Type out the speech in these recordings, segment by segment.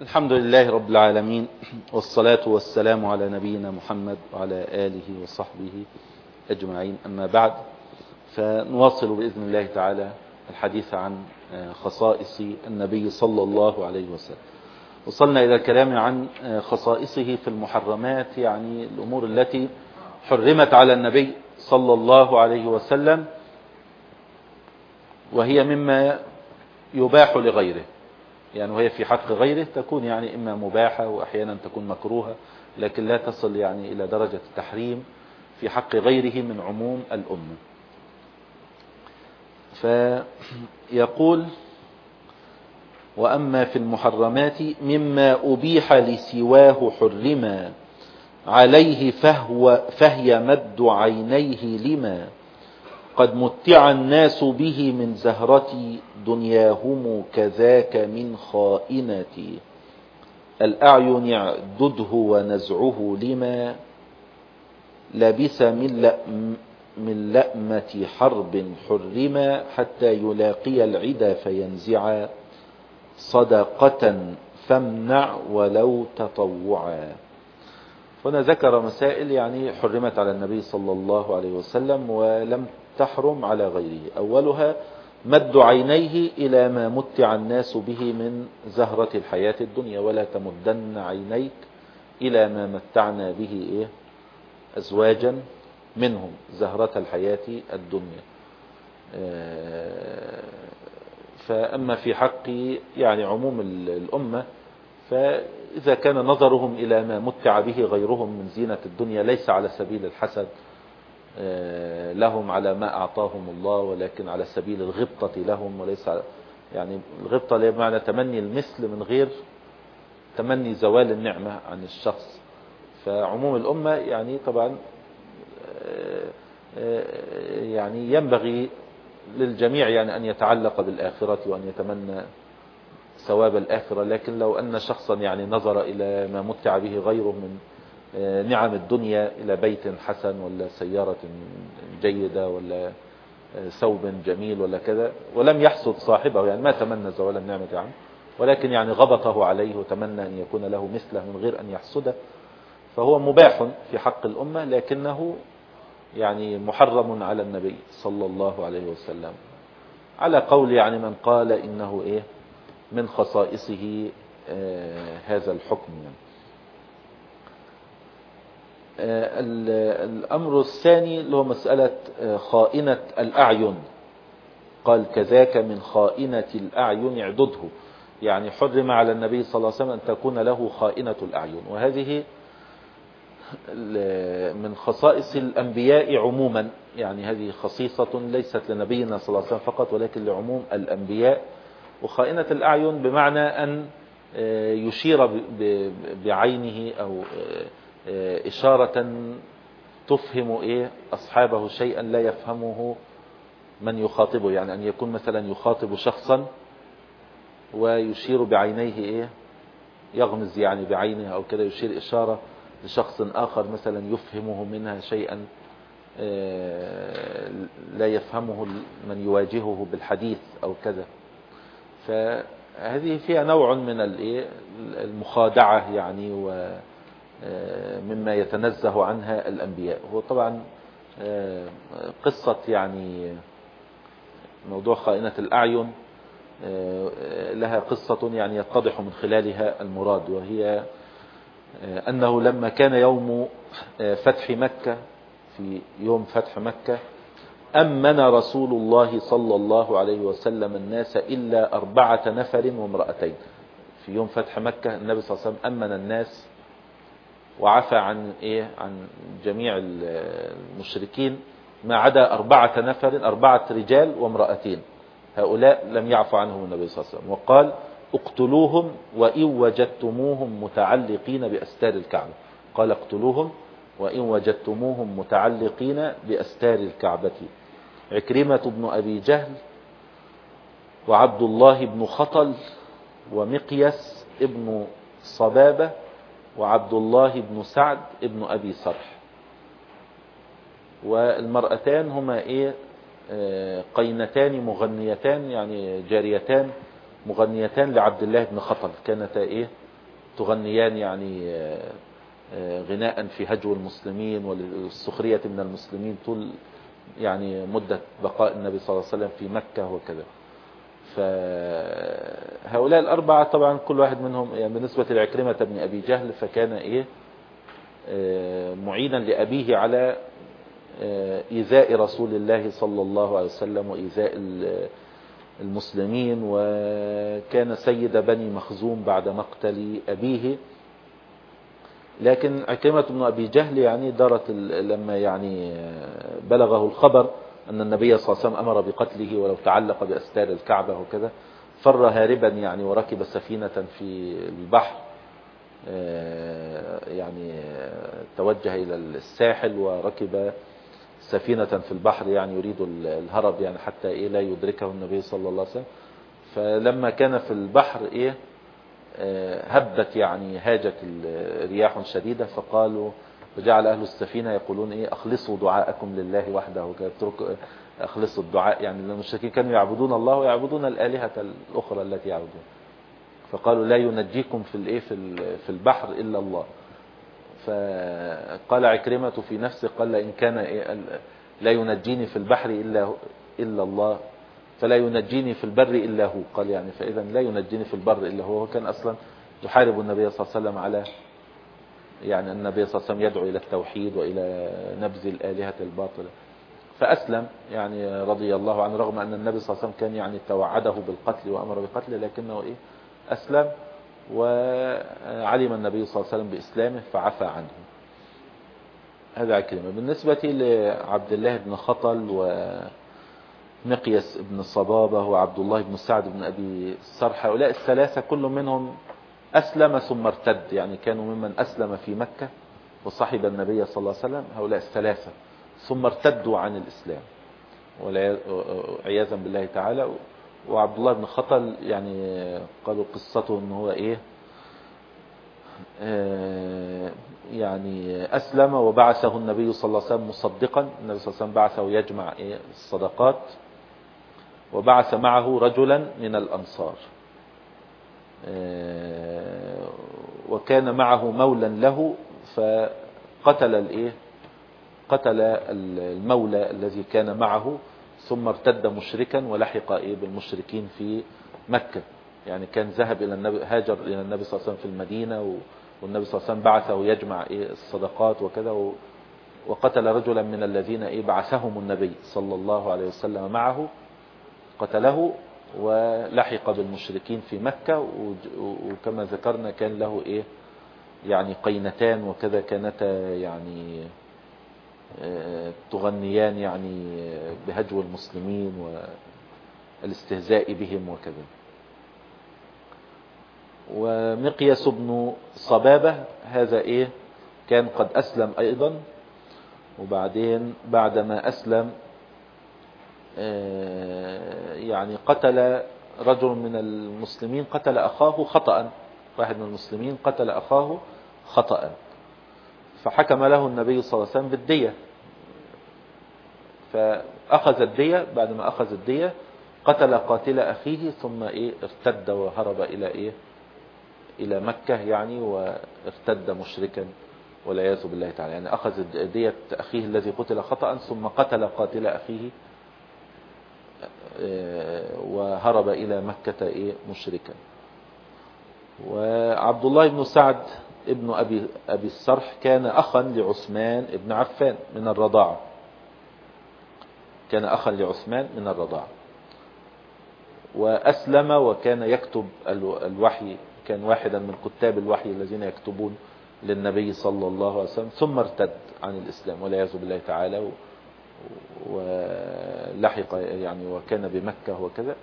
الحمد لله رب العالمين، والصلاة والسلام على نبينا محمد وعلى آله وصحبه أجمعين. أما بعد، فنواصل بإذن الله تعالى الحديث عن خصائص النبي صلى الله عليه وسلم. وصلنا إلى الكلام عن خصائصه في المحرمات، يعني الأمور التي حرمت على النبي صلى الله عليه وسلم، وهي مما يباح لغيره، يعني وهي في حق غيره تكون يعني إما مباحة وأحيانا تكون مكروهة، لكن لا تصل يعني إلى درجة التحريم في حق غيره من عموم الأمة. فيقول: وأما في المحرمات مما أبيح لسواه حرما عليه فهي مد عينيه لما قد متع الناس به من زهرة دنياهم كذاك من خائنة الأعين يعدده ونزعه لما لبس من لأمة حرب حرما حتى يلاقي العدا فينزع صدقة فامنع ولو تطوعا. هنا ذكر مسائل يعني حرمت على النبي صلى الله عليه وسلم ولم تحرم على غيره. أولها مد عينيه إلى ما متع الناس به من زهرة الحياة الدنيا، ولا تمدن عينيك إلى ما متعنا به أزواجا منهم زهرة الحياة الدنيا. فأما في حق يعني عموم الأمة، فإذا كان نظرهم إلى ما متع به غيرهم من زينة الدنيا ليس على سبيل الحسد لهم على ما أعطاهم الله، ولكن على سبيل الغبطة لهم، وليس يعني الغبطة بمعنى تمني المثل من غير تمني زوال النعمة عن الشخص. فعموم الأمة يعني طبعا يعني ينبغي للجميع يعني أن يتعلق بالآخرة وأن يتمنى ثواب الآخرة، لكن لو أن شخصا يعني نظر إلى ما متع به غيره من نعم الدنيا، إلى بيت حسن ولا سيارة جيدة ولا ثوب جميل ولا كذا، ولم يحسد صاحبه، يعني ما تمنى زوال النعمة عنه، ولكن يعني غبطه عليه وتمنى أن يكون له مثله من غير أن يحسده، فهو مباح في حق الأمة، لكنه يعني محرم على النبي صلى الله عليه وسلم، على قول يعني من قال إنه من خصائصه هذا الحكم. الأمر الثاني اللي هو مسألة خائنة الأعين، قال كذاك من خائنة الأعين اعدده، يعني حرم على النبي صلى الله عليه وسلم أن تكون له خائنة الأعين، وهذه من خصائص الأنبياء عموما، يعني هذه خصيصة ليست لنبينا صلى الله عليه وسلم فقط ولكن لعموم الأنبياء. وخائنة الأعين بمعنى أن يشير بعينه أو إشارة تفهم أصحابه شيئا لا يفهمه من يخاطبه، يعني أن يكون مثلا يخاطب شخصا ويشير بعينيه يغمز يعني بعينه أو كده، يشير إشارة لشخص آخر مثلا يفهمه منها شيئا لا يفهمه من يواجهه بالحديث أو كذا. فهذه فيها نوع من المخادعة يعني، ومما يتنزه عنها الأنبياء. هو طبعا قصة يعني موضوع خائنة الأعين لها قصة يعني يتضح من خلالها المراد، وهي أنه لما كان يوم فتح مكة، في يوم فتح مكة أمن رسول الله صلى الله عليه وسلم الناس إلا 4 نفر وامرأتين. في يوم فتح مكة النبي صلى الله عليه وسلم أمن الناس وعفى عن جميع المشركين ما عدا 4 نفر، 4 رجال وامرأتين، هؤلاء لم يعفى عنهم النبي صلى الله عليه وسلم، وقال اقتلوهم وإن وجدتموهم متعلقين بأستار الكعبة. قال اقتلوهم وإن وجدتموهم متعلقين بأستار الكعبة. عكرمة بن أبي جهل وعبد الله بن خطل ومقيس ابن صبابة وعبد الله بن سعد ابن أبي صرح. والمرأتان هما قينتان مغنيتان، يعني جاريتان مغنيتان لعبد الله بن خطل، كانتا تغنيان يعني غناء في هجو المسلمين والسخرية من المسلمين طول يعني مدة بقاء النبي صلى الله عليه وسلم في مكة وكذا. فهؤلاء الأربعة طبعا كل واحد منهم يعني بالنسبة لعكرمة بن أبي جهل فكان معينا لأبيه على إيذاء رسول الله صلى الله عليه وسلم وإيذاء المسلمين، وكان سيد بني مخزوم بعد مقتل أبيه. لكن عكرمة بن أبي جهل يعني دارت لما يعني بلغه الخبر أن النبي صلى الله عليه وسلم أمر بقتله ولو تعلق بأستار الكعبة وكذا، فر هاربا يعني وركب سفينة في البحر، يعني توجه إلى الساحل وركب سفينة في البحر يعني يريد الهرب يعني حتى لا يدركه النبي صلى الله عليه وسلم. فلما كان في البحر هبت يعني هاجت رياح شديدة، فقالوا وجعل أهل السفينة يقولون أخلصوا دعاءكم لله وحده، أخلصوا الدعاء يعني المشركين كانوا يعبدون الله ويعبدون الآلهة الأخرى التي يعبدون، فقالوا لا ينجيكم في البحر إلا الله. فقال عكرمة في نفسه قال إن كان لا ينجيني في البحر إلا الله فلا ينجيني في البر إلا هو، قال يعني فإذا لا ينجيني في البر إلا هو. وكان أصلا يحارب النبي صلى الله عليه وسلم على يعني النبي صلى الله عليه وسلم يدعو إلى التوحيد وإلى نبذ الآلهة الباطلة. فأسلم يعني رضي الله عنه، رغم أن النبي صلى الله عليه وسلم كان يعني توعده بالقتل وأمر بقتله، لكنه أسلم، وعلم النبي صلى الله عليه وسلم بإسلامه فعفى عنه. هذا عكرمة. بالنسبة لعبد الله بن خطل ومقيس بن صبابة وعبد الله بن سعد بن أبي السرح، هؤلاء الثلاثة كل منهم أسلم ثم ارتد، يعني كانوا ممن أسلم في مكة وصحب النبي صلى الله عليه وسلم، هؤلاء الثلاثة ثم ارتدوا عن الإسلام والعياذا بالله تعالى. وعبد الله بن خطل يعني قالوا قصته أنه هو يعني أسلم وبعثه النبي صلى الله عليه وسلم مصدقا، النبي صلى الله عليه وسلم بعثه يجمع الصدقات، وبعث معه رجلا من الأنصار، وكان معه مولا له، فقتل قتل المولى الذي كان معه، ثم ارتد مشركا ولحق بالمشركين في مكة. يعني كان ذهب إلى النبي، هاجر إلى النبي صلى الله عليه وسلم في المدينة، والنبي صلى الله عليه وسلم بعثه يجمع الصدقات وكذا، وقتل رجلا من الذين بعثهم النبي صلى الله عليه وسلم معه، قتله ولحق بالمشركين في مكة. وكما ذكرنا كان له يعني قينتان وكذا، كانتا يعني تغنيان يعني بهجو المسلمين والاستهزاء بهم وكذا. ومقيس بن صبابة هذا كان قد أسلم أيضا، وبعدين بعدما أسلم يعني قتل رجل من المسلمين، قتل أخاه خطأ، واحد من المسلمين قتل أخاه خطأ، فحكم له النبي صلى الله عليه وسلم بالدية، فأخذ الدية. بعد ما أخذ الدية قتل قاتل أخيه، ثم ارتد وهرب إلى مكة يعني، وارتد مشركا والعياذ بالله تعالى. يعني أخذ دية أخيه الذي قتل خطأ، ثم قتل قاتل أخيه وهرب إلى مكة مشركا. وعبد الله بن سعد ابن أبي السرح كان أخا لعثمان ابن عفان من الرضاعة، كان أخا لعثمان من الرضاعة، وأسلم وكان يكتب الوحي، كان واحدا من كتاب الوحي الذين يكتبون للنبي صلى الله عليه وسلم، ثم ارتد عن الإسلام والعياذ بالله تعالى، ولحق يعني وكان بمكة وكذا.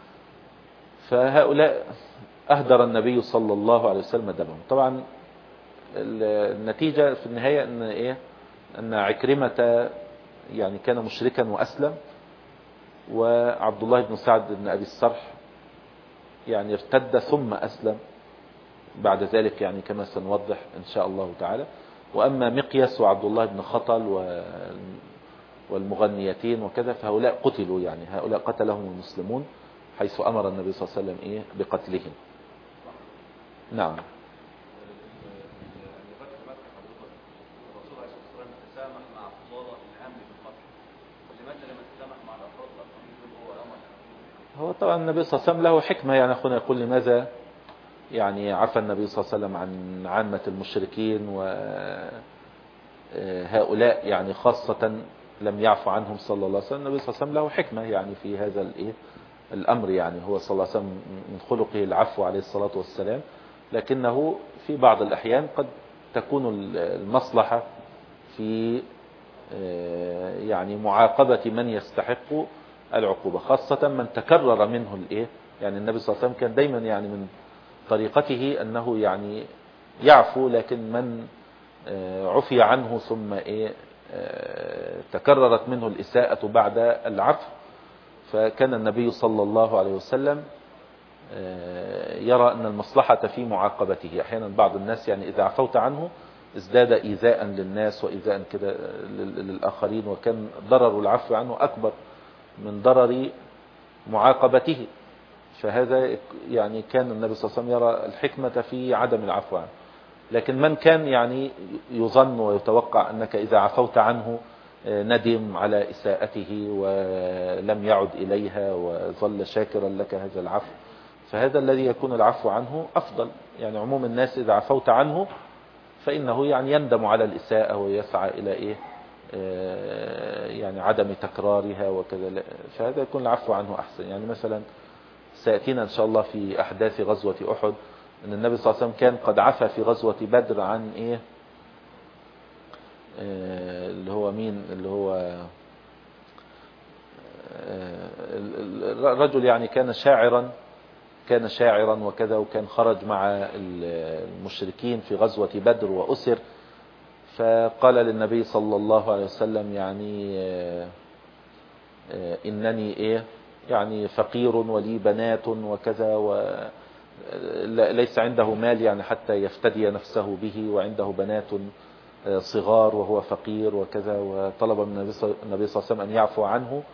فهؤلاء أهدر النبي صلى الله عليه وسلم دمهم. طبعا النتيجة في النهاية أن عكرمة يعني كان مشركا وأسلم، وعبد الله بن سعد بن أبي السرح يعني ارتد ثم أسلم بعد ذلك يعني كما سنوضح إن شاء الله تعالى. وأما مقيس وعبد الله بن خطل والمغنيتين وكذا فهؤلاء قتلوا، يعني هؤلاء قتلهم المسلمون حيث أمر النبي صلى الله عليه وسلم بقتلهم. نعم. هو طبعا النبي صلى الله عليه وسلم له حكمة، يعني أخونا يقول لماذا يعني عفى النبي صلى الله عليه وسلم عن عامة المشركين وهؤلاء يعني خاصة لم يعفو عنهم صلى الله عليه وسلم. النبي صلى الله عليه وسلم له حكمة يعني في هذا الأمر، يعني هو صلى الله عليه وسلم من خلقه العفو عليه الصلاة والسلام، لكنه في بعض الأحيان قد تكون المصلحة في يعني معاقبة من يستحق العقوبة، خاصة من تكرر منه يعني النبي صلى الله عليه وسلم كان دايما يعني من طريقته أنه يعني يعفو، لكن من عفي عنه ثم تكررت منه الإساءة بعد العفو، فكان النبي صلى الله عليه وسلم يرى أن المصلحة في معاقبته. أحيانا بعض الناس يعني إذا عفوت عنه ازداد إيذاء للناس وإيذاء كده للآخرين، وكان ضرر العفو عنه أكبر من ضرر معاقبته. فهذا يعني كان النبي صلى الله عليه وسلم يرى الحكمة في عدم العفو عنه. لكن من كان يعني يظن ويتوقع أنك إذا عفوت عنه ندم على إساءته ولم يعد إليها وظل شاكرا لك هذا العفو، فهذا الذي يكون العفو عنه أفضل. يعني عموم الناس إذا عفوت عنه فإنه يعني يندم على الإساءة ويسعى إلى يعني عدم تكرارها وكذا، فهذا يكون العفو عنه أحسن. يعني مثلا سيأتينا إن شاء الله في أحداث غزوة أحد أن النبي صلى الله عليه وسلم كان قد عفى في غزوة بدر عن اللي هو مين، اللي هو الرجل يعني كان شاعرا وكذا، وكان خرج مع المشركين في غزوة بدر وأسر، فقال للنبي صلى الله عليه وسلم يعني إنني يعني فقير ولي بنات وكذا، وليس عنده مال يعني حتى يفتدي نفسه به، وعنده بنات صغار وهو فقير وكذا، وطلب من النبي صلى الله عليه وسلم أن يعفو عنه،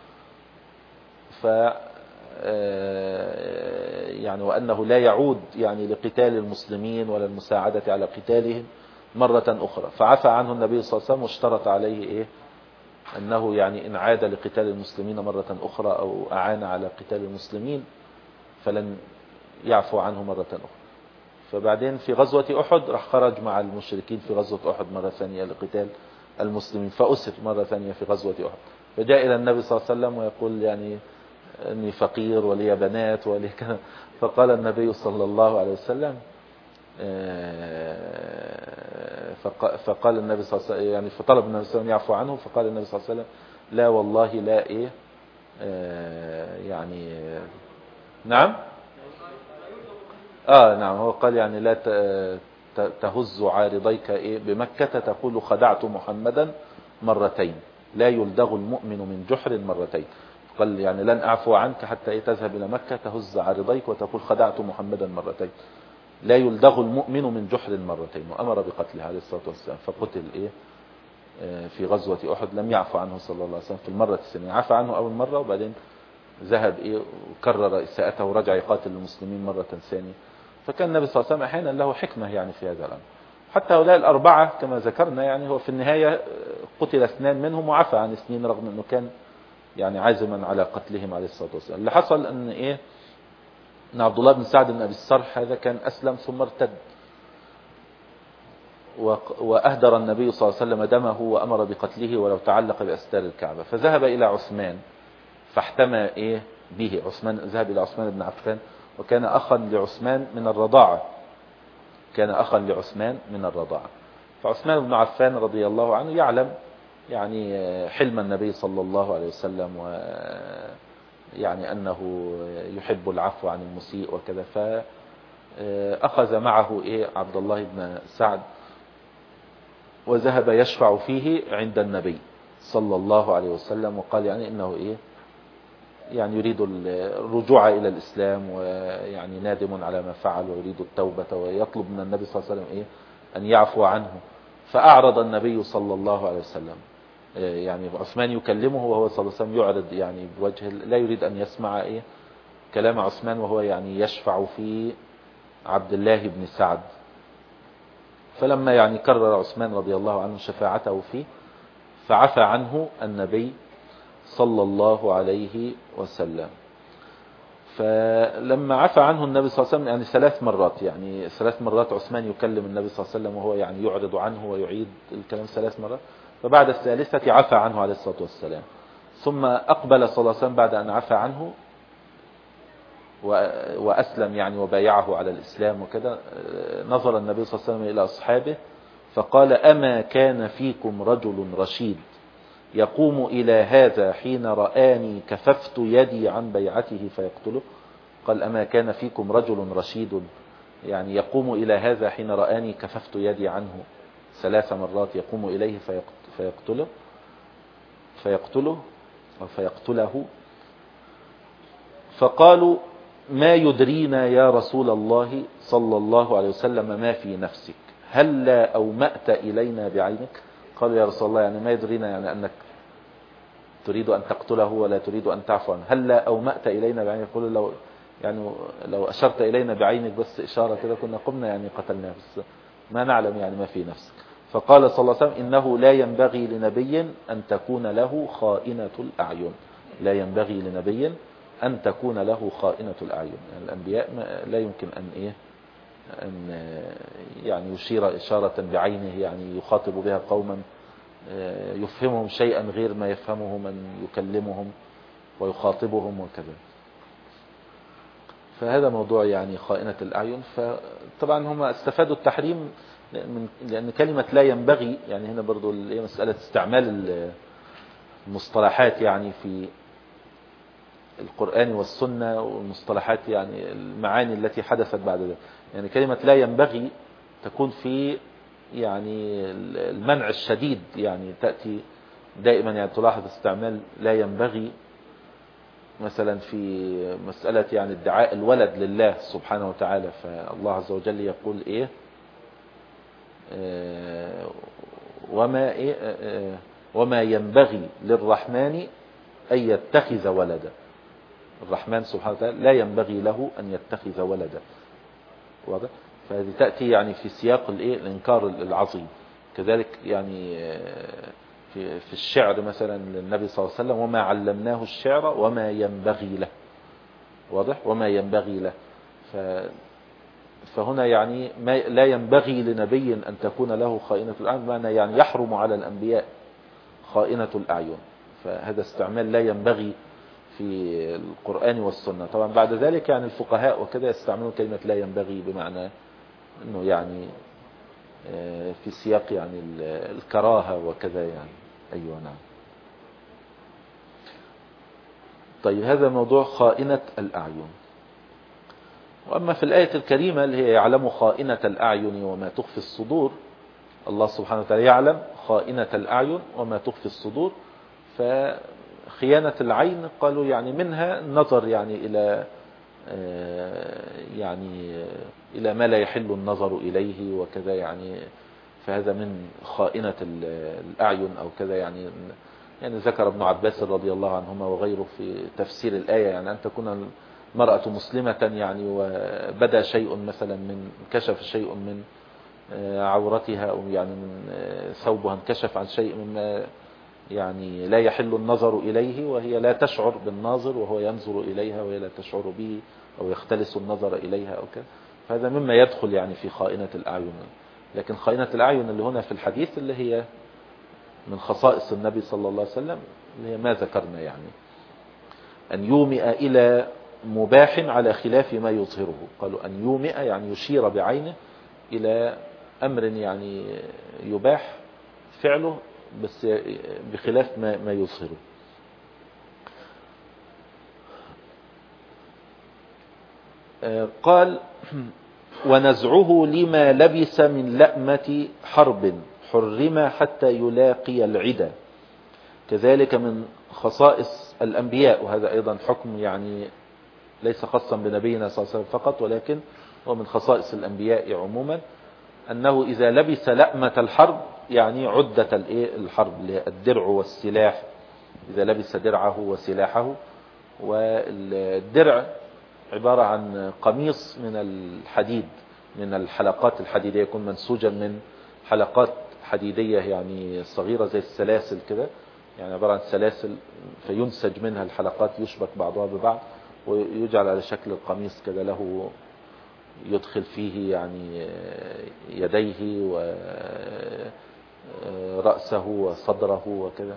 يعني وأنه لا يعود يعني لقتال المسلمين ولا المساعدة على قتالهم مرة أخرى. فعفى عنه النبي صلى الله عليه وسلم واشترط عليه أنه يعني إن عاد لقتال المسلمين مرة أخرى أو أعان على قتال المسلمين فلن يعفو عنه مرة أخرى. فبعدين في غزوة أحد راح خرج مع المشركين في غزوة أحد مرة ثانية لقتال المسلمين، فأسر مرة ثانية في غزوة أحد، فجاء إلى النبي صلى الله عليه وسلم ويقول يعني أني فقير ولي بنات ولي كذا، فقال النبي صلى الله عليه وسلم فقال النبي صلى الله عليه وسلم يعني فطلب النبي صلى الله عليه وسلم يعفو عنه، فقال النبي صلى الله عليه وسلم لا والله لا يعني نعم نعم، هو قال يعني لا تهز عارضيك بمكة تقول خدعت محمدا مرتين، لا يلدغ المؤمن من جحر مرتين. قال يعني لن أعفو عنك حتى تذهب إلى مكة تهز عارضيك وتقول خدعت محمدا مرتين، لا يلدغ المؤمن من جحر مرتين، وأمر بقتله عليه الصلاة والسلام، فقتل في غزوة أحد. لم يعفو عنه صلى الله عليه وسلم في المرة الثانية، عفى عنه أول مرة وبعدين ذهب وكرر إساءته ورجع يقاتل المسلمين مرة ثانية. فكان النبي صلى الله عليه وسلم أحيانا له حكمة يعني في هذا الأمر. حتى هؤلاء الأربعة كما ذكرنا يعني هو في النهاية قتل 2 منهم وعفى عن 2 رغم أنه كان يعني عازما على قتلهم عليه الصلاة والسلام. اللي حصل أن أن عبد الله بن سعد بن أبي الصرح هذا كان أسلم ثم ارتد، وأهدر النبي صلى الله عليه وسلم دمه وأمر بقتله ولو تعلق بأستار الكعبة، فذهب إلى عثمان فاحتمى به. عثمان ذهب إلى عثمان بن عفان وكان أخا لعثمان من الرضاعة، فعثمان بن عفان رضي الله عنه يعلم يعني حلم النبي صلى الله عليه وسلم ويعني أنه يحب العفو عن المسيء وكذا، فأخذ معه عبد الله بن سعد وذهب يشفع فيه عند النبي صلى الله عليه وسلم، وقال يعني إنه يعني يريد الرجوع إلى الإسلام ويعني نادم على ما فعل ويريد التوبة ويطلب من النبي صلى الله عليه وسلم أن يعفو عنه. فأعرض النبي صلى الله عليه وسلم، يعني عثمان يكلمه وهو صلى الله عليه وسلم يعرض يعني بوجه لا يريد أن يسمع كلام عثمان، وهو يعني يشفع في عبد الله بن سعد. فلما يعني كرر عثمان رضي الله عنه شفاعته فيه فعفى عنه النبي صلى الله عليه وسلم. فلما عفى عنه النبي صلى الله عليه وسلم يعني 3 مرات، يعني 3 مرات عثمان يكلم النبي صلى الله عليه وسلم وهو يعني يعرض عنه ويعيد الكلام 3 مرات، فبعد الثالثة عفى عنه عليه الصلاة والسلام. ثم أقبل صلى الله عليه وسلم بعد أن عفى عنه وأسلم يعني وبايعه على الإسلام وكذا. نظر النبي صلى الله عليه وسلم إلى أصحابه فقال: أما كان فيكم رجل رشيد يقوم إلى هذا حين رآني كففت يدي عن بيعته فيقتله؟ قال: أما كان فيكم رجل رشيد يعني يقوم إلى هذا حين رآني كففت يدي عنه 3 مرات يقوم إليه فيقتله. فقالوا: ما يدرينا يا رسول الله صلى الله عليه وسلم ما في نفسك، هلا أومأت إلينا بعينك؟ قالوا: يا رسول الله يعني ما يدرينا يعني أنك تريد أن تقتله ولا تريد أن تعفو عنه، هلا أومأت إلينا بعينك؟ يقول لو أشرت إلينا بعينك بس إشارة كده كنا قمنا يعني قتلناه، بس ما نعلم يعني ما في نفسك. فقال صلى الله عليه وسلم: إنه لا ينبغي لنبي أن تكون له خائنة الأعين. لا ينبغي لنبي أن تكون له خائنة الأعين، يعني الأنبياء لا يمكن أن يعني يشير إشارة بعينه يعني يخاطب بها قوما يفهمهم شيئا غير ما يفهمه من يكلمهم ويخاطبهم وكذا. فهذا موضوع يعني خائنة الأعين. فطبعا هم استفادوا التحريم لأن كلمة لا ينبغي يعني هنا برضو مسألة استعمال المصطلحات يعني في القرآن والسنة والمصطلحات يعني المعاني التي حدثت بعد ذلك. يعني كلمة لا ينبغي تكون في يعني المنع الشديد، يعني تأتي دائما يعني تلاحظ استعمال لا ينبغي مثلا في مسألة يعني ادعاء الولد لله سبحانه وتعالى. فالله عز وجل يقول إيه وما ينبغي للرحمن أن يتخذ ولدا. الرحمن سبحانه وتعالى لا ينبغي له أن يتخذ ولدا، واضح؟ فهذه تأتي يعني في سياق الإنكار العظيم. كذلك يعني في الشعر مثلا للنبي صلى الله عليه وسلم: وما علمناه الشعر وما ينبغي له، واضح؟ وما ينبغي له. فهنا يعني لا ينبغي لنبي أن تكون له خائنة الأعين، بمعنى يعني يحرم على الأنبياء خائنة الأعين. فهذا استعمال لا ينبغي في القرآن والسنة. طبعا بعد ذلك يعني الفقهاء وكذا يستعملون كلمة لا ينبغي بمعنى أنه يعني في سياق يعني الكراهة وكذا يعني. أيوة نعم. طيب هذا موضوع خائنة الأعين. وأما في الآية الكريمة اللي هي يعلم خائنة الأعين وما تخفي الصدور، الله سبحانه وتعالى يعلم خائنة الأعين وما تخفي الصدور. فخيانة العين قالوا يعني منها النظر يعني إلى ما لا يحل النظر إليه وكذا يعني، فهذا من خائنة الأعين أو كذا يعني ذكر ابن عباس رضي الله عنهما وغيره في تفسير الآية يعني أن تكون المرأة مسلمة يعني وبدا شيء مثلا انكشف شيء من عورتها أو يعني من ثوبها انكشف عن شيء مما يعني لا يحل النظر إليه وهي لا تشعر بالناظر وهو ينظر إليها وهي لا تشعر به أو يختلس النظر إليها أو كذا. فهذا مما يدخل يعني في خائنة الأعين. لكن خائنة الأعين اللي هنا في الحديث اللي هي من خصائص النبي صلى الله عليه وسلم اللي هي ما ذكرنا يعني أن يومئ إلى مباح على خلاف ما يظهره. قالوا أن يومئ يعني يشير بعينه إلى أمر يعني يباح فعله بس بخلاف ما يظهره. قال ونزعه لما لبس من لأمة حرب حرم حتى يلاقي العدا. كذلك من خصائص الأنبياء، وهذا أيضا حكم يعني ليس خاصا بنبينا صلى الله عليه وسلم فقط ولكن هو من خصائص الأنبياء عموما، أنه إذا لبس لأمة الحرب يعني عدة الحرب الدرع والسلاح، إذا لبس درعه وسلاحه. والدرع عبارة عن قميص من الحديد من الحلقات الحديدية يكون منسوجا من حلقات حديدية يعني صغيرة زي السلاسل كده، يعني عبارة عن سلاسل فينسج منها الحلقات يشبك بعضها ببعض ويجعل على شكل القميص كده، له يدخل فيه يعني يديه ورأسه وصدره وكذا.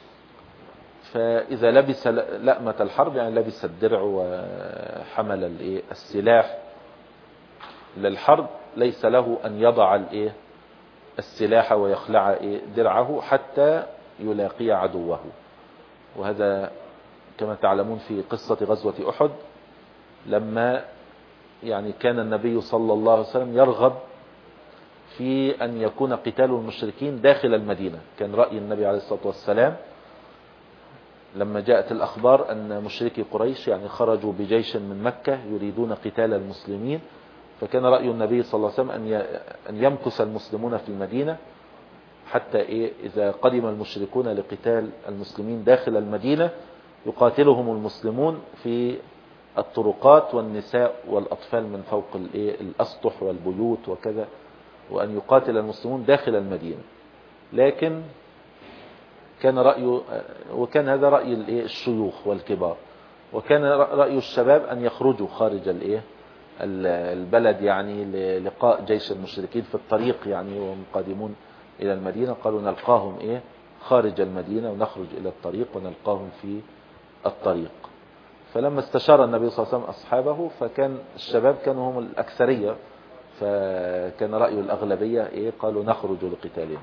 فإذا لبس لأمة الحرب يعني لبس الدرع وحمل السلاح للحرب، ليس له أن يضع السلاح ويخلع درعه حتى يلاقي عدوه. وهذا كما تعلمون في قصة غزوة أحد، لما يعني كان النبي صلى الله عليه وسلم يرغب في أن يكون قتال المشركين داخل المدينة. كان رأي النبي عليه الصلاة والسلام لما جاءت الأخبار أن مشركي قريش يعني خرجوا بجيش من مكة يريدون قتال المسلمين، فكان رأي النبي صلى الله عليه وسلم أن يمكث المسلمون في المدينة حتى إذا قدم المشركون لقتال المسلمين داخل المدينة يقاتلهم المسلمون في الطرقات والنساء والأطفال من فوق الأسطح والبيوت وكذا، وأن يقاتل المسلمون داخل المدينة. لكن كان وكان هذا رأي الشيوخ والكبار، وكان رأي الشباب أن يخرجوا خارج البلد يعني للقاء جيش المشركين في الطريق يعني، وهم قادمون إلى المدينة قالوا نلقاهم خارج المدينة ونخرج إلى الطريق ونلقاهم في الطريق. فلما استشار النبي صلى الله عليه وسلم أصحابه فكان الشباب كانوا هم الأكثرية، فكان رأي الأغلبية قالوا نخرج لقتالهم.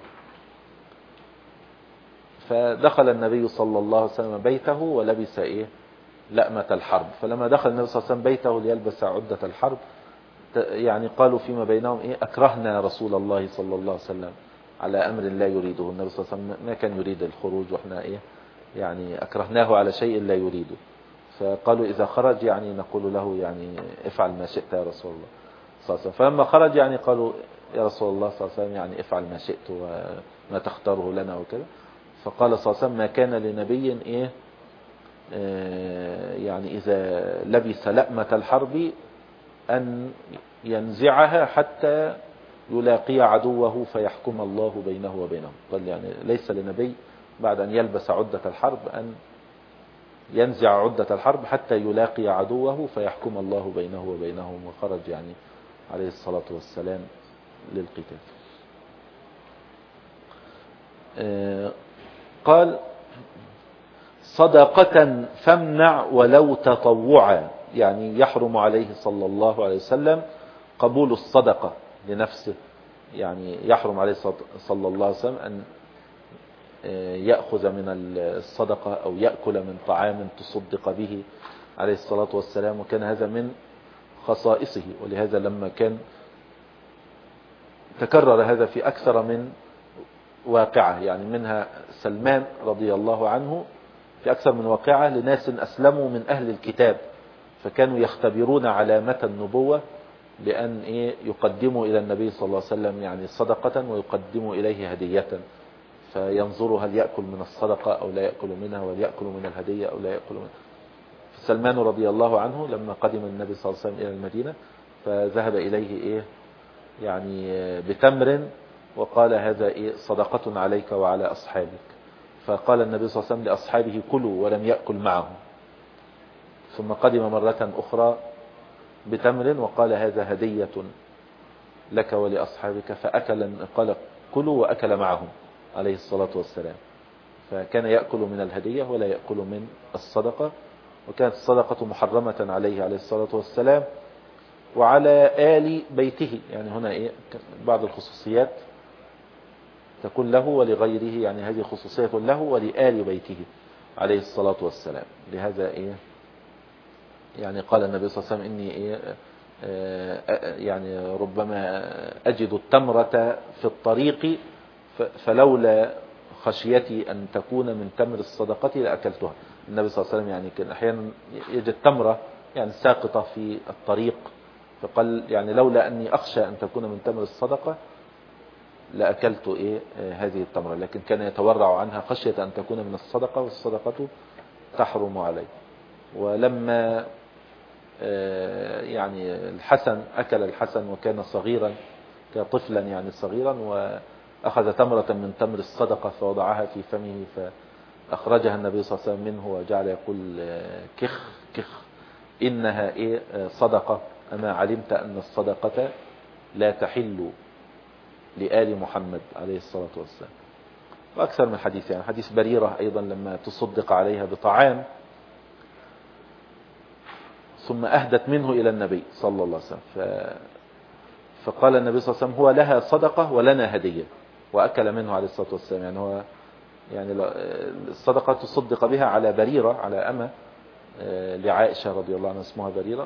فدخل النبي صلى الله عليه وسلم بيته ولبس لأمة الحرب. فلما دخل النبي صلى الله عليه وسلم بيته ليلبس عدة الحرب يعني قالوا فيما بينهم أكرهنا رسول الله صلى الله عليه وسلم على أمر لا يريده. النبي صلى الله عليه وسلم ما كان يريد الخروج، وإحنا يعني أكرهناه على شيء لا يريده. فقالوا إذا خرج يعني نقول له يعني افعل ما شئت يا رسول الله صلى الله عليه وسلم. فلما خرج يعني قالوا يا رسول الله صلى الله عليه وسلم يعني افعل ما شئت وما تختاره لنا وكذا. فقال صلى الله عليه وسلم ما كان لنبي يعني إذا لبس لأمة الحرب أن ينزعها حتى يلاقي عدوه فيحكم الله بينه وبينهم. قال يعني ليس لنبي بعد أن يلبس عدة الحرب أن ينزع عدة الحرب حتى يلاقي عدوه فيحكم الله بينه وبينهم. وخرج يعني عليه الصلاة والسلام للقتال. قال صدقة فامنع ولو تطوعا، يعني يحرم عليه صلى الله عليه وسلم قبول الصدقة لنفسه. يعني يحرم عليه صلى الله عليه وسلم أن يأخذ من الصدقة أو يأكل من طعام تصدق به عليه الصلاة والسلام. وكان هذا من خصائصه، ولهذا لما كان تكرر هذا في أكثر من واقعة، يعني منها سلمان رضي الله عنه في أكثر من واقعة لناس أسلموا من أهل الكتاب، فكانوا يختبرون علامة النبوة بأن يقدموا إلى النبي صلى الله عليه وسلم يعني صدقة ويقدموا إليه هدية، فينظروا هل يأكل من الصدقة أو لا يأكل منها، وهل يأكل من الهدية أو لا يأكل منها. فسلمان رضي الله عنه لما قدم النبي صلى الله عليه وسلم إلى المدينة فذهب إليه يعني بتمر وقال هذا صدقة عليك وعلى أصحابك. فقال النبي صلى الله عليه وسلم لأصحابه كلوا ولم يأكل معهم. ثم قدم مرة أخرى بتمر وقال هذا هدية لك ولأصحابك، فأكل قال كلوا وأكل معهم عليه الصلاة والسلام. فكان يأكل من الهدية ولا يأكل من الصدقة، وكانت الصدقة محرمة عليه عليه الصلاة والسلام وعلى آل بيته. يعني هنا بعض الخصوصيات تكون له ولغيره، يعني هذه خصوصية له ولآل بيته عليه الصلاة والسلام. لهذا يعني قال النبي صلى الله عليه وسلم إني يعني ربما أجد التمرة في الطريق فلولا خشيتي أن تكون من تمر الصدقة لأكلتها. النبي صلى الله عليه وسلم يعني كان أحيانا يجد تمرة يعني ساقطة في الطريق، فقال يعني لولا أني أخشى أن تكون من تمر الصدقة لأكلت هذه التمرة، لكن كان يتورع عنها خشية أن تكون من الصدقة، والصدقة تحرم عليه. ولما يعني الحسن أكل الحسن وكان صغيرا كطفلا يعني صغيرا، وأخذ تمرة من تمر الصدقة فوضعها في فمه فأخرجها النبي صلى الله عليه وسلم منه وجعل يقول كخ كخ إنها صدقة، أما علمت أن الصدقة لا تحل لآل محمد عليه الصلاة والسلام. وأكثر من حديث، يعني حديث بريرة أيضا لما تصدق عليها بطعام ثم أهدت منه إلى النبي صلى الله عليه وسلم، فقال النبي صلى الله عليه وسلم هو لها صدقة ولنا هدية، وأكل منه عليه الصلاة والسلام. يعني هو يعني الصدقة تصدق بها على بريرة، على أمة لعائشة رضي الله عنها اسمها بريرة،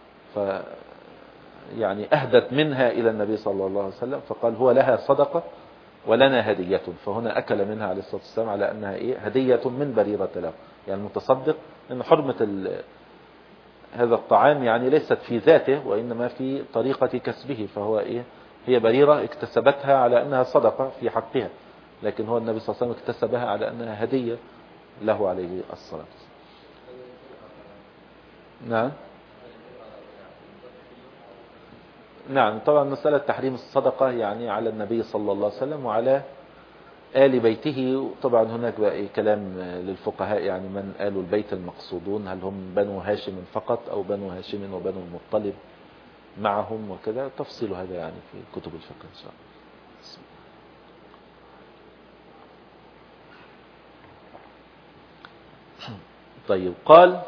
يعني أهدت منها إلى النبي صلى الله عليه وسلم، فقال هو لها صدقة ولنا هدية، فهنا أكل منها عليه الصلاة والسلام على أنها هدية من بريرة له، يعني المتصدق. إن حرمة هذا الطعام يعني ليست في ذاته، وإنما في طريقة كسبه، فهو هي بريرة اكتسبتها على أنها صدقة في حقها، لكن هو النبي صلى الله عليه وسلم اكتسبها على أنها هدية له عليه الصلاة والسلام. نعم طبعا مسألة تحريم الصدقة يعني على النبي صلى الله عليه وسلم وعلى آل بيته. طبعا هناك بقى كلام للفقهاء، يعني من آل البيت المقصودون، هل هم بنو هاشم فقط أو بنو هاشم وبنو المطلب معهم وكذا، تفصيل هذا يعني في كتب الفقه إن شاء الله. طيب قال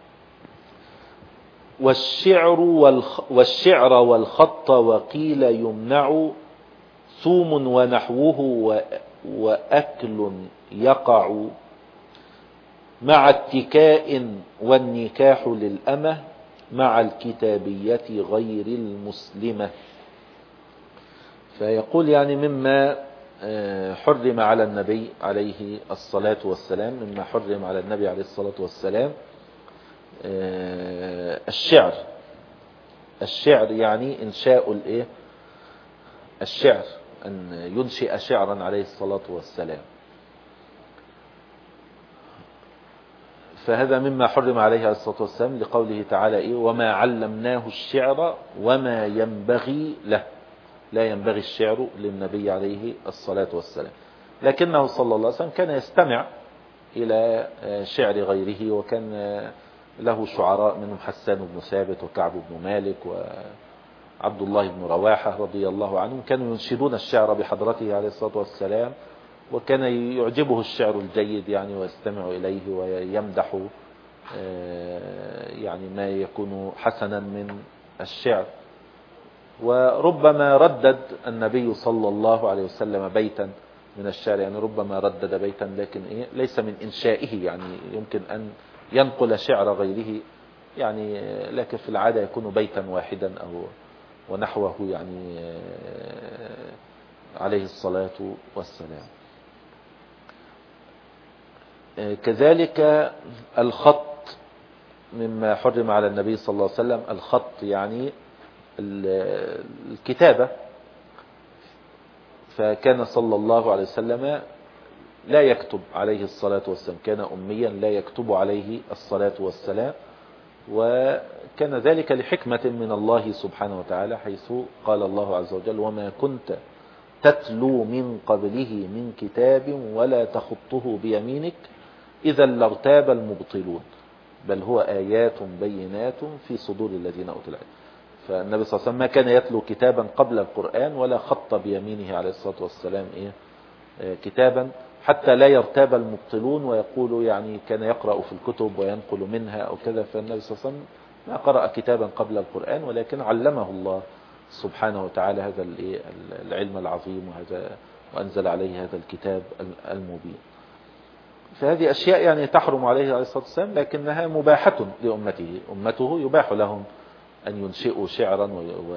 والشعر والخط وقيل يمنع ثوم ونحوه وأكل يقع مع اتكاء والنكاح للأمة مع الكتابية غير المسلمة. فيقول يعني مما حرم على النبي عليه الصلاة والسلام، مما حرم على النبي عليه الصلاة والسلام الشعر يعني إنشاء الشعر، أن ينشئ شعرا عليه الصلاة والسلام، فهذا مما حرم عليه الصلاة والسلام لقوله تعالى وما علمناه الشعر وما ينبغي له، لا ينبغي الشعر للنبي عليه الصلاة والسلام، لكنه صلى الله عليه وسلم كان يستمع إلى شعر غيره، وكان له شعراء منهم حسان بن ثابت وكعب بن مالك وعبد الله بن رواحة رضي الله عنهم، كانوا ينشدون الشعر بحضرته عليه الصلاة والسلام، وكان يعجبه الشعر الجيد يعني ويستمع إليه ويمدح يعني ما يكون حسنا من الشعر. وربما ردد النبي صلى الله عليه وسلم بيتا من الشعر، يعني ربما ردد بيتا لكن ليس من إنشائه، يعني يمكن أن ينقل شعر غيره يعني، لكن في العادة يكون بيتا واحدا أو ونحوه يعني عليه الصلاة والسلام. كذلك الخط مما حرم على النبي صلى الله عليه وسلم، الخط يعني الكتابة، فكان صلى الله عليه وسلم لا يكتب عليه الصلاة والسلام، كان أميا لا يكتب عليه الصلاة والسلام، وكان ذلك لحكمة من الله سبحانه وتعالى، حيث قال الله عز وجل وما كنت تتلو من قبله من كتاب ولا تخطه بيمينك إذا لارتاب المبطلون بل هو آيات بينات في صدور الذين أوتوا العلم. فالنبي صلى الله عليه وسلم ما كان يتلو كتابا قبل القرآن ولا خط بيمينه عليه الصلاة والسلام كتابا حتى لا يرتاب المبطلون ويقول يعني كان يقرأ في الكتب وينقل منها أو كذا. فالنبي صلى الله عليه وسلم ما قرأ كتابا قبل القرآن، ولكن علمه الله سبحانه وتعالى هذا العلم العظيم وأنزل عليه هذا الكتاب المبين. فهذه أشياء يعني تحرم عليه الصلاة والسلام، لكنها مباحة لأمته، أمته يباح لهم أن ينشئوا شعرا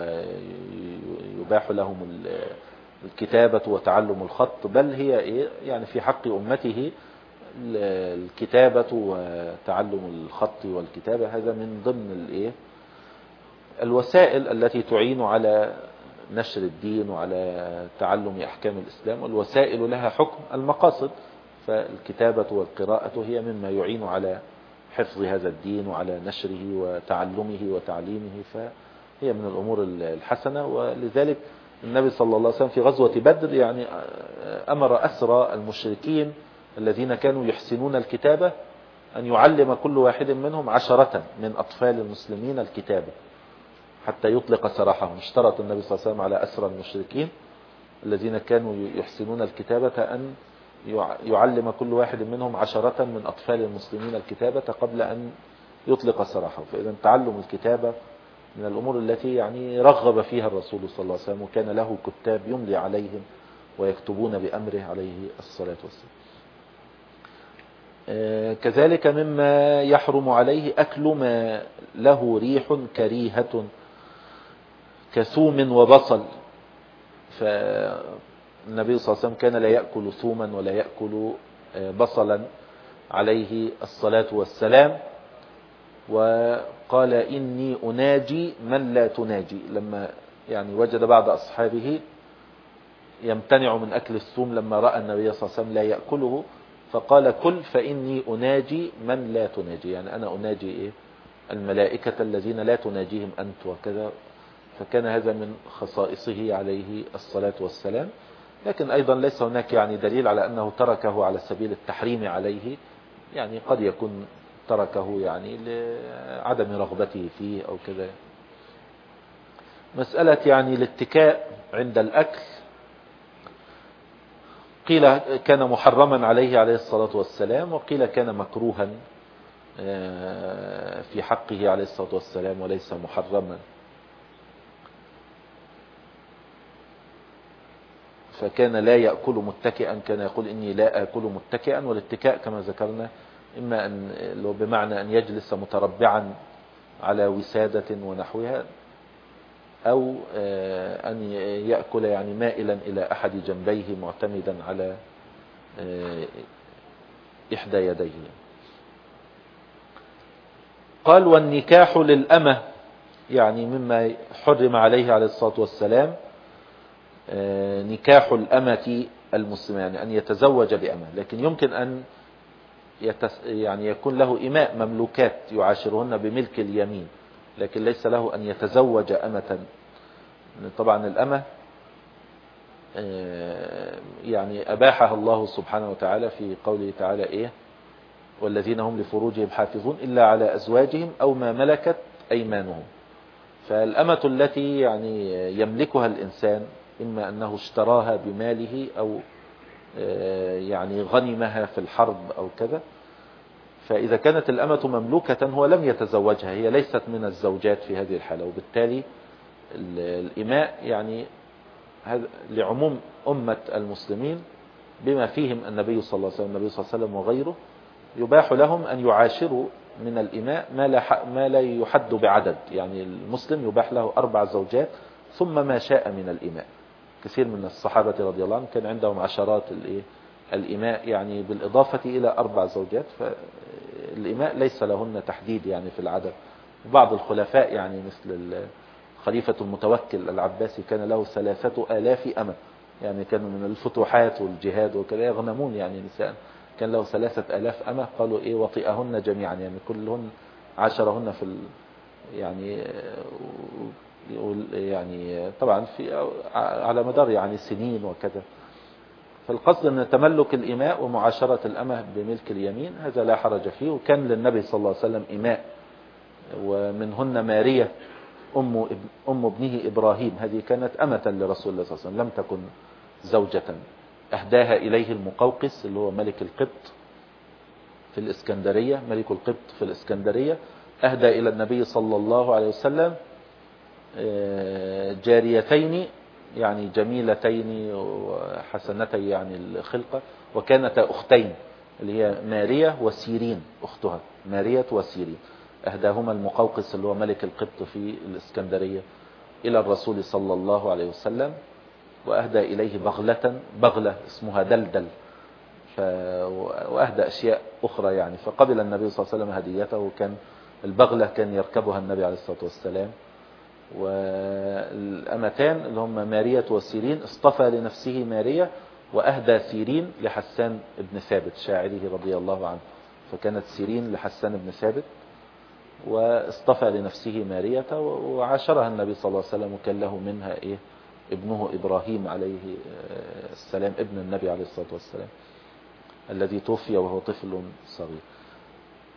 ويباح لهم الكتابة وتعلم الخط، بل هي يعني في حق أمته الكتابة وتعلم الخط والكتابة، هذا من ضمن الوسائل التي تعين على نشر الدين وعلى تعلم أحكام الإسلام، والوسائل لها حكم المقاصد، فالكتابة والقراءة هي مما يعين على حفظ هذا الدين وعلى نشره وتعلمه وتعليمه، فهي من الأمور الحسنة. ولذلك النبي صلى الله عليه وسلم في غزوة بدر يعني أمر أسرى المشركين الذين كانوا يحسنون الكتابة أن يعلم كل واحد منهم 10 من أطفال المسلمين الكتابة حتى يطلق سراحهم. اشترط النبي صلى الله عليه وسلم على أسرى المشركين الذين كانوا يحسنون الكتابة أن يعلم كل واحد منهم 10 من أطفال المسلمين الكتابة قبل أن يطلق سراحه. فإذا تعلم الكتابة من الأمور التي يعني رغب فيها الرسول صلى الله عليه وسلم، وكان له كتاب يملي عليهم ويكتبون بأمره عليه الصلاة والسلام. كذلك مما يحرم عليه أكل ما له ريح كريهة كثوم وبصل. فالنبي صلى الله عليه وسلم كان لا يأكل ثوما ولا يأكل بصلا عليه الصلاة والسلام. وقال إني أناجي من لا تناجي، لما يعني وجد بعض أصحابه يمتنع من أكل الثوم لما رأى النبي صلى الله عليه وسلم لا يأكله، فقال كل فإني أناجي من لا تناجي، يعني أنا أناجي الملائكة الذين لا تناجيهم أنت وكذا. فكان هذا من خصائصه عليه الصلاة والسلام. لكن أيضا ليس هناك يعني دليل على أنه تركه على سبيل التحريم عليه، يعني قد يكون تركه يعني لعدم رغبته فيه أو كذا. مسألة يعني الاتكاء عند الأكل، قيل كان محرما عليه الصلاة والسلام، وقيل كان مكروها في حقه عليه الصلاة والسلام وليس محرما. فكان لا يأكل متكئا، كان يقول إني لا أكل متكئا. والاتكاء كما ذكرنا إما أن لو بمعنى أن يجلس متربعا على وسادة ونحوها، أو أن يأكل يعني مائلا إلى أحد جنبيه معتمدا على إحدى يديه. قال والنكاح للأمة، يعني مما حرم عليه الصلاة والسلام نكاح الأمة المسلمة، يعني أن يتزوج بأمة. لكن يمكن أن يعني يكون له إماء مملوكات يعاشرهن بملك اليمين، لكن ليس له أن يتزوج أمة. طبعا الأمة يعني أباحها الله سبحانه وتعالى في قوله تعالى والذين هم لفروجهم حافظون إلا على أزواجهم أو ما ملكت أيمانهم. فالأمة التي يعني يملكها الإنسان إما أنه اشتراها بماله أو يعني غنمها في الحرب أو كذا، فإذا كانت الأمة مملوكة هو لم يتزوجها، هي ليست من الزوجات في هذه الحالة. وبالتالي الإماء يعني لعموم أمة المسلمين بما فيهم النبي صلى الله عليه وسلم وغيره، يباح لهم أن يعاشروا من الإماء ما لا يحد بعدد. يعني المسلم يباح له 4 زوجات ثم ما شاء من الإماء. كثير من الصحابة رضي الله عنهم كان عندهم عشرات الإماء، يعني بالإضافة إلى 4 زوجات. فالإماء ليس لهن تحديد يعني في العدد. بعض الخلفاء يعني مثل خليفة المتوكل العباسي كان له 3000 أمة، يعني كانوا من الفتوحات والجهاد وكذا يغنمون يعني نساء. كان له 3000 أمة، قالوا وطئهن جميعا، يعني كلهن عاشرهن في يعني طبعا في على مدار يعني سنين وكذا. فالقصد أن تملك الإماء ومعاشرة الأمة بملك اليمين هذا لا حرج فيه. وكان للنبي صلى الله عليه وسلم إماء، ومنهن مارية أم ابنه إبراهيم، هذه كانت أمة لرسول الله صلى الله عليه وسلم، لم تكن زوجة. أهداها إليه المقوقس اللي هو ملك القبط في الإسكندرية، ملك القبط في الإسكندرية، أهدى إلى النبي صلى الله عليه وسلم جاريتين يعني جميلتين وحسنتي يعني الخلقة، وكانتا أختين اللي هي مارية وسيرين، أختها مارية وسيرين. أهداهما المقوقس اللي هو ملك القبط في الإسكندرية إلى الرسول صلى الله عليه وسلم، وأهدى إليه بغلة اسمها دلدل، وأهدى أشياء أخرى يعني. فقبل النبي صلى الله عليه وسلم هديته، وكان البغلة كان يركبها النبي عليه الصلاة والسلام. والأمتان اللي هم مارية وسيرين اصطفى لنفسه مارية، وأهدى سيرين لحسان بن ثابت شاعره رضي الله عنه. فكانت سيرين لحسان بن ثابت، واصطفى لنفسه مارية وعاشرها النبي صلى الله عليه وسلم، وكان له منها ابنه إبراهيم عليه السلام، ابن النبي عليه الصلاة والسلام، الذي توفي وهو طفل صغير.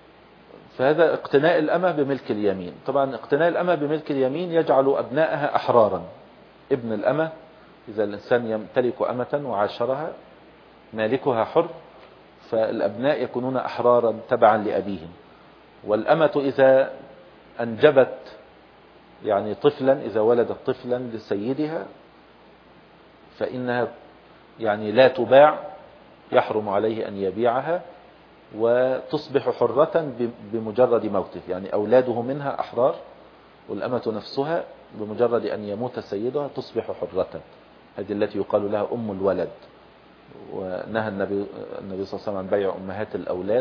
فهذا اقتناء الأمة بملك اليمين. طبعا اقتناء الأمة بملك اليمين يجعل أبنائها أحرارا. ابن الأمة إذا الإنسان يمتلك أمة وعاشرها مالكها حر، فالأبناء يكونون أحرارا تبعا لأبيهم. والأمة إذا أنجبت يعني طفلا، إذا ولدت طفلا لسيدها فإنها يعني لا تباع، يحرم عليه أن يبيعها، وتصبح حرة بمجرد موته. يعني أولاده منها أحرار، والأمة نفسها بمجرد أن يموت سيدها تصبح حرة. هذه التي يقال لها أم الولد. ونهى النبي صلى الله عليه وسلم عن بيع أمهات الأولاد،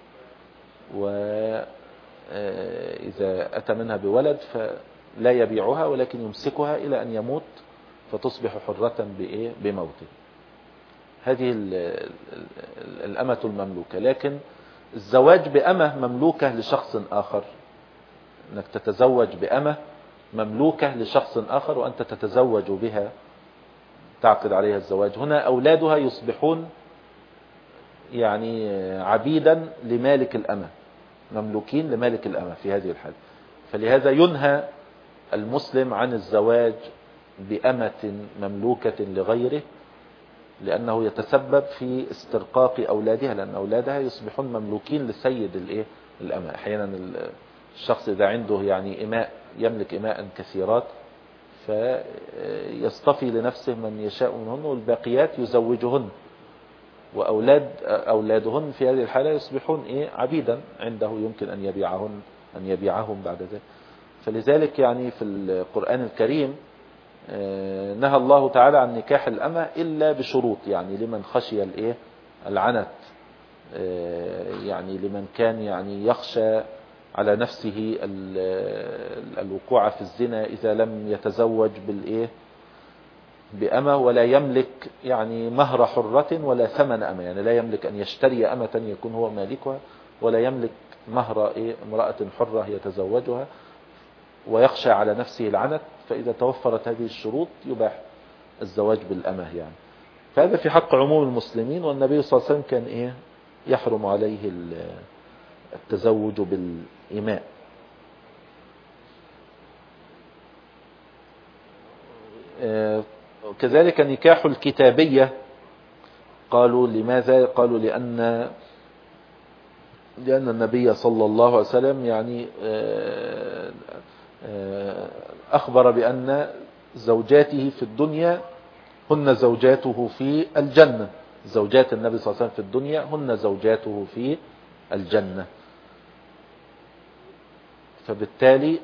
وإذا أتى منها بولد فلا يبيعها ولكن يمسكها إلى أن يموت فتصبح حرة بموته. هذه الأمة المملوكة. لكن الزواج بأمة مملوكة لشخص آخر، أنك تتزوج بأمة مملوكة لشخص آخر وأنت تتزوج بها، تعقد عليها الزواج، هنا أولادها يصبحون يعني عبيدا لمالك الأمة، مملوكين لمالك الأمة في هذه الحالة. فلهذا ينهى المسلم عن الزواج بأمة مملوكة لغيره، لأنه يتسبب في استرقاق أولادها، لأن أولادها يصبحون مملوكين لسيد الأمة. أحيانا الشخص إذا عنده يعني إماء، يملك إماء كثيرات، فيصطفي لنفسه من يشاء منهن والباقيات يزوجهن، أولادهن في هذه الحالة يصبحون عبيدا عنده، يمكن أن يبيعهم بعد ذلك. فلذلك يعني في القرآن الكريم نهى الله تعالى عن نكاح الأمة إلا بشروط، يعني لمن خشي العنت، يعني لمن كان يعني يخشى على نفسه الوقوع في الزنا إذا لم يتزوج بأمة، ولا يملك يعني مهر حرة ولا ثمن أمة، يعني لا يملك أن يشتري أمة يكون هو مالكها، ولا يملك مهر امرأة حرة يتزوجها، ويخشى على نفسه العنت. فإذا توفرت هذه الشروط يباح الزواج بالأمة يعني. فهذا في حق عموم المسلمين. والنبي صلى الله عليه وسلم كان يحرم عليه التزوج بالإماء. كذلك نكاح الكتابية، قالوا لماذا؟ قالوا لأن النبي صلى الله عليه وسلم يعني أخبر بأن زوجاته في الدنيا هن زوجاته في الجنة. زوجات النبي صلى الله عليه وسلم في الدنيا هن زوجاته في الجنة. فبالتالي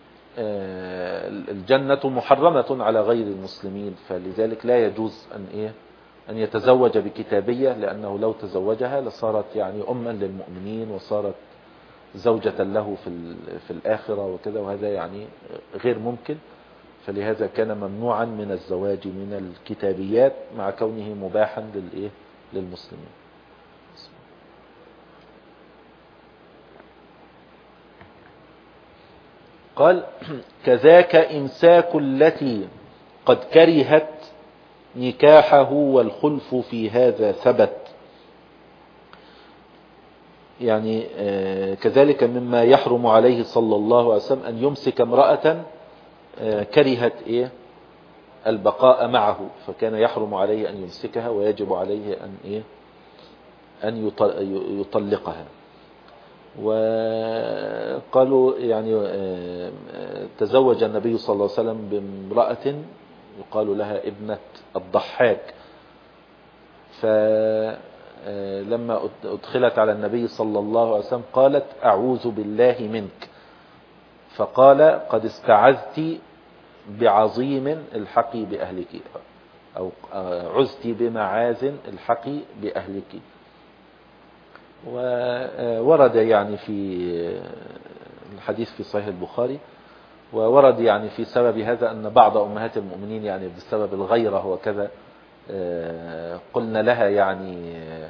الجنة محرمة على غير المسلمين، فلذلك لا يجوز أن يتزوج بكتابية، لأنه لو تزوجها لصارت يعني أما للمؤمنين وصارت زوجة له في الآخرة وكذا، وهذا يعني غير ممكن. فلهذا كان ممنوعا من الزواج من الكتابيات مع كونه مباحا للمسلمين. قال كذاك إمساك التي قد كرهت نكاحه والخلف في هذا ثبت. يعني كذلك مما يحرم عليه صلى الله عليه وسلم أن يمسك امرأة كرهت البقاء معه، فكان يحرم عليه أن يمسكها ويجب عليه أن يطلقها. وقالوا يعني تزوج النبي صلى الله عليه وسلم بامرأة يقال لها ابنة الضحاك، فلما أدخلت على النبي صلى الله عليه وسلم قالت أعوذ بالله منك، فقال قد استعذت بعظيم الحقي بأهلك، أو عزت بمعاذ الحقي بأهلك. وورد يعني في الحديث في صحيح البخاري، وورد يعني في سبب هذا أن بعض أمهات المؤمنين يعني بسبب الغيرة وكذا قلنا لها يعني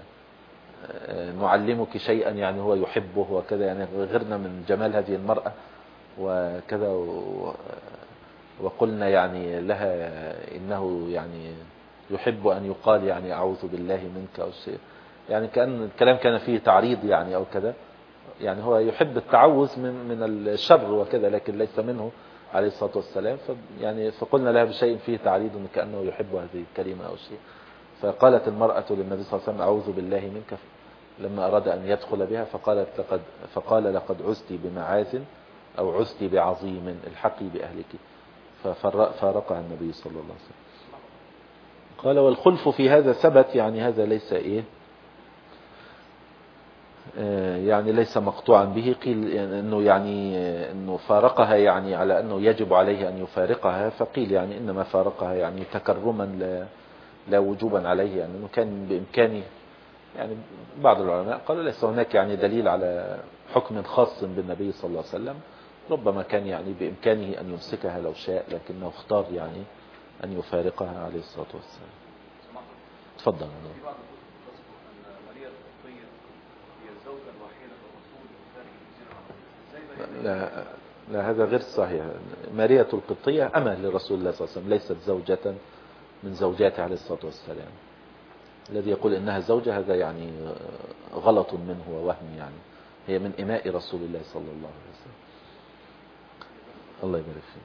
نعلمك شيئا يعني هو يحبه وكذا، يعني غيرنا من جمال هذه المرأة وكذا، وقلنا يعني لها إنه يعني يحب أن يقال يعني أعوذ بالله منك أو شيء، يعني كأن الكلام كان فيه تعريض يعني أو كذا. يعني هو يحب التعوذ من الشر وكذا، لكن ليس منه عليه الصلاة والسلام. يعني فقلنا لها بشيء فيه تعريض كأنه يحب هذه الكلمة أو شيء. فقالت المرأة للنبي صلى الله عليه وسلم أعوذ بالله منك لما أراد أن يدخل بها، فقال لقد عزت بمعاذ أو عزت بعظيم الحقي بأهلك، ففارقها النبي صلى الله عليه وسلم. قال والخلف في هذا ثبت، يعني هذا ليس يعني ليس مقطوعا به. قيل انه فارقها يعني على انه يجب عليه ان يفارقها، فقيل يعني انما فارقها يعني تكرما لا وجوبا عليه، يعني انه كان بامكانه. يعني بعض العلماء قالوا ليس هناك يعني دليل على حكم خاص بالنبي صلى الله عليه وسلم، ربما كان يعني بامكانه ان يمسكها لو شاء، لكنه اختار يعني ان يفارقها عليه الصلاة والسلام. تفضل. لا لا، هذا غير صحيح. مارية القبطية أمة لرسول الله صلى الله عليه وسلم، ليست زوجة من زوجاته عليه الصلاة والسلام. الذي يقول إنها زوجة هذا يعني غلط منه ووهم، يعني هي من إماء رسول الله صلى الله عليه وسلم. الله يبارك فيه.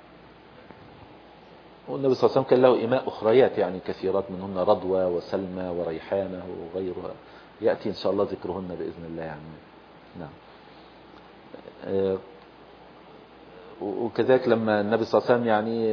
والنبي صلى الله عليه وسلم كان له إماء أخريات يعني كثيرات، منهن رضوى وسلمى وريحانة وغيرها، يأتي إن شاء الله ذكرهن بإذن الله يعني. نعم. وكذلك لما النبي صلى الله عليه وسلم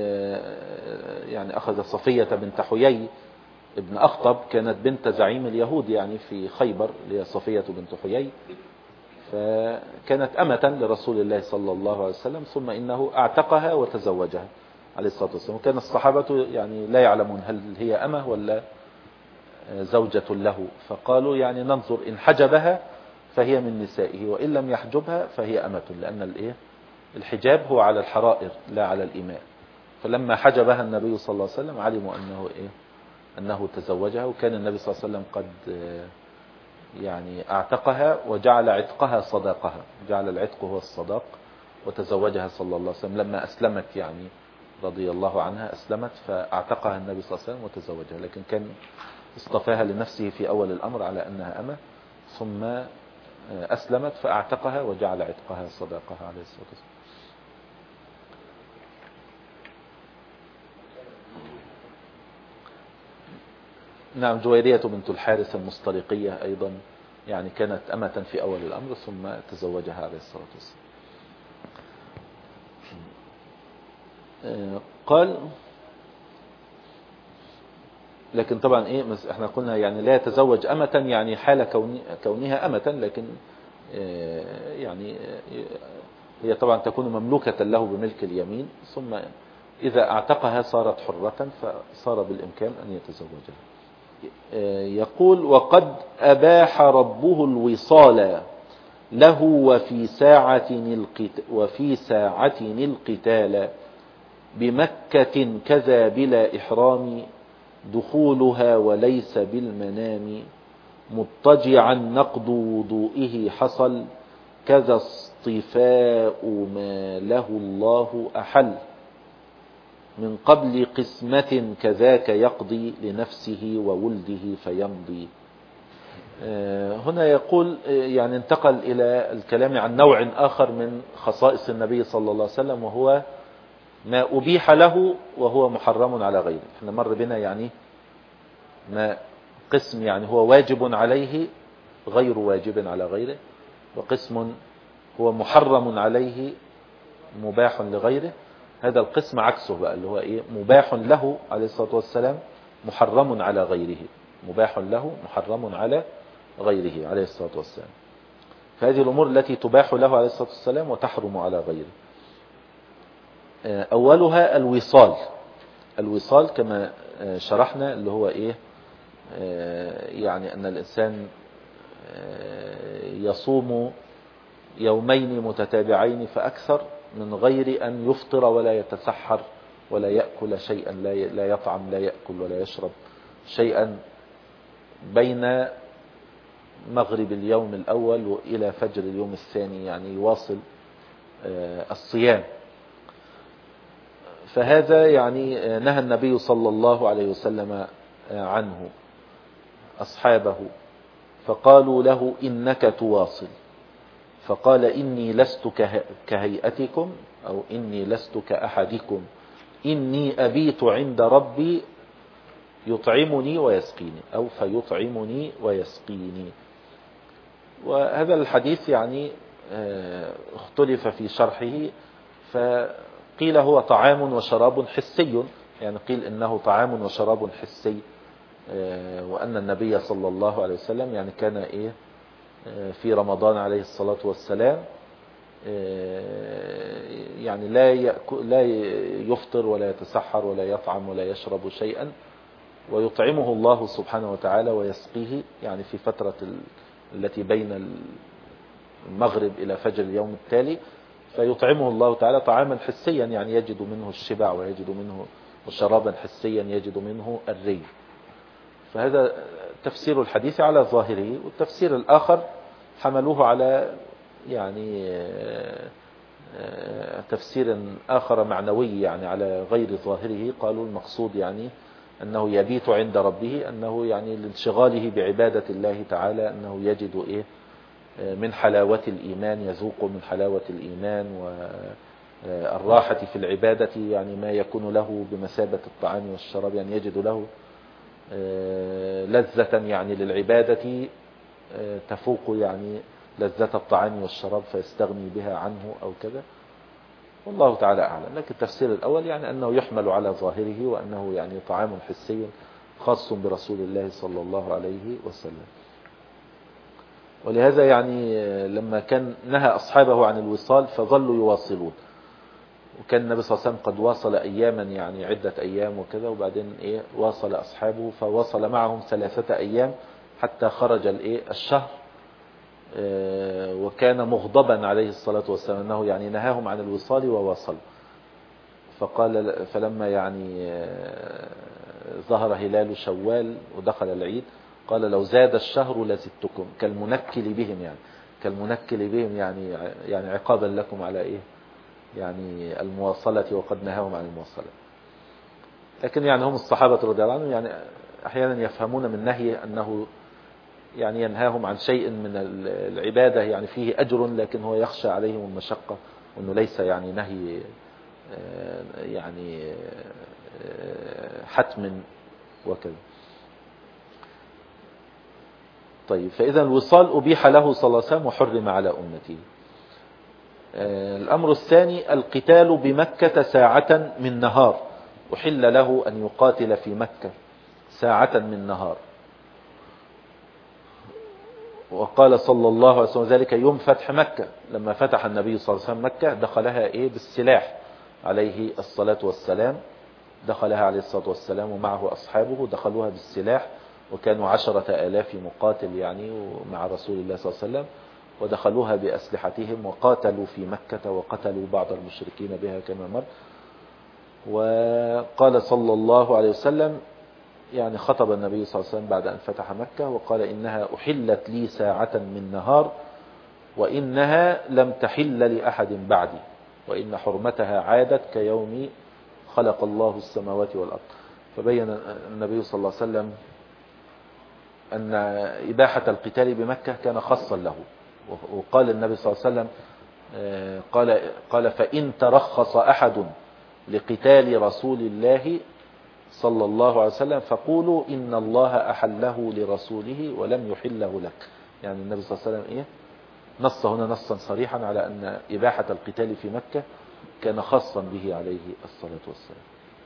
يعني أخذ صفية بنت حيي ابن أخطب، كانت بنت زعيم اليهود يعني في خيبر، اللي هي صفية بنت حيي، فكانت أمة لرسول الله صلى الله عليه وسلم، ثم إنه أعتقها وتزوجها عليه الصلاة والسلام. وكان الصحابة يعني لا يعلمون هل هي أمة ولا زوجة له، فقالوا يعني ننظر إن حجبها فهي من نسائه، وإن لم يحجبها فهي أمة، لأن الحجاب هو على الحرائر لا على الإماء. فلما حجبها النبي صلى الله عليه وسلم علموا أنه تزوجها. وكان النبي صلى الله عليه وسلم قد يعني اعتقها وجعل عتقها صداقها، جعل العتق هو الصداق، وتزوجها صلى الله عليه وسلم لما أسلمت، يعني رضي الله عنها أسلمت، فاعتقها النبي صلى الله عليه وسلم وتزوجها. لكن كان اصطفاها لنفسه في أول الأمر على أنها أمة، ثم أسلمت فاعتقها وجعل عتقها صداقها عليه الصلاة والسلام. نعم. جويرية بنت الحارث المسترقية أيضا يعني كانت أمة في أول الأمر، ثم تزوجها عليه الصلاة والسلام. قال لكن طبعا احنا قلنا يعني لا يتزوج أمة يعني حال كونها أمة، لكن يعني هي طبعا تكون مملوكة له بملك اليمين، ثم إذا اعتقها صارت حرة، فصار بالإمكان أن يتزوجها. يقول وقد أباح ربه الوصال له وفي ساعة القتال بمكة كذا بلا إحرام دخولها وليس بالمنام مضطجعا نقض وضوئه حصل كذا اصطفاء ما له الله أحل من قبل قسمة كذاك يقضي لنفسه وولده فيمضي. هنا يقول يعني انتقل إلى الكلام عن نوع آخر من خصائص النبي صلى الله عليه وسلم، وهو ما أبيح له وهو محرم على غيره. احنا مر بنا يعني ما قسم يعني هو واجب عليه غير واجب على غيره، وقسم هو محرم عليه مباح لغيره. هذا القسم عكسه بقى، اللي هو مباح له عليه الصلاة والسلام محرم على غيره، مباح له محرم على غيره عليه الصلاة والسلام. فهذه الأمور التي تباح له عليه الصلاة والسلام وتحرم على غيره. أولها الوصال كما شرحنا، اللي هو يعني أن الإنسان يصوم يومين متتابعين فأكثر من غير أن يفطر ولا يتسحر ولا يأكل شيئا، لا يطعم لا يأكل ولا يشرب شيئا بين مغرب اليوم الأول وإلى فجر اليوم الثاني، يعني يواصل الصيام. فهذا يعني نهى النبي صلى الله عليه وسلم عنه أصحابه، فقالوا له إنك تواصل، فقال إني لست كهيئتكم أو إني لست كأحدكم، إني أبيت عند ربي يطعمني ويسقيني، أو فيطعمني ويسقيني. وهذا الحديث يعني اختلف في شرحه، فقيل هو طعام وشراب حسي، يعني قيل إنه طعام وشراب حسي، وأن النبي صلى الله عليه وسلم يعني كان في رمضان عليه الصلاة والسلام يعني لا يفطر ولا يتسحر ولا يطعم ولا يشرب شيئا، ويطعمه الله سبحانه وتعالى ويسقيه، يعني في فترة التي بين المغرب إلى فجر اليوم التالي، فيطعمه الله تعالى طعاما حسيا، يعني يجد منه الشبع ويجد منه، وشرابا حسيا يجد منه الري. فهذا تفسير الحديث على ظاهره. والتفسير الآخر حملوه على يعني تفسير آخر معنوي، يعني على غير ظاهره. قالوا المقصود يعني أنه يبيت عند ربه، أنه يعني لانشغاله بعبادة الله تعالى، أنه يجد من حلاوة الإيمان، يذوق من حلاوة الإيمان والراحة في العبادة، يعني ما يكون له بمثابة الطعام والشراب، يعني يجد له لذة يعني للعبادة تفوق يعني لذة الطعام والشراب، فيستغني بها عنه أو كذا. والله تعالى أعلم. لكن التفسير الأول يعني أنه يحمل على ظاهره، وأنه يعني طعام حسي خاص برسول الله صلى الله عليه وسلم. ولهذا يعني لما كان نهى أصحابه عن الوصال فظلوا يواصلون، وكان النبي صلى الله عليه وسلم قد واصل أياما، يعني عدة أيام وكذا، وبعدين واصل أصحابه، فواصل معهم 3 أيام حتى خرج الشهر. وكان مغضبا عليه الصلاة والسلام أنه يعني نهاهم عن الوصال وواصل. فقال فلما يعني ظهر هلال شوال ودخل العيد قال لو زاد الشهر لزدتكم، كالمنكل بهم، يعني كالمنكل بهم، يعني عقابا لكم على يعني المواصلة، وقد نهاهم عن المواصلة. لكن يعني هم الصحابة رضي الله عنهم يعني أحيانا يفهمون من نهي أنه يعني ينهاهم عن شيء من العبادة يعني فيه أجر، لكن هو يخشى عليهم المشقة، وأنه ليس يعني نهي يعني حتم وكذا. طيب، فإذا الوصال أبيح له صلى الله عليه وسلم وحرم على أمته. الأمر الثاني القتال بمكة ساعة من نهار، أحل له أن يقاتل في مكة ساعة من نهار. وقال صلى الله عليه وسلم ذلك يوم فتح مكة، لما فتح النبي صلى الله عليه وسلم مكة دخلها بالسلاح عليه الصلاة والسلام، دخلها عليه الصلاة والسلام ومعه أصحابه، دخلوها بالسلاح، وكانوا 10,000 مقاتل يعني مع رسول الله صلى الله عليه وسلم، ودخلوها بأسلحتهم وقاتلوا في مكة، وقتلوا بعض المشركين بها كما مر. وقال صلى الله عليه وسلم يعني خطب النبي صلى الله عليه وسلم بعد أن فتح مكة وقال إنها أحلت لي ساعة من نهار، وإنها لم تحل لأحد بعدي، وإن حرمتها عادت كيوم خلق الله السماوات والأرض. فبين النبي صلى الله عليه وسلم أن إباحة القتال بمكة كان خاصا له. وقال النبي صلى الله عليه وسلم قال فإن ترخص أحد لقتال رسول الله صلى الله عليه وسلم فقولوا إن الله أحله لرسوله ولم يحله لك. يعني النبي صلى الله عليه وسلم نص هنا نصا صريحا على أن إباحة القتال في مكة كان خاصا به عليه الصلاة والسلام.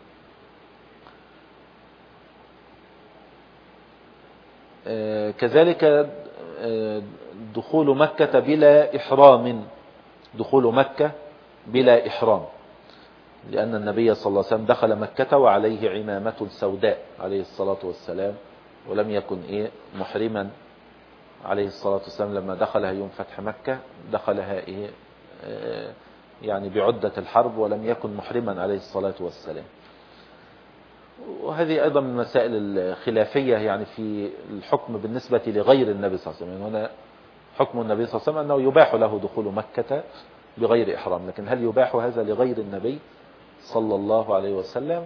كذلك دخول مكة بلا إحرام، دخول مكة بلا إحرام، لأن النبي صلى الله عليه وسلم دخل مكة وعليه عمامة سوداء عليه الصلاة والسلام، ولم يكن محرما عليه الصلاة والسلام. لما دخلها يوم فتح مكة دخلها يعني بعدة الحرب، ولم يكن محرما عليه الصلاة والسلام. وهذه أيضا من المسائل الخلافية يعني في الحكم بالنسبة لغير النبي صلى الله عليه وسلم. هنا حكم النبي صلى الله عليه وسلم أنه يباح له دخول مكة بغير إحرام، لكن هل يباح هذا لغير النبي صلى الله عليه وسلم؟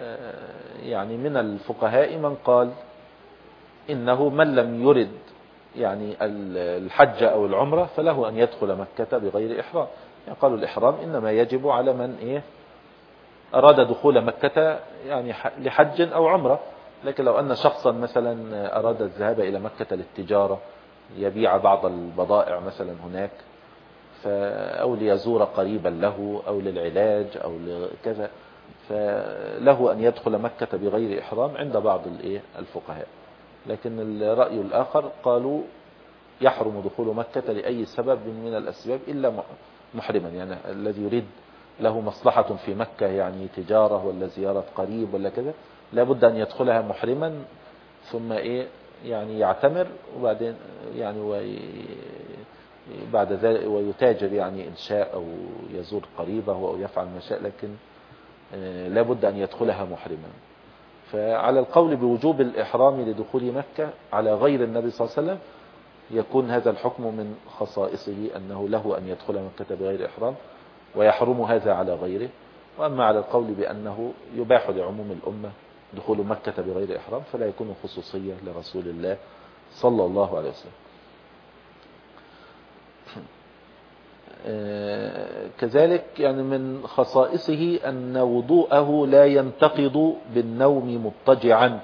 يعني من الفقهاء من قال إنه من لم يرد يعني الحج أو العمرة فله أن يدخل مكة بغير إحرام. يعني قالوا الإحرام إنما يجب على من أراد دخول مكة يعني لحج أو عمرة. لكن لو أن شخصا مثلا أراد الذهاب إلى مكة للتجارة، يبيع بعض البضائع مثلا هناك، أو ليزور قريبا له أو للعلاج أو لكذا، فله أن يدخل مكة بغير إحرام عند بعض الفقهاء. لكن الرأي الآخر قالوا يحرم دخول مكة لأي سبب من الأسباب إلا محرما، يعني الذي يريد له مصلحة في مكة يعني تجارة ولا زيارة قريب ولا كذا، لابد أن يدخلها محرما ثم يعني يعتمر، وبعدين يعني بعد ذلك ويتاجر يعني إن شاء أو يزور قريبه أو يفعل ما شاء، لكن لابد أن يدخلها محرما. فعلى القول بوجوب الإحرام لدخول مكة على غير النبي صلى الله عليه وسلم يكون هذا الحكم من خصائصه أنه له أن يدخل مكة بغير إحرام، ويحرم هذا على غيره. وأما على القول بأنه يباح لعموم الأمة دخول مكة بغير إحرام فلا يكون خصوصية لرسول الله صلى الله عليه وسلم. كذلك يعني من خصائصه أن وضوءه لا ينتقض بالنوم مضطجعا،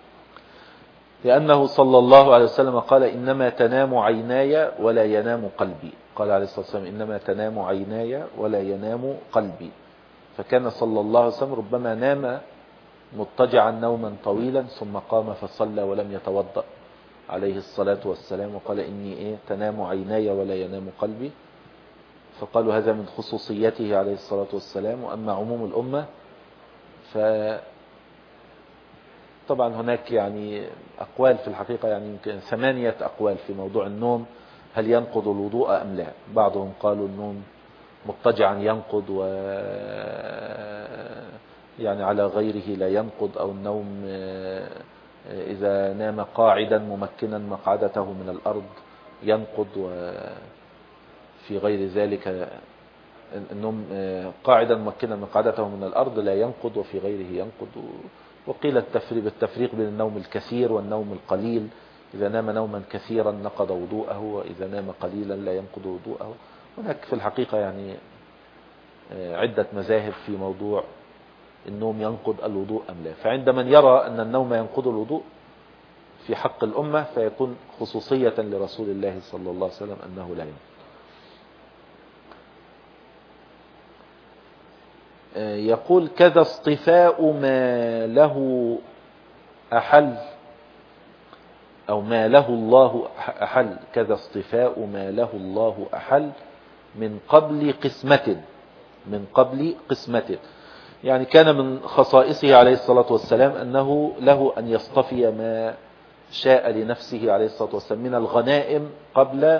لأنه صلى الله عليه وسلم قال إنما تنام عيناي ولا ينام قلبي. قال عليه الصلاة والسلام إنما تنام عيناي ولا ينام قلبي. فكان صلى الله عليه وسلم ربما نام مضطجعا نوما طويلا ثم قام فصلى ولم يتوضأ عليه الصلاة والسلام، وقال إني تنام عيناي ولا ينام قلبي. فقالوا هذا من خصوصيته عليه الصلاة والسلام. وأما عموم الأمة طبعا هناك يعني أقوال في الحقيقة، يعني يمكن 8 أقوال في موضوع النوم، هل ينقض الوضوء أم لا. بعضهم قالوا النوم مضطجعا ينقض، و يعني على غيره لا ينقض، أو النوم إذا نام قاعدا ممكنا مقعدته من الأرض ينقض، وفي غير ذلك النوم قاعدا ممكنا مقعدته من الأرض لا ينقض، وفي غيره ينقض. وقيل بالتفريق بين النوم الكثير والنوم القليل، إذا نام نوما كثيرا نقض وضوءه، وإذا نام قليلا لا ينقض وضوءه. هناك في الحقيقة يعني عدة مذاهب في موضوع النوم ينقض الوضوء أم لا. فعند من يرى أن النوم ينقض الوضوء في حق الأمة فيكون خصوصية لرسول الله صلى الله عليه وسلم أنه لا ينقض. يقول كذا اصطفاء ما له أحل أو ما له الله أحل، كذا اصطفاء ما له الله أحل من قبل قسمة. يعني كان من خصائصه عليه الصلاة والسلام أنه له أن يصطفي ما شاء لنفسه عليه الصلاة والسلام من الغنائم قبل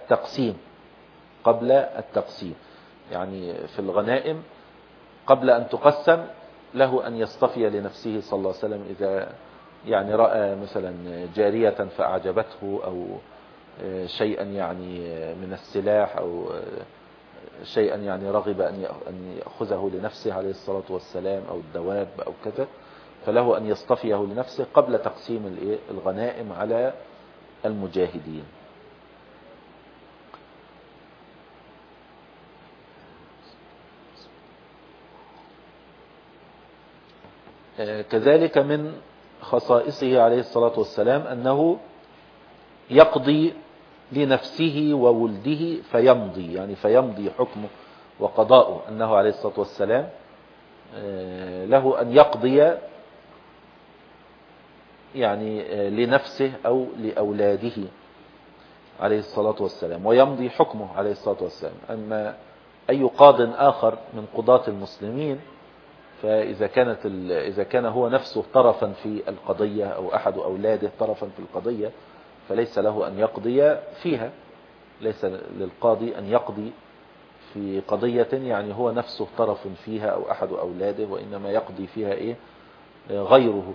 التقسيم. يعني في الغنائم قبل أن تقسم له أن يصطفي لنفسه صلى الله عليه وسلم، إذا يعني رأى مثلا جارية فأعجبته، أو شيئا يعني من السلاح، أو شيئا يعني رغب أن يأخذه لنفسه عليه الصلاة والسلام، أو الدواب أو كذا، فله أن يصطفيه لنفسه قبل تقسيم الغنائم على المجاهدين. كذلك من خصائصه عليه الصلاة والسلام أنه يقضي لنفسه وولده فيمضي، يعني فيمضي حكمه وقضاؤه، أنه عليه الصلاة والسلام له أن يقضي يعني لنفسه أو لأولاده عليه الصلاة والسلام، ويمضي حكمه عليه الصلاة والسلام. أما أي قاض آخر من قضاة المسلمين إذا كان هو نفسه طرفا في القضية، أو أحد أولاده طرفا في القضية، فليس له أن يقضي فيها. ليس للقاضي أن يقضي في قضية يعني هو نفسه طرف فيها أو أحد أولاده، وإنما يقضي فيها غيره.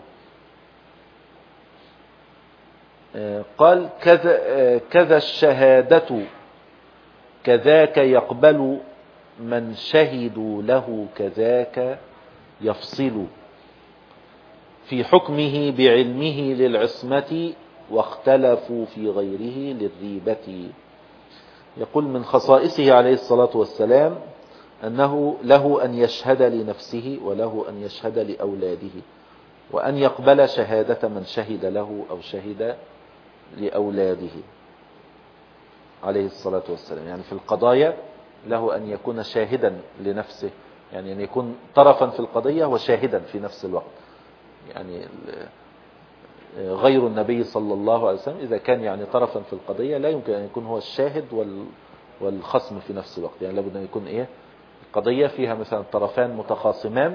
قال كذا الشهادة كذاك يقبل من شهدوا له كذاك يفصل في حكمه بعلمه للعصمة واختلفوا في غيره للريبة. يقول من خصائصه عليه الصلاة والسلام أنه له أن يشهد لنفسه وله أن يشهد لأولاده، وأن يقبل شهادة من شهد له أو شهد لأولاده عليه الصلاة والسلام. يعني في القضايا له أن يكون شاهدا لنفسه، يعني أن يكون طرفا في القضية وشاهدا في نفس الوقت. يعني غير النبي صلى الله عليه وسلم إذا كان يعني طرفا في القضية لا يمكن أن يكون هو الشاهد والخصم في نفس الوقت. يعني لابد أن يكون القضية فيها مثلا طرفان متخاصمان،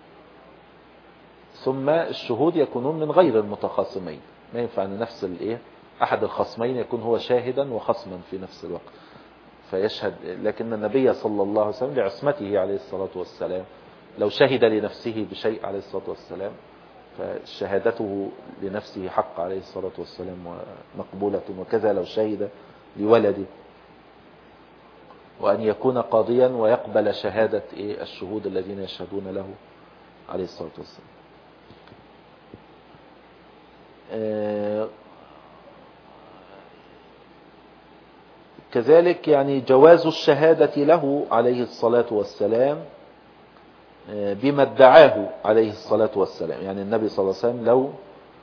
ثم الشهود يكونون من غير المتخاصمين. ما ينفع أن نفس أحد الخصمين يكون هو شاهدا وخصما في نفس الوقت فيشهد. لكن النبي صلى الله عليه وسلم لعصمته عليه الصلاة والسلام لو شهد لنفسه بشيء عليه الصلاة والسلام فشهادته لنفسه حق عليه الصلاة والسلام ومقبولة، وكذا لو شهد لولده. وأن يكون قاضيا ويقبل شهادة الشهود الذين يشهدون له عليه الصلاة والسلام. كذلك يعني جواز الشهادة له عليه الصلاة والسلام بما ادعاه عليه الصلاة والسلام. يعني النبي صلى الله عليه وسلم لو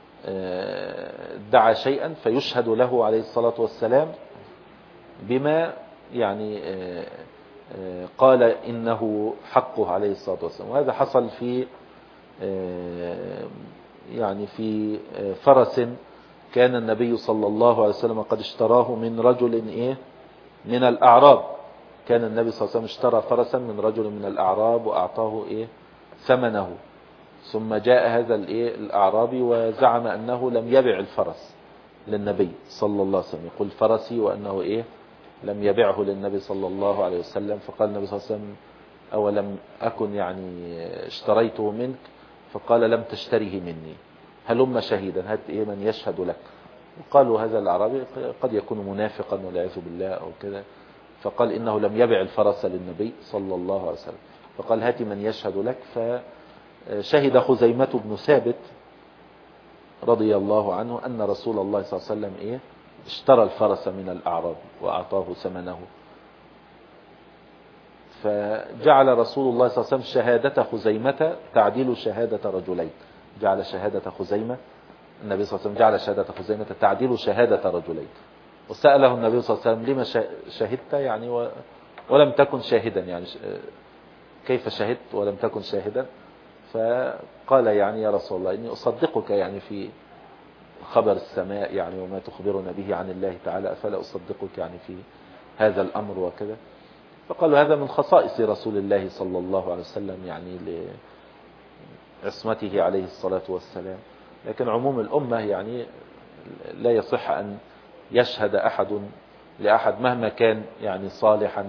ادعى شيئا فيشهد له عليه الصلاة والسلام بما يعني قال إنه حقه عليه الصلاة والسلام. وهذا حصل في يعني في فرس كان النبي صلى الله عليه وسلم قد اشتراه من رجل من الأعراب. كان النبي صلى الله عليه وسلم اشترى فرسا من رجل من الأعراب وأعطاه ثمنه، ثم جاء هذا الأعرابي وزعم أنه لم يبع الفرس للنبي صلى الله عليه وسلم، يقول فرسي، وأنه لم يبعه للنبي صلى الله عليه وسلم. فقال النبي صلى الله عليه وسلم أولم أكن يعني اشتريته منك؟ فقال لم تشتريه مني، هلم شهيدا، هات من يشهد لك. وقالوا هذا الأعرابي قد يكون منافقا والعياذ بالله أو كذا، فقال إنه لم يبع الفرس للنبي صلى الله عليه وسلم. فقال هات من يشهد لك. فشهد خزيمة بن ثابت رضي الله عنه أن رسول الله صلى الله عليه وسلم اشترى الفرس من الأعراب وأعطاه ثمنه. فجعل رسول الله صلى الله عليه وسلم شهادة خزيمة تعديل شهادة رجلين. جعل شهادة خزيمة، النبي صلى الله عليه وسلم جعل شهادة خزيمة تعديل شهادة رجلين. وسأله النبي صلى الله عليه وسلم لما شهدت يعني ولم تكن شاهدا، يعني كيف شهدت ولم تكن شاهدا؟ فقال يعني يا رسول الله إني أصدقك يعني في خبر السماء يعني وما تخبرنا به عن الله تعالى، أفلا أصدقك يعني في هذا الأمر وكذا. فقالوا هذا من خصائص رسول الله صلى الله عليه وسلم يعني لعصمته عليه الصلاة والسلام. لكن عموم الأمة يعني لا يصح أن يشهد أحد لأحد مهما كان يعني صالحا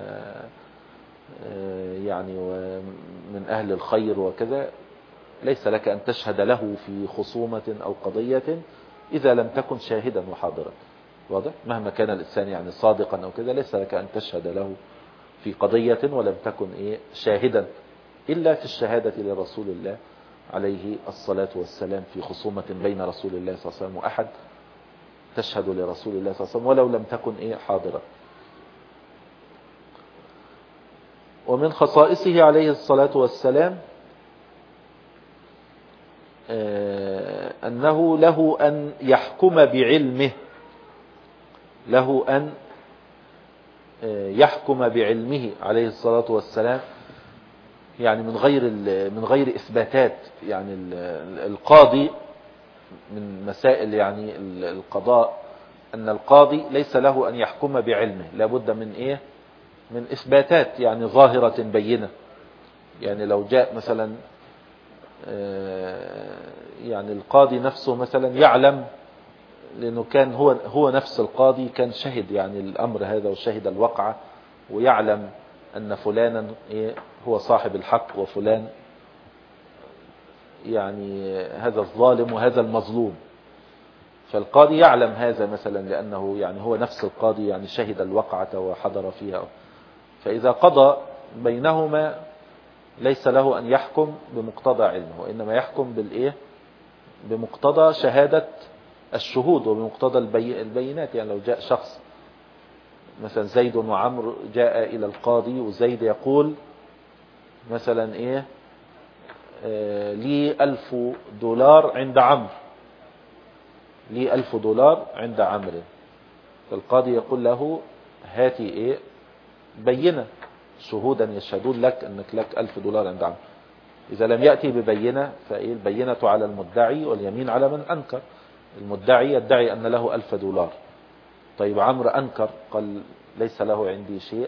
يعني ومن أهل الخير وكذا. ليس لك أن تشهد له في خصومة أو قضية إذا لم تكن شاهدا وحاضرا. واضح؟ مهما كان الإنسان يعني صادقا أو كذا ليس لك أن تشهد له في قضية ولم تكن شاهدا، إلا في الشهادة لرسول الله عليه الصلاة والسلام في خصومة بين رسول الله صلى الله عليه وسلم وأحد، تشهد لرسول الله صلى الله عليه وسلم ولو لم تكن حاضرا. ومن خصائصه عليه الصلاة والسلام أنه له أن يحكم بعلمه، له أن يحكم بعلمه عليه الصلاة والسلام، يعني من غير إثباتات. يعني القاضي من مسائل يعني القضاء أن القاضي ليس له أن يحكم بعلمه، لابد من إثباتات يعني ظاهرة بينة. يعني لو جاء مثلا يعني القاضي نفسه مثلا يعلم، لأنه كان هو نفس القاضي كان شهد يعني الأمر هذا وشهد الوقعة، ويعلم أن فلانا هو صاحب الحق وفلان يعني هذا الظالم وهذا المظلوم. فالقاضي يعلم هذا مثلا لأنه يعني هو نفس القاضي يعني شهد الوقعة وحضر فيها. فإذا قضى بينهما ليس له أن يحكم بمقتضى علمه، وإنما يحكم بمقتضى شهادة الشهود وبمقتضى البينات. يعني لو جاء شخص مثلا زيد وعمرو جاء إلى القاضي، وزيد يقول مثلا إيه لي $1000 عند عمرو، لي $1000 عند عمرو، فالقاضي يقول له هاتي إيه بينة، شهودا يشهدون لك أنك لك $1000 عند عمرو. إذا لم يأتي ببينة فإيه البينة على المدعي واليمين على من أنكر. المدعي يدعي أن له $1000، طيب عمرو أنكر قال ليس له عندي شيء.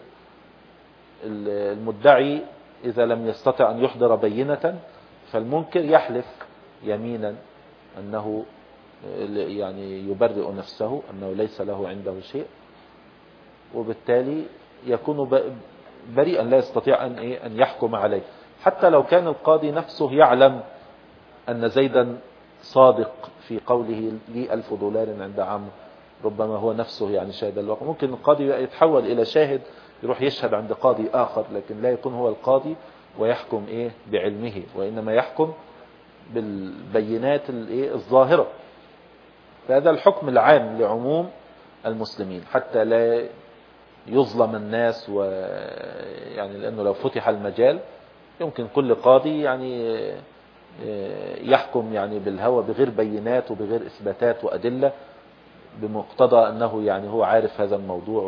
المدعي إذا لم يستطع أن يحضر بينة فالمنكر يحلف يمينا أنه يعني يبرئ نفسه أنه ليس له عنده شيء، وبالتالي يكون بريئا لا يستطيع أن يحكم عليه. حتى لو كان القاضي نفسه يعلم أن زيدا صادق في قوله لي $1000 عند عمرو، ربما هو نفسه يعني شاهد الواقع، ممكن القاضي يتحول إلى شاهد يروح يشهد عند قاضي آخر، لكن لا يكون هو القاضي ويحكم بعلمه، وإنما يحكم بالبينات الظاهرة. فهذا الحكم العام لعموم المسلمين حتى لا يظلم الناس، ويعني لأنه لو فتح المجال يمكن كل قاضي يعني يحكم يعني بالهوى بغير بينات وبغير إثباتات وأدلة، بمقتضى أنه يعني هو عارف هذا الموضوع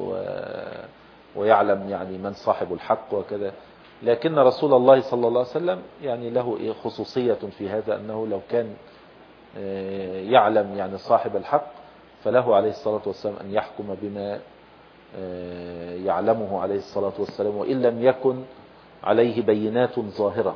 ويعلم يعني من صاحب الحق وكذا. لكن رسول الله صلى الله عليه وسلم يعني له خصوصية في هذا، أنه لو كان يعلم يعني صاحب الحق فله عليه الصلاة والسلام أن يحكم بما يعلمه عليه الصلاة والسلام، وإن لم يكن عليه بينات ظاهرة.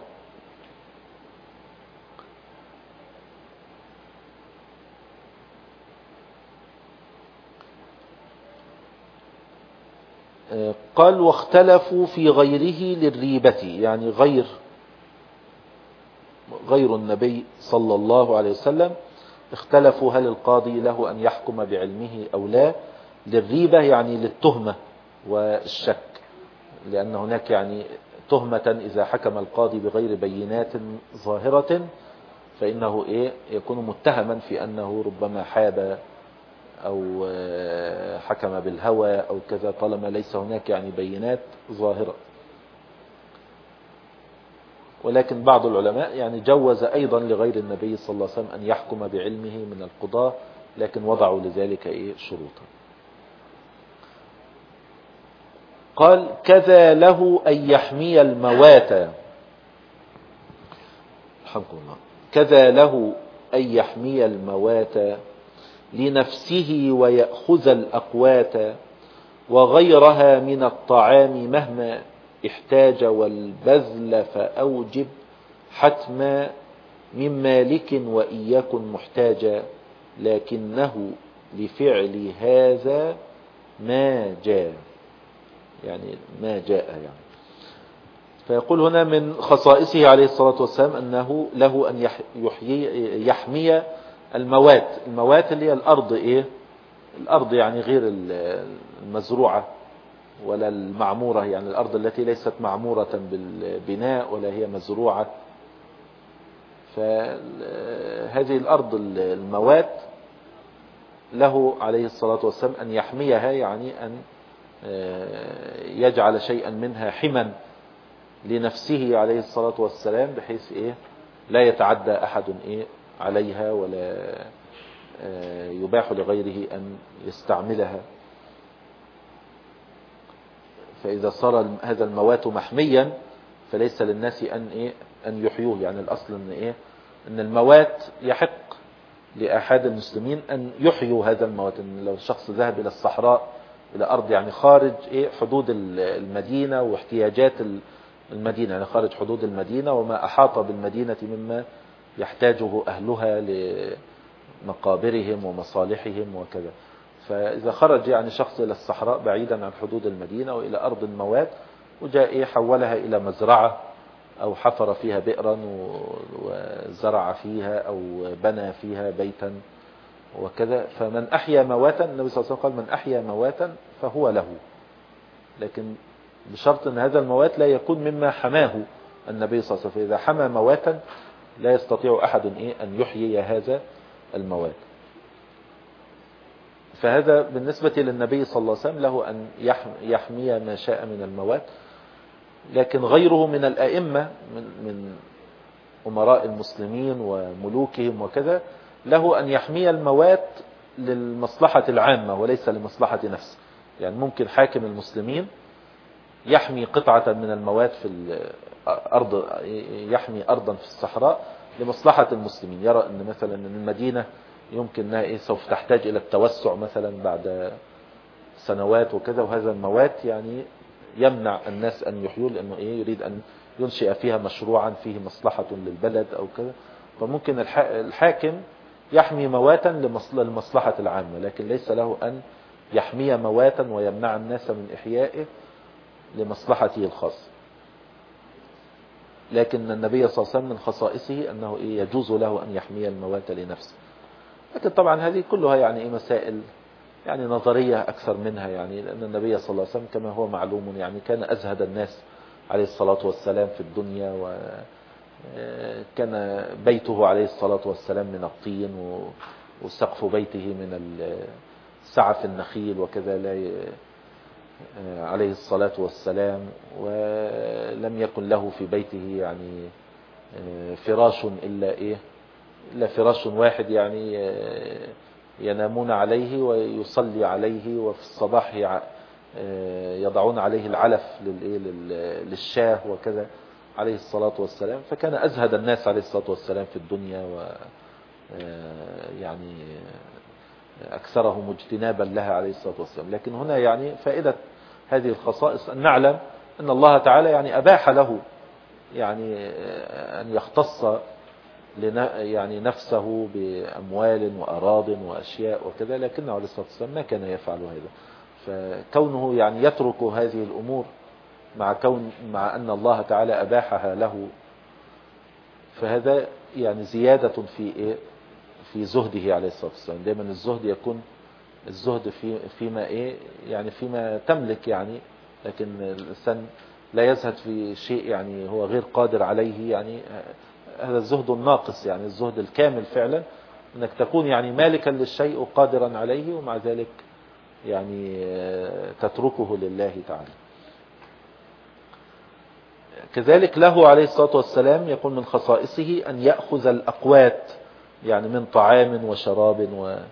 قال واختلفوا في غيره للريبة، يعني غير النبي صلى الله عليه وسلم اختلفوا هل القاضي له أن يحكم بعلمه أو لا للريبة، يعني للتهمة والشك، لأن هناك يعني تهمة إذا حكم القاضي بغير بينات ظاهرة فإنه يكون متهما في أنه ربما حاب أو حكم بالهوى أو كذا، طالما ليس هناك يعني بينات ظاهرة. ولكن بعض العلماء يعني جوز أيضا لغير النبي صلى الله عليه وسلم أن يحكم بعلمه من القضاة، لكن وضعوا لذلك شروطا. قال كذا له أن يحمي الموات، رحمكم الله، كذا له أن يحمي الموات لنفسه ويأخذ الأقوات وغيرها من الطعام مهما احتاج، والبذل فأوجب حتما من مالك وإن يكن محتاجا، لكنه لفعل هذا ما جاء، يعني ما جاء يعني. فيقول هنا من خصائصه عليه الصلاة والسلام أنه له أن يحمي الموات. الموات اللي هي الأرض الأرض يعني غير المزروعة ولا المعمورة، يعني الأرض التي ليست معمورة بالبناء ولا هي مزروعة. فهذه الأرض الموات له عليه الصلاة والسلام أن يحميها، يعني أن يجعل شيئا منها حما لنفسه عليه الصلاة والسلام، بحيث لا يتعدى أحد عليها ولا يباح لغيره أن يستعملها. فإذا صار هذا الموات محميا فليس للناس أن يحيوه. يعني الأصل أن الموات يحق لأحد المسلمين أن يحيوا هذا الموات. إن لو الشخص ذهب إلى الصحراء، إلى أرض يعني خارج حدود المدينة واحتياجات المدينة، يعني خارج حدود المدينة وما أحاط بالمدينة مما يحتاجه أهلها لمقابرهم ومصالحهم وكذا. فإذا خرج يعني شخص إلى الصحراء بعيدا عن حدود المدينة وإلى أرض الموات وجاء حولها إلى مزرعة أو حفر فيها بئرا وزرع فيها أو بنى فيها بيتا وكذا، فمن أحيا مواتا، النبي صلى الله عليه وسلم قال من أحيا مواتا فهو له، لكن بشرط أن هذا الموات لا يكون مما حماه النبي صلى الله عليه وسلم. فإذا حمى مواتا لا يستطيع أحد أن يحيي هذا الموات. فهذا بالنسبة للنبي صلى الله عليه وسلم له أن يحمي ما شاء من الموات. لكن غيره من الأئمة من أمراء المسلمين وملوكهم وكذا له أن يحمي الموات للمصلحة العامة وليس لمصلحة نفسه. يعني ممكن حاكم المسلمين يحمي قطعة من الموات في الأرض، يحمي أرضا في الصحراء لمصلحة المسلمين، يرى أن مثلا المدينة يمكن أنها سوف تحتاج إلى التوسع مثلا بعد سنوات وكذا، وهذا الموات يعني يمنع الناس أن يحيوا لأنه يريد أن ينشئ فيها مشروعا فيه مصلحة للبلد أو كذا. فممكن الحاكم يحمي مواتا للمصلحة العامة، لكن ليس له أن يحمي مواتا ويمنع الناس من إحيائه لمصلحته الخاصة. لكن النبي صلى الله عليه وسلم من خصائصه أنه يجوز له أن يحمي الموات لنفسه. لكن طبعا هذه كلها يعني مسائل يعني نظرية أكثر منها، يعني لأن النبي صلى الله عليه وسلم كما هو معلوم يعني كان أزهد الناس عليه الصلاة والسلام في الدنيا، وكان بيته عليه الصلاة والسلام من الطين وسقف بيته من سعف النخيل وكذا عليه الصلاة والسلام، ولم يكن له في بيته يعني فراش إلا فراش واحد يعني ينامون عليه ويصلي عليه، وفي الصباح يضعون عليه العلف للشاه وكذا عليه الصلاة والسلام. فكان أزهد الناس عليه الصلاة والسلام في الدنيا، ويعني أكثرهم اجتنابا لها عليه الصلاة والسلام. لكن هنا يعني فائدة هذه الخصائص أن نعلم أن الله تعالى يعني أباح له يعني أن يختص يعني نفسه بأموال وأراض وأشياء وكذا، لكنه عليه الصلاة والسلام ما كان يفعل هذا. فكونه يعني يترك هذه الأمور مع أن الله تعالى أباحها له، فهذا يعني زيادة في زهده عليه الصلاة والسلام. دائما الزهد يكون الزهد فيما يعني فيما تملك يعني، لكن الإنسان لا يزهد في شيء يعني هو غير قادر عليه، يعني هذا الزهد الناقص. يعني الزهد الكامل فعلا انك تكون يعني مالكا للشيء وقادرا عليه، ومع ذلك يعني تتركه لله تعالى. كذلك له عليه الصلاة والسلام يكون من خصائصه أن يأخذ الأقوات يعني من طعام وشراب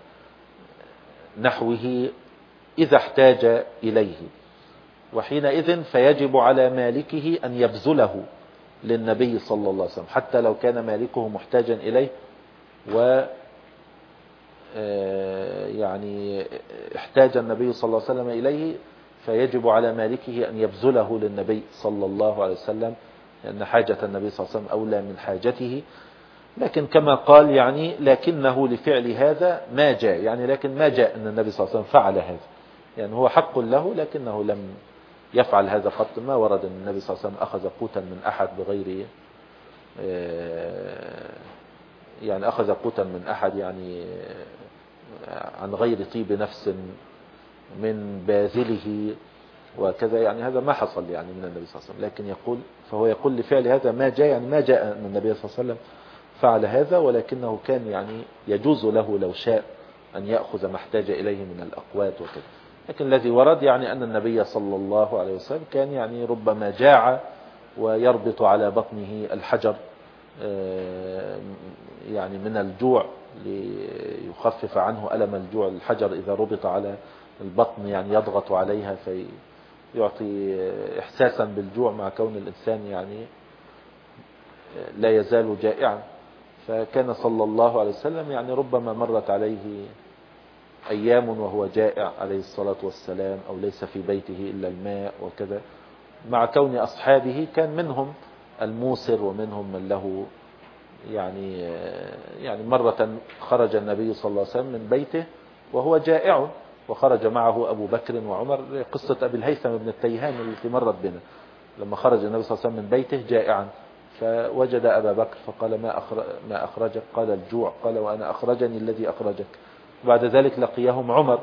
ونحوه إذا احتاج إليه، وحينئذ فيجب على مالكه أن يبذله للنبي صلى الله عليه وسلم حتى لو كان مالكه محتاجا إليه، و يعني احتاج النبي صلى الله عليه وسلم إليه، فيجب على مالكه أن يبذله للنبي صلى الله عليه وسلم، لأن حاجة النبي صلى الله عليه وسلم أولى من حاجته. لكن كما قال يعني لكنه لفعل هذا ما جاء، يعني لكن ما جاء أن النبي صلى الله عليه وسلم فعل هذا، يعني هو حق له لكنه لم يفعل هذا قط. ما ورد أن النبي صلى الله عليه وسلم أخذ قوتا من أحد بغير يعني أخذ قوتا من أحد يعني عن غير طيب نفس من باذله وكذا، يعني هذا ما حصل يعني من النبي صلى الله عليه وسلم. لكن فهو يقول لفعل هذا ما جاء، يعني ما جاء أن النبي صلى الله عليه وسلم فعل هذا، ولكنه كان يعني يجوز له لو شاء أن يأخذ ما احتاج إليه من الأقوات وكذا. لكن الذي ورد يعني أن النبي صلى الله عليه وسلم كان يعني ربما جاع ويربط على بطنه الحجر يعني من الجوع ليخفف عنه ألم الجوع. الحجر إذا ربط على البطن يعني يضغط عليها فيعطي إحساسا بالجوع، مع كون الإنسان يعني لا يزال جائعا. فكان صلى الله عليه وسلم يعني ربما مرت عليه أيام وهو جائع عليه الصلاة والسلام، أو ليس في بيته إلا الماء وكذا، مع كون أصحابه كان منهم الموسر ومنهم من له يعني مرة خرج النبي صلى الله عليه وسلم من بيته وهو جائع، وخرج معه أبو بكر وعمر. قصة أبي الهيثم بن التيهان التي مرت بنا، لما خرج النبي صلى الله عليه وسلم من بيته جائعا فوجد أبا بكر فقال ما أخرجك؟ قال الجوع. قال وأنا أخرجني الذي أخرجك. بعد ذلك لقيهم عمر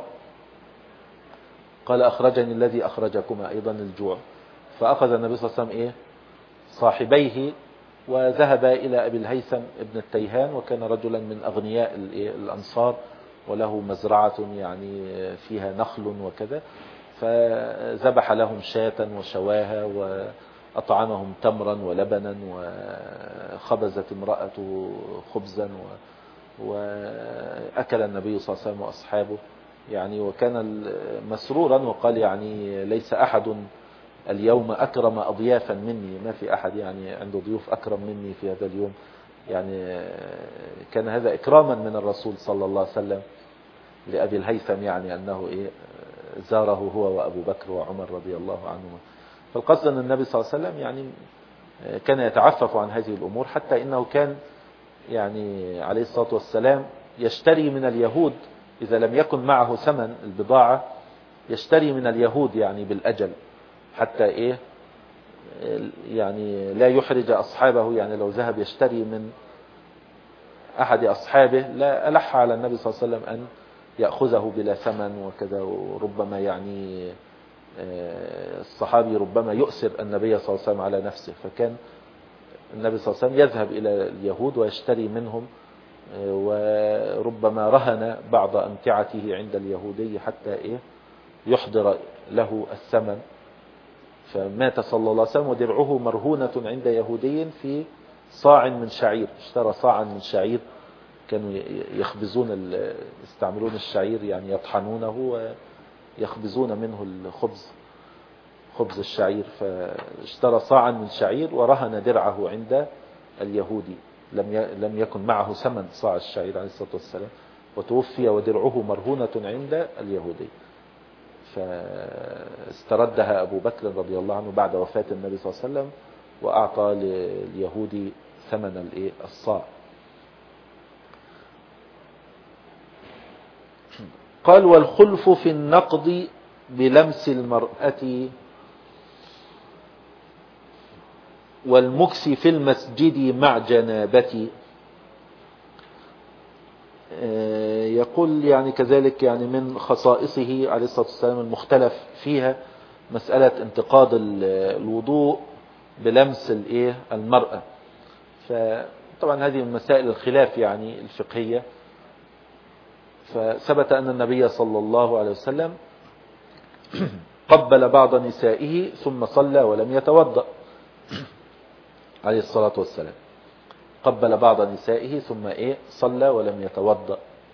قال أخرجني الذي أخرجكما أيضا الجوع. فأخذ النبي صلى الله عليه وسلم صاحبيه وذهب إلى أبي الهيثم ابن التيهان، وكان رجلا من أغنياء الأنصار، وله مزرعة يعني فيها نخل وكذا، فذبح لهم شاة وشواها وأطعمهم تمرا ولبنا، وخبزت امرأته خبزا وأكل النبي صلى الله عليه وسلم وأصحابه يعني، وكان مسرورا وقال يعني ليس أحد اليوم أكرم أضيافا مني، ما في أحد يعني عنده ضيوف أكرم مني في هذا اليوم يعني. كان هذا إكراما من الرسول صلى الله عليه وسلم لأبي الهيثم، يعني أنه زاره هو وأبو بكر وعمر رضي الله عنهما. فالقصد أن النبي صلى الله عليه وسلم يعني كان يتعفف عن هذه الأمور، حتى إنه كان يعني عليه الصلاة والسلام يشتري من اليهود إذا لم يكن معه ثمن البضاعة، يشتري من اليهود يعني بالأجل، حتى يعني لا يحرج أصحابه. يعني لو ذهب يشتري من أحد أصحابه لا ألح على النبي صلى الله عليه وسلم أن يأخذه بلا ثمن وكذا، وربما يعني الصحابي ربما يؤثر النبي صلى الله عليه وسلم على نفسه، فكان النبي صلى الله عليه وسلم يذهب إلى اليهود ويشتري منهم، وربما رهن بعض أمتعته عند اليهودي حتى يحضر له الثمن. فمات صلى الله عليه وسلم ودرعه مرهونة عند يهودي في صاع من شعير، اشترى صاعا من شعير، كانوا يخبزون يستعملون الشعير يعني يطحنونه ويخبزون منه الخبز، خبز الشعير، فاشترى صاعا من شعير ورهن درعه عند اليهودي، لم يكن معه ثمن صاع الشعير عليه الصلاة والسلام، وتوفي ودرعه مرهونة عند اليهودي، فاستردها أبو بكر رضي الله عنه بعد وفاة النبي صلى الله عليه وسلم، وأعطى لليهودي ثمن الصاع. قال والخلف في النقض بلمس المرأة والمكس في المسجد مع جنابتي. يقول يعني كذلك يعني من خصائصه عليه الصلاة والسلام المختلف فيها مسألة انتقاض الوضوء بلمس المرأة. فطبعا هذه من مسائل الخلاف يعني الفقهية. فثبت أن النبي صلى الله عليه وسلم قبل بعض نسائه ثم صلى ولم يتوضأ عليه الصلاة والسلام، قبل بعض نسائه ثم صلى ولم يتوضأ.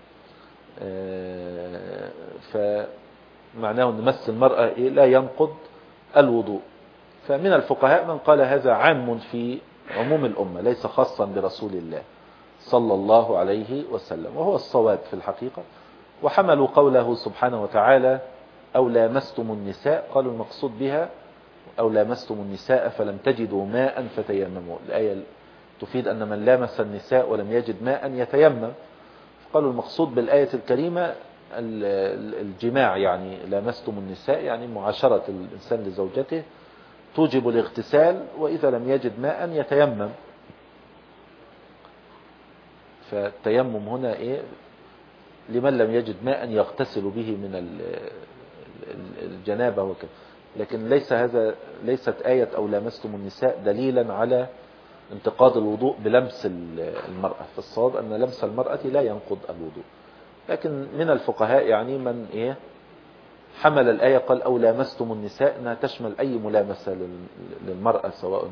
فمعناه أن مس المرأة لا ينقض الوضوء. فمن الفقهاء من قال هذا عام في عموم الأمة ليس خاصا برسول الله صلى الله عليه وسلم، وهو الصواب في الحقيقة. وحملوا قوله سبحانه وتعالى أو لامستم النساء، قالوا المقصود بها أو لامستم النساء فلم تجدوا ماء فتيمموا. الآية تفيد أن من لامس النساء ولم يجد ماء يتيمم. قالوا المقصود بالآية الكريمة الجماع، يعني لامستم النساء يعني معاشرة الإنسان لزوجته توجب الاغتسال، وإذا لم يجد ماء يتيمم. فالتيمم هنا لمن لم يجد ماء يغتسل به من الجنابة وكذا. لكن ليست آية أو لامستم النساء دليلا على انتقاض الوضوء بلمس المرأة. فالصواب أن لمس المرأة لا ينقض الوضوء. لكن من الفقهاء يعني من حمل الآية قال أو لامستم النساء أنها تشمل أي ملامسة للمرأة، سواء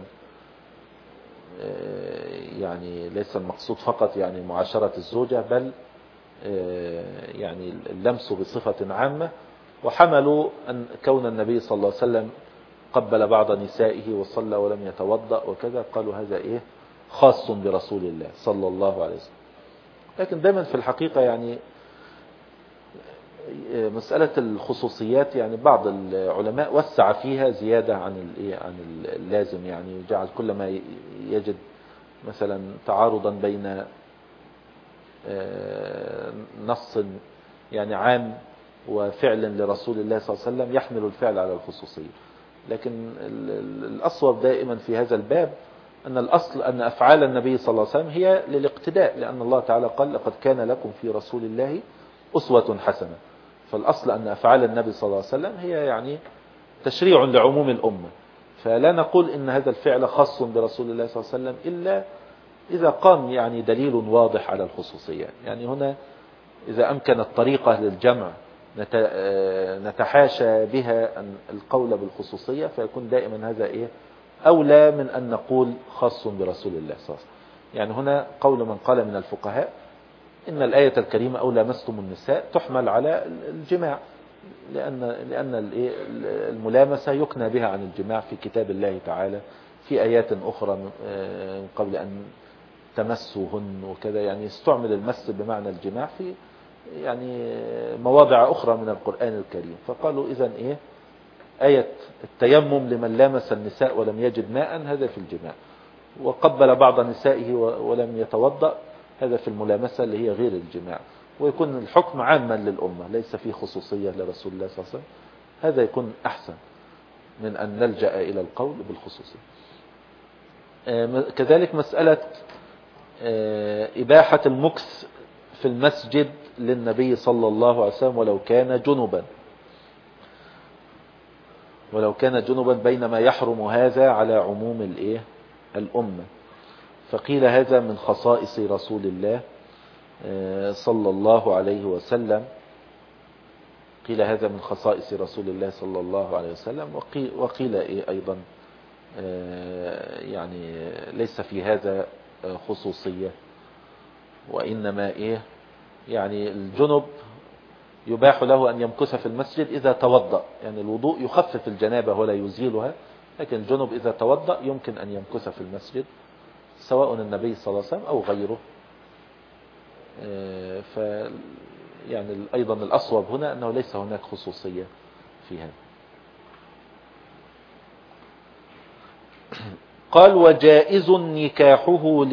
يعني ليس المقصود فقط يعني معاشرة الزوجة، بل يعني اللمس بصفة عامة. وحملوا أن كون النبي صلى الله عليه وسلم قبل بعض نسائه وصلى ولم يتوضأ وكذا، قالوا هذا خاص برسول الله صلى الله عليه وسلم. لكن دائما في الحقيقة يعني مسألة الخصوصيات يعني بعض العلماء وسع فيها زيادة عن اللازم، يعني جعل كل ما يجد مثلا تعارضا بين نص يعني عام وفعل لرسول الله صلى الله عليه وسلم يحمل الفعل على الخصوصية. لكن الأصوب دائما في هذا الباب أن الأصل أن أفعال النبي صلى الله عليه وسلم هي للاقتداء، لأن الله تعالى قال لقد كان لكم في رسول الله أسوة حسنة. فالأصل أن أفعال النبي صلى الله عليه وسلم هي يعني تشريع لعموم الأمة. فلا نقول إن هذا الفعل خاص برسول الله صلى الله عليه وسلم إلا إذا قام يعني دليل واضح على الخصوصية. يعني هنا إذا أمكنت طريقة للجمع نتحاشى بها القول بالخصوصية، فيكون دائما هذا أولى من أن نقول خاص برسول الله صلى الله عليه وسلم. يعني هنا قول من قال من الفقهاء إن الآية الكريمة أو لامستم النساء تحمل على الجماع، لأن الملامسة يكنى بها عن الجماع في كتاب الله تعالى في آيات أخرى قبل أن تمسوهن وكذا، يعني استعمل المس بمعنى الجماع في يعني مواضع أخرى من القرآن الكريم. فقالوا إذن آية التيمم لمن لامس النساء ولم يجد ماء هذا في الجماع، وقبل بعض نسائه ولم يتوضأ هذا في الملامسة اللي هي غير الجماع، ويكون الحكم عاما للأمة ليس فيه خصوصية لرسول الله صلى الله عليه وسلم. هذا يكون أحسن من أن نلجأ إلى القول بالخصوصية. كذلك مسألة إباحة المكث في المسجد للنبي صلى الله عليه وسلم ولو كان جنبا بينما يحرم هذا على عموم الأمة. فقيل هذا من خصائص رسول الله صلى الله عليه وسلم، قيل هذا من خصائص رسول الله صلى الله عليه وسلم، وقيل أيضا يعني ليس في هذا خصوصية، وإنما يعني الجنب يباح له أن يمكث في المسجد إذا توضأ، يعني الوضوء يخفف الجنابة ولا يزيلها، لكن الجنب إذا توضأ يمكن أن يمكث في المسجد سواء النبي صلى الله عليه وسلم أو غيره. يعني أيضا الأصوب هنا أنه ليس هناك خصوصية في هذا. قال وجائز نكاحه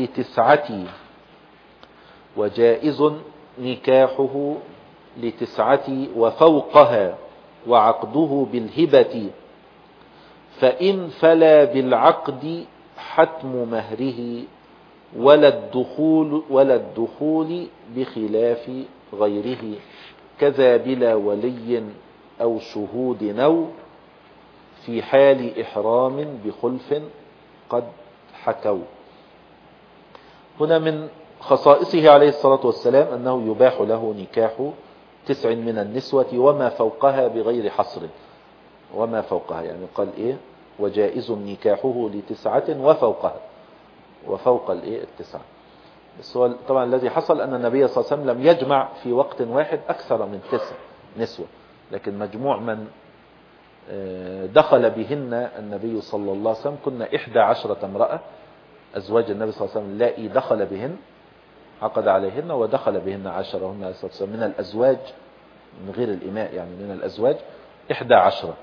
لتسعة وفوقها وعقده بالهبة، فإن فلا بالعقد حتم مهره ولا الدخول بخلاف غيره، كذا بلا ولي أو شهود نو في حال إحرام بخلف قد حكوا. هنا من خصائصه عليه الصلاة والسلام أنه يباح له نكاح 9 من النسوة وما فوقها بغير حصر. وما فوقها يعني قال وجائز نكاحه ل9 وفوقها، وفوق التسعة. بس هو طبعا الذي حصل أن النبي صلى الله عليه وسلم لم يجمع في وقت واحد أكثر من 9 نسوة، لكن مجموع من دخل بهن النبي صلى الله عليه وسلم كنا 11 امرأة أزواج النبي صلى الله عليه وسلم اللائي دخل بهن، عقد عليهن ودخل بهن 10 عليه الصلاة والسلام من الأزواج من غير الإماء، يعني من الأزواج 11،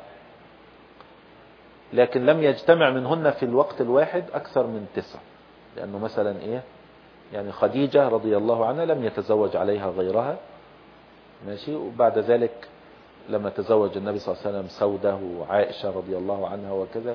لكن لم يجتمع منهن في الوقت الواحد أكثر من 9، لأنه مثلا يعني خديجة رضي الله عنها لم يتزوج عليها غيرها، ماشي، وبعد ذلك لما تزوج النبي صلى الله عليه وسلم سودة وعائشة رضي الله عنها وكذا،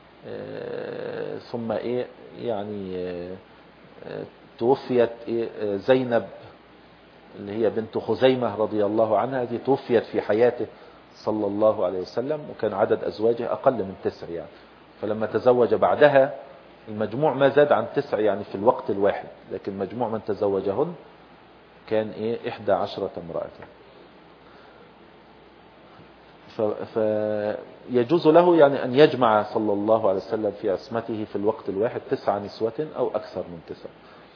ثم يعني توفيت زينب اللي هي بنت خزيمة رضي الله عنها، هذه توفيت في حياته صلى الله عليه وسلم، وكان عدد أزواجه أقل من 9 يعني، فلما تزوج بعدها المجموع ما زاد عن 9 يعني في الوقت الواحد، لكن مجموع من تزوجهن كان 11 امرأة. فيجوز له يعني أن يجمع صلى الله عليه وسلم في عصمته في الوقت الواحد 9 نسوة أو أكثر من 9.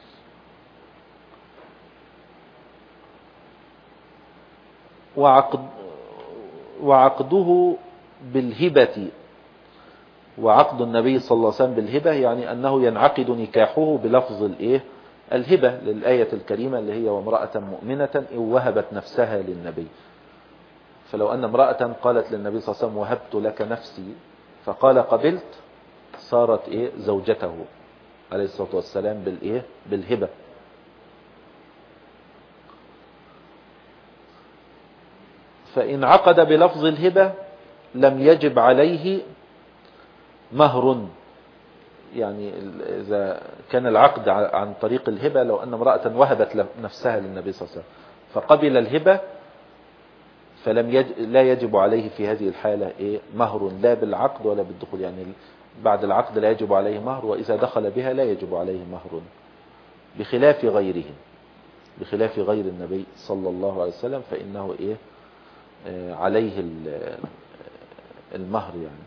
وعقده بالهبة، وعقد النبي صلى الله عليه وسلم بالهبة يعني أنه ينعقد نكاحه بلفظ الهبة للآية الكريمة اللي هي وامرأة مؤمنة إن وهبت نفسها للنبي. فلو أن امرأة قالت للنبي صلى الله عليه وسلم وهبت لك نفسي فقال قبلت، صارت زوجته عليه الصلاة والسلام بالهبة. فإن عقد بلفظ الهبة لم يجب عليه مهر، يعني إذا كان العقد عن طريق الهبة، لو أن امرأة وهبت نفسها للنبي صلى الله عليه وسلم فقبل الهبة لا يجب عليه في هذه الحالة مهر، لا بالعقد ولا بالدخول، يعني بعد العقد لا يجب عليه مهر، وإذا دخل بها لا يجب عليه مهر بخلاف غيره. بخلاف غير النبي صلى الله عليه وسلم فإنه عليه المهر يعني.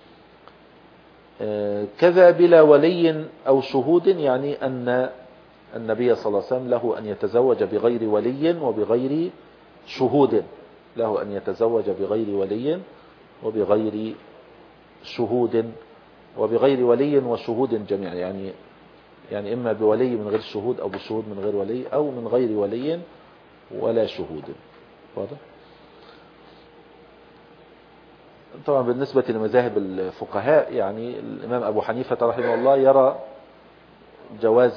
كذا بلا ولي أو شهود، يعني أن النبي صلى الله عليه وسلم له أن يتزوج بغير ولي وبغير شهود، له أن يتزوج بغير ولي وبغير شهود، وبغير ولي وشهود جميعا، يعني إما بولي من غير شهود أو بشهود من غير ولي أو من غير ولي ولا شهود. واضح؟ طبعا بالنسبة لمذاهب الفقهاء يعني الإمام أبو حنيفة رحمه الله يرى جواز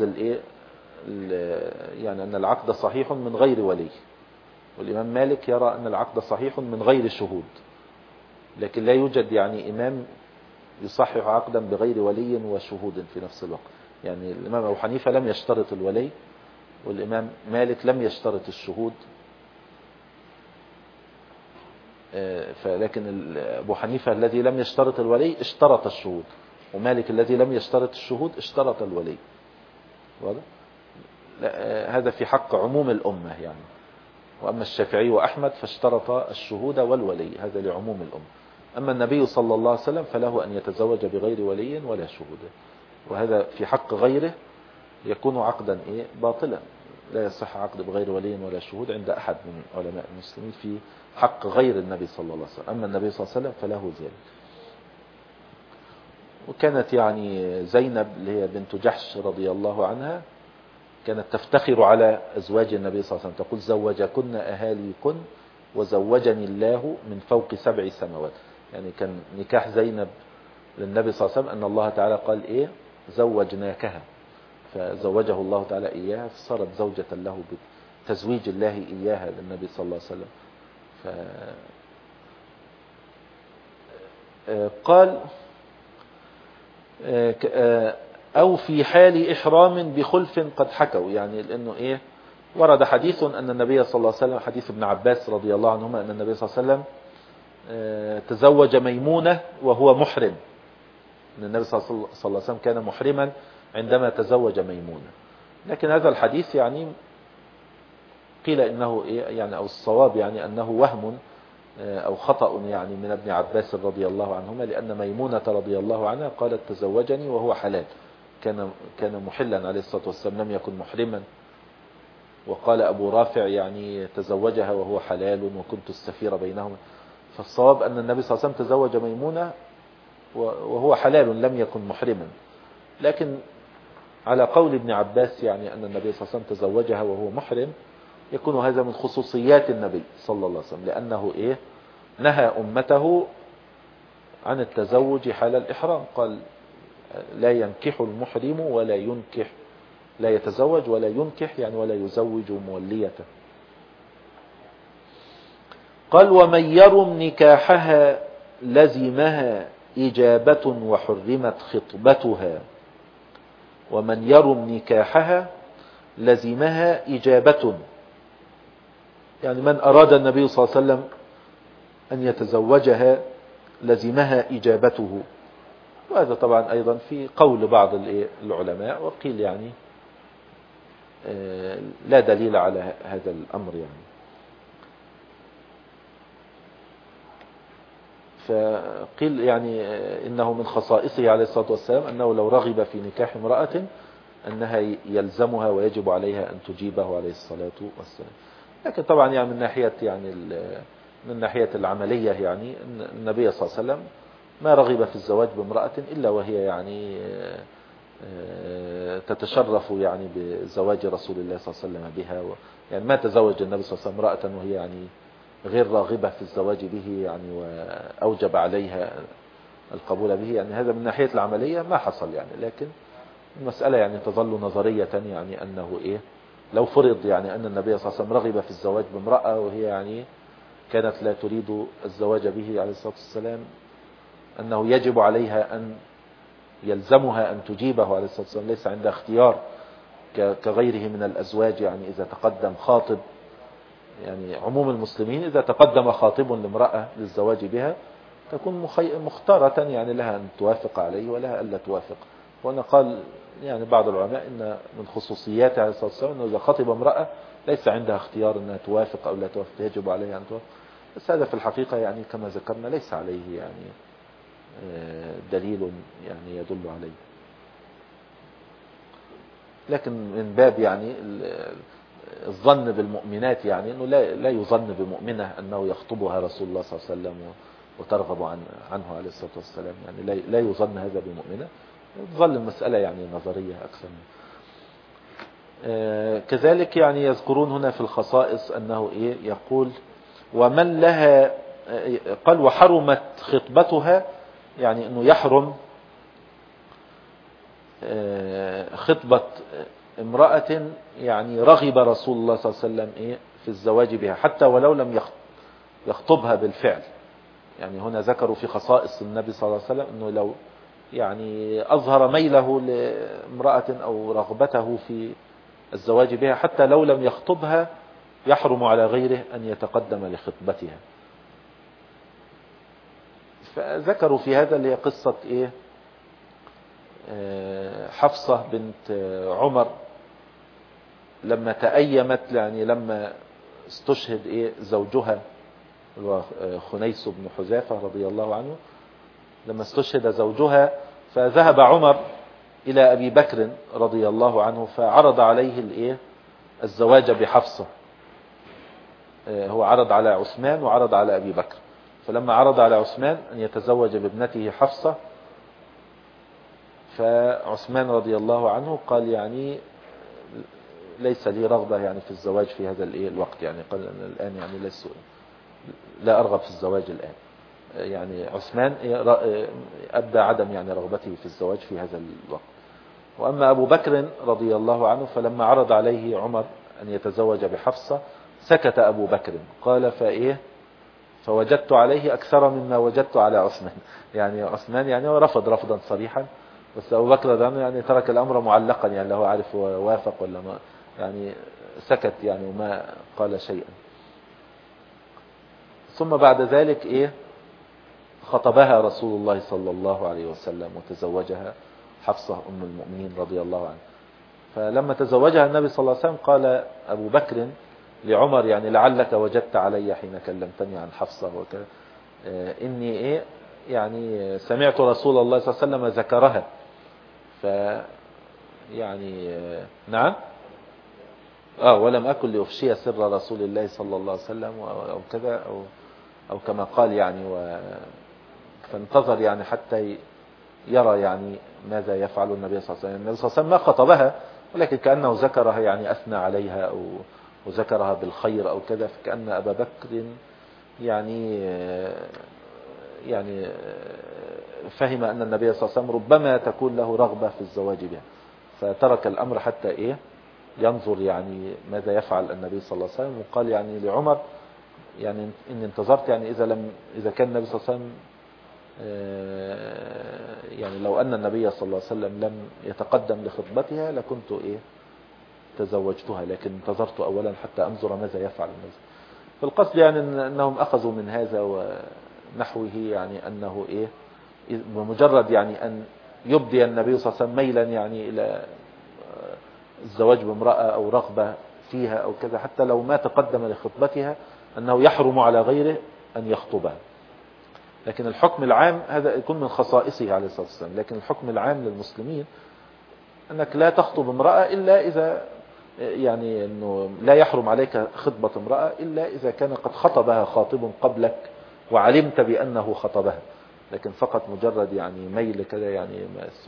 يعني أن العقد صحيح من غير ولي، والإمام مالك يرى أن العقد صحيح من غير شهود، لكن لا يوجد يعني إمام يصحح عقدا بغير ولي وشهود في نفس الوقت. يعني الإمام أبو حنيفة لم يشترط الولي، والإمام مالك لم يشترط الشهود، لكن أبو حنيفة الذي لم يشترط الولي اشترط الشهود، ومالك الذي لم يشترط الشهود اشترط الولي. واضح؟ هذا في حق عموم الأمة يعني. وأما الشافعي وأحمد فاشترط الشهود والولي، هذا لعموم الأمة. أما النبي صلى الله عليه وسلم فله أن يتزوج بغير ولي ولا شهود، وهذا في حق غيره يكون عقدا باطلا، لا يصح عقد بغير ولي ولا شهود عند أحد من علماء المسلمين في حق غير النبي صلى الله عليه وسلم. أما النبي صلى الله عليه وسلم فله ذلك. وكانت يعني زينب اللي هي بنت جحش رضي الله عنها كانت تفتخر على أزواج النبي صلى الله عليه وسلم، تقول زوجكن أهاليكن وزوجني الله من فوق 7 سماوات. يعني كان نكاح زينب للنبي صلى الله عليه وسلم أن الله تعالى قال زوجناكها، فزوجه الله تعالى إياها فصارت زوجة له بتزويج الله إياها للنبي صلى الله عليه وسلم. قال أو في حال إحرام بخلف قد حكوا، يعني لأنه ورد حديث أن النبي صلى الله عليه وسلم، حديث ابن عباس رضي الله عنهما، أن النبي صلى الله عليه وسلم تزوج ميمونة وهو محرم، أن النبي صلى الله عليه وسلم كان محرما عندما تزوج ميمونة. لكن هذا الحديث يعني قيل إنه يعني أو الصواب يعني أنه وهم أو خطأ يعني من ابن عباس رضي الله عنهما، لأن ميمونة رضي الله عنها قالت تزوجني وهو حلال، كان محلا عليه الصلاة والسلام، لم يكن محرما. وقال أبو رافع يعني تزوجها وهو حلال وكنت السفير بينهما. فالصواب أن النبي صلى الله عليه وسلم تزوج ميمونة وهو حلال لم يكن محرما. لكن على قول ابن عباس يعني أن النبي صلى الله عليه وسلم تزوجها وهو محرم، يكون هذا من خصوصيات النبي صلى الله عليه وسلم، لأنه نهى أمته عن التزوج حال الإحرام. قال لا ينكح المحرم ولا ينكح، لا يتزوج ولا ينكح يعني ولا يزوج موليته. قال ومن يرم نكاحها لزمها إجابة وحرمت خطبتها. ومن يرم نكاحها لزمها إجابة، يعني من أراد النبي صلى الله عليه وسلم أن يتزوجها لزمها إجابته. وهذا طبعا أيضا في قول بعض العلماء، وقيل يعني لا دليل على هذا الأمر يعني. فقيل يعني إنه من خصائصه عليه الصلاة والسلام أنه لو رغب في نكاح امرأة أنها يلزمها ويجب عليها أن تجيبه عليه الصلاة والسلام. لكن طبعا يعني من ناحية العملية يعني النبي صلى الله عليه وسلم ما رغب في الزواج بامرأة إلا وهي يعني تتشرف يعني بزواج رسول الله صلى الله عليه وسلم بها. يعني ما تزوج النبي صلى الله عليه وسلم امرأة وهي يعني غير راغبة في الزواج به يعني وأوجب عليها القبول به، يعني هذا من ناحية العملية ما حصل يعني. لكن المسألة يعني تظل نظرية، يعني أنه لو فرض يعني أن النبي صلى الله عليه وسلم رغب في الزواج بامرأة وهي يعني كانت لا تريد الزواج به عليه الصلاة والسلام، أنه يجب عليها أن يلزمها أن تجيبه عليه الصلاة والسلام، ليس عندها اختيار كغيره من الأزواج. يعني إذا تقدم خاطب، يعني عموم المسلمين إذا تقدم خاطب لامرأة للزواج بها تكون مختارة، يعني لها أن توافق عليه ولها ألا توافق. وأنا قال يعني بعض العلماء إن من خصوصياته عليه الصلاة والسلام أنه إذا خطب امرأة ليس عندها اختيار أنها توافق أو لا توافق، يجب عليها أن توافق. بس هذا في الحقيقة يعني كما ذكرنا ليس عليه يعني دليل يعني يدل عليه. لكن من باب يعني الظن بالمؤمنات، يعني أنه لا يظن بمؤمنة أنه يخطبها رسول الله صلى الله عليه وسلم وترغب عنه عليه الصلاة والسلام، يعني لا يظن هذا بمؤمنة. تظل المسألة يعني نظرية أكثر. كذلك يعني يذكرون هنا في الخصائص أنه يقول ومن لها، قال وحرمت خطبتها، يعني أنه يحرم خطبة امرأة يعني رغب رسول الله صلى الله عليه وسلم في الزواج بها، حتى ولو لم يخطبها بالفعل. يعني هنا ذكروا في خصائص النبي صلى الله عليه وسلم أنه لو يعني أظهر ميله لامرأة أو رغبته في الزواج بها حتى لو لم يخطبها، يحرم على غيره أن يتقدم لخطبتها. فذكروا في هذا اللي هي قصة حفصة بنت عمر لما تأيمت، يعني لما استشهد زوجها خنيس بن حذافة رضي الله عنه، لما استشهد زوجها فذهب عمر إلى أبي بكر رضي الله عنه فعرض عليه الزواج بحفصة. هو عرض على عثمان وعرض على أبي بكر، فلما عرض على عثمان أن يتزوج بابنته حفصة، فعثمان رضي الله عنه قال يعني ليس لي رغبة يعني في الزواج في هذا الوقت، يعني قال أنا الآن يعني لا أرغب في الزواج الآن. يعني عثمان أبدى عدم يعني رغبته في الزواج في هذا الوقت. وأما أبو بكر رضي الله عنه فلما عرض عليه عمر أن يتزوج بحفصة سكت أبو بكر، قال فوجدت عليه أكثر مما وجدت على عثمان. يعني عثمان يعني هو رفض رفضا صريحا، بس أبو بكر يعني ترك الأمر معلقا، يعني له عارف هو وافق ولا ما، يعني سكت يعني وما قال شيئا. ثم بعد ذلك خطبها رسول الله صلى الله عليه وسلم وتزوجها حفصة أم المؤمنين رضي الله عنها. فلما تزوجها النبي صلى الله عليه وسلم قال أبو بكر لعمر يعني لعلك وجدت علي حين كلمتني عن حفصة وكذا، إني يعني سمعت رسول الله صلى الله عليه وسلم ذكرها. يعني نعم ولم أكن لأفشي سر رسول الله صلى الله عليه وسلم أو كذا أو كما قال يعني فانتظر يعني حتى يرى يعني ماذا يفعل النبي صلى الله عليه وسلم. النبي صلى الله عليه وسلم ما خطبها، ولكن كأنه ذكرها يعني أثنى عليها أو وذكرها بالخير أو كذا، فكأن أبا بكر يعني فهم أن النبي صلى الله عليه وسلم ربما تكون له رغبة في الزواج بها، فترك الأمر حتى ينظر يعني ماذا يفعل النبي صلى الله عليه وسلم. وقال يعني لعمر يعني إن انتظرت، يعني إذا كان النبي صلى الله عليه وسلم يعني لو أن النبي صلى الله عليه وسلم لم يتقدم لخطبتها لكنت تزوجتها، لكن انتظرت أولا حتى أنظر ماذا يفعل النبي. فالقصد يعني أنهم أخذوا من هذا ونحوه، يعني أنه بمجرد يعني أن يبدي النبي صلى الله عليه وسلم ميلا يعني إلى الزواج بامرأة أو رغبة فيها أو كذا، حتى لو ما تقدم لخطبتها، أنه يحرم على غيره أن يخطبها. لكن الحكم العام هذا يكون من خصائصه عليه الصلاة والسلام، لكن الحكم العام للمسلمين أنك لا تخطب امرأة إلا إذا يعني أنه لا يحرم عليك خطبة امرأة إلا إذا كان قد خطبها خاطب قبلك وعلمت بأنه خطبها. لكن فقط مجرد يعني ميل كذا يعني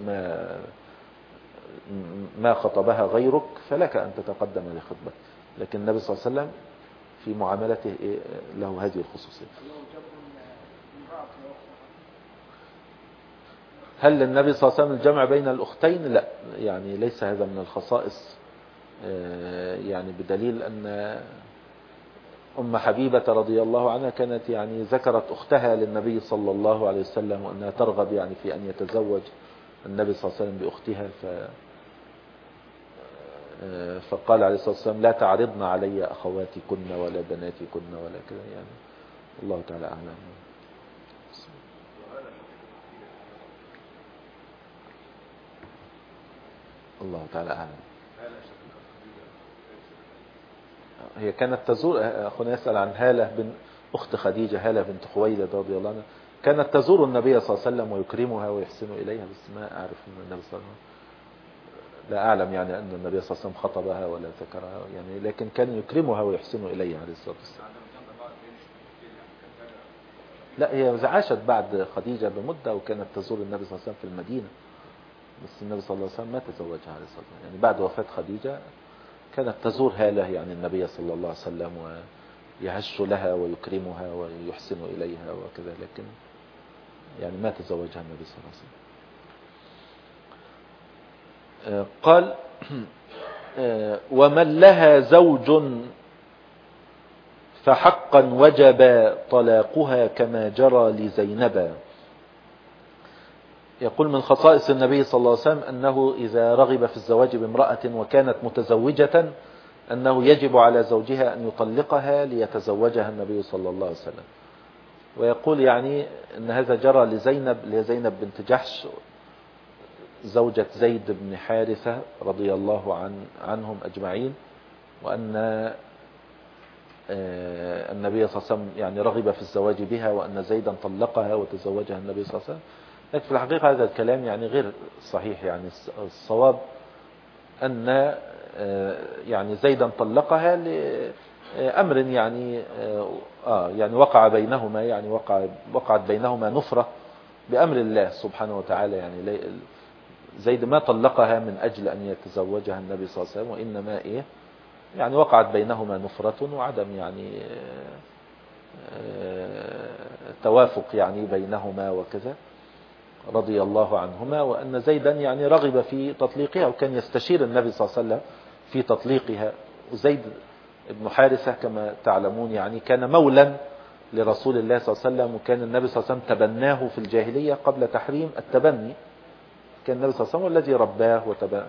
ما خطبها غيرك فلك أن تتقدم لخطبته. لكن النبي صلى الله عليه وسلم في معاملته له هذه الخصوصية. هل للنبي صلى الله عليه وسلم الجمع بين الأختين؟ لا، يعني ليس هذا من الخصائص، يعني بدليل أن أم حبيبة رضي الله عنها كانت يعني ذكرت أختها للنبي صلى الله عليه وسلم وأنها ترغب يعني في أن يتزوج النبي صلى الله عليه وسلم بأختها، فقال عليه الصلاة والسلام لا تعرضن علي أخواتكن ولا بناتكن ولا كذا، يعني الله تعالى أعلم. الله تعالى أعلم. هي كانت تزور، أخونا يسأل عن هالة بن أخت خديجة، هالة بنت خويلد رضي الله عنها، كانت تزور النبي صلى الله عليه وسلم ويكرمها ويحسن إليها، بس ما أعرف أن النبي صلى الله عليه وسلم، لا أعلم يعني أن النبي صلى الله عليه وسلم خطبها ولا ذكرها يعني، لكن كان يكرمها ويحسن إليها عليه الصلاة والسلام. لا هي عاشت بعد خديجة بمدة، وكانت تزور النبي صلى الله عليه وسلم في المدينة، بس النبي صلى الله عليه وسلم ما تزوجها عليه الصلاة والسلام، يعني بعد وفاة خديجة كانت تزور هالة يعني النبي صلى الله عليه وسلم ويهش لها ويكرمها ويحسن إليها وكذا، لكن يعني ما تزوجها النبي صلى الله عليه وسلم. قال ومن لها زوج فحقا وجب طلاقها كما جرى لزينب. يقول من خصائص النبي صلى الله عليه وسلم أنه إذا رغب في الزواج بامرأة وكانت متزوجة أنه يجب على زوجها أن يطلقها ليتزوجها النبي صلى الله عليه وسلم. ويقول يعني أن هذا جرى لزينب بنت جحش زوجة زيد بن حارثة رضي الله عنهم أجمعين، وأن النبي صلى الله عليه وسلم يعني رغب في الزواج بها، وأن زيدا طلقها وتزوجها النبي صلى الله عليه وسلم. لكن في الحقيقة هذا الكلام يعني غير صحيح، يعني الصواب أن يعني زيدا طلقها لأمر يعني يعني وقع بينهما، يعني وقعت بينهما نفرة بأمر الله سبحانه وتعالى، يعني زيد ما طلقها من أجل أن يتزوجها النبي صلى الله عليه وسلم، وإنما يعني وقعت بينهما نفرة وعدم يعني توافق يعني بينهما وكذا رضي الله عنهما، وأن زيدا يعني رغب في تطليقها وكان يستشير النبي صلى الله عليه وسلم في تطليقها. وزيد بن حارثة كما تعلمون يعني كان مولا لرسول الله صلى الله عليه وسلم، وكان النبي صلى الله عليه وسلم تبناه في الجاهلية قبل تحريم التبني، كان النبي صلى الله عليه وسلم الذي رباه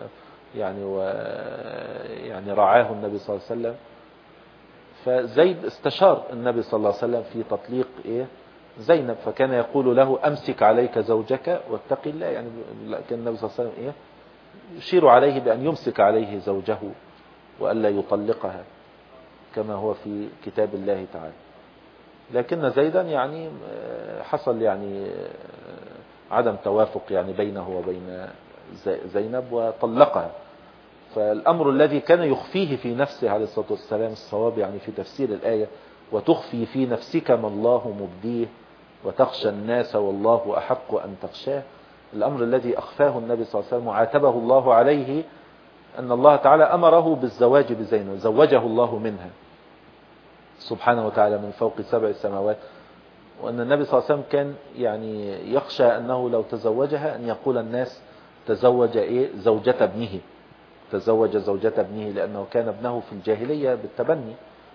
يعني رعاه النبي صلى الله عليه وسلم. فزيد استشار النبي صلى الله عليه وسلم في تطليق زينب، فكان يقول له أمسك عليك زوجك واتق الله، يعني كان النبي صلى الله عليه وسلم يشير عليه بأن يمسك عليه زوجه وألا يطلقها كما هو في كتاب الله تعالى. لكن زيدا يعني حصل يعني عدم توافق يعني بينه وبين زينب وطلقها. فالأمر الذي كان يخفيه في نفسه عليه الصلاة والسلام، الصواب يعني في تفسير الآية وتخفي في نفسك ما الله مبديه وتخشى الناس والله أحق أن تخشاه، الأمر الذي أخفاه النبي صلى الله عليه وسلم وعاتبه الله عليه أن الله تعالى أمره بالزواج بزينب، زوجه الله منها سبحانه وتعالى من فوق 7 سماوات، وأن النبي صلى الله عليه وسلم كان يعني يخشى أنه لو تزوجها أن يقول الناس تزوج زوجة ابنه، تزوج زوجة ابنه، لأنه كان ابنه في الجاهلية بالتبني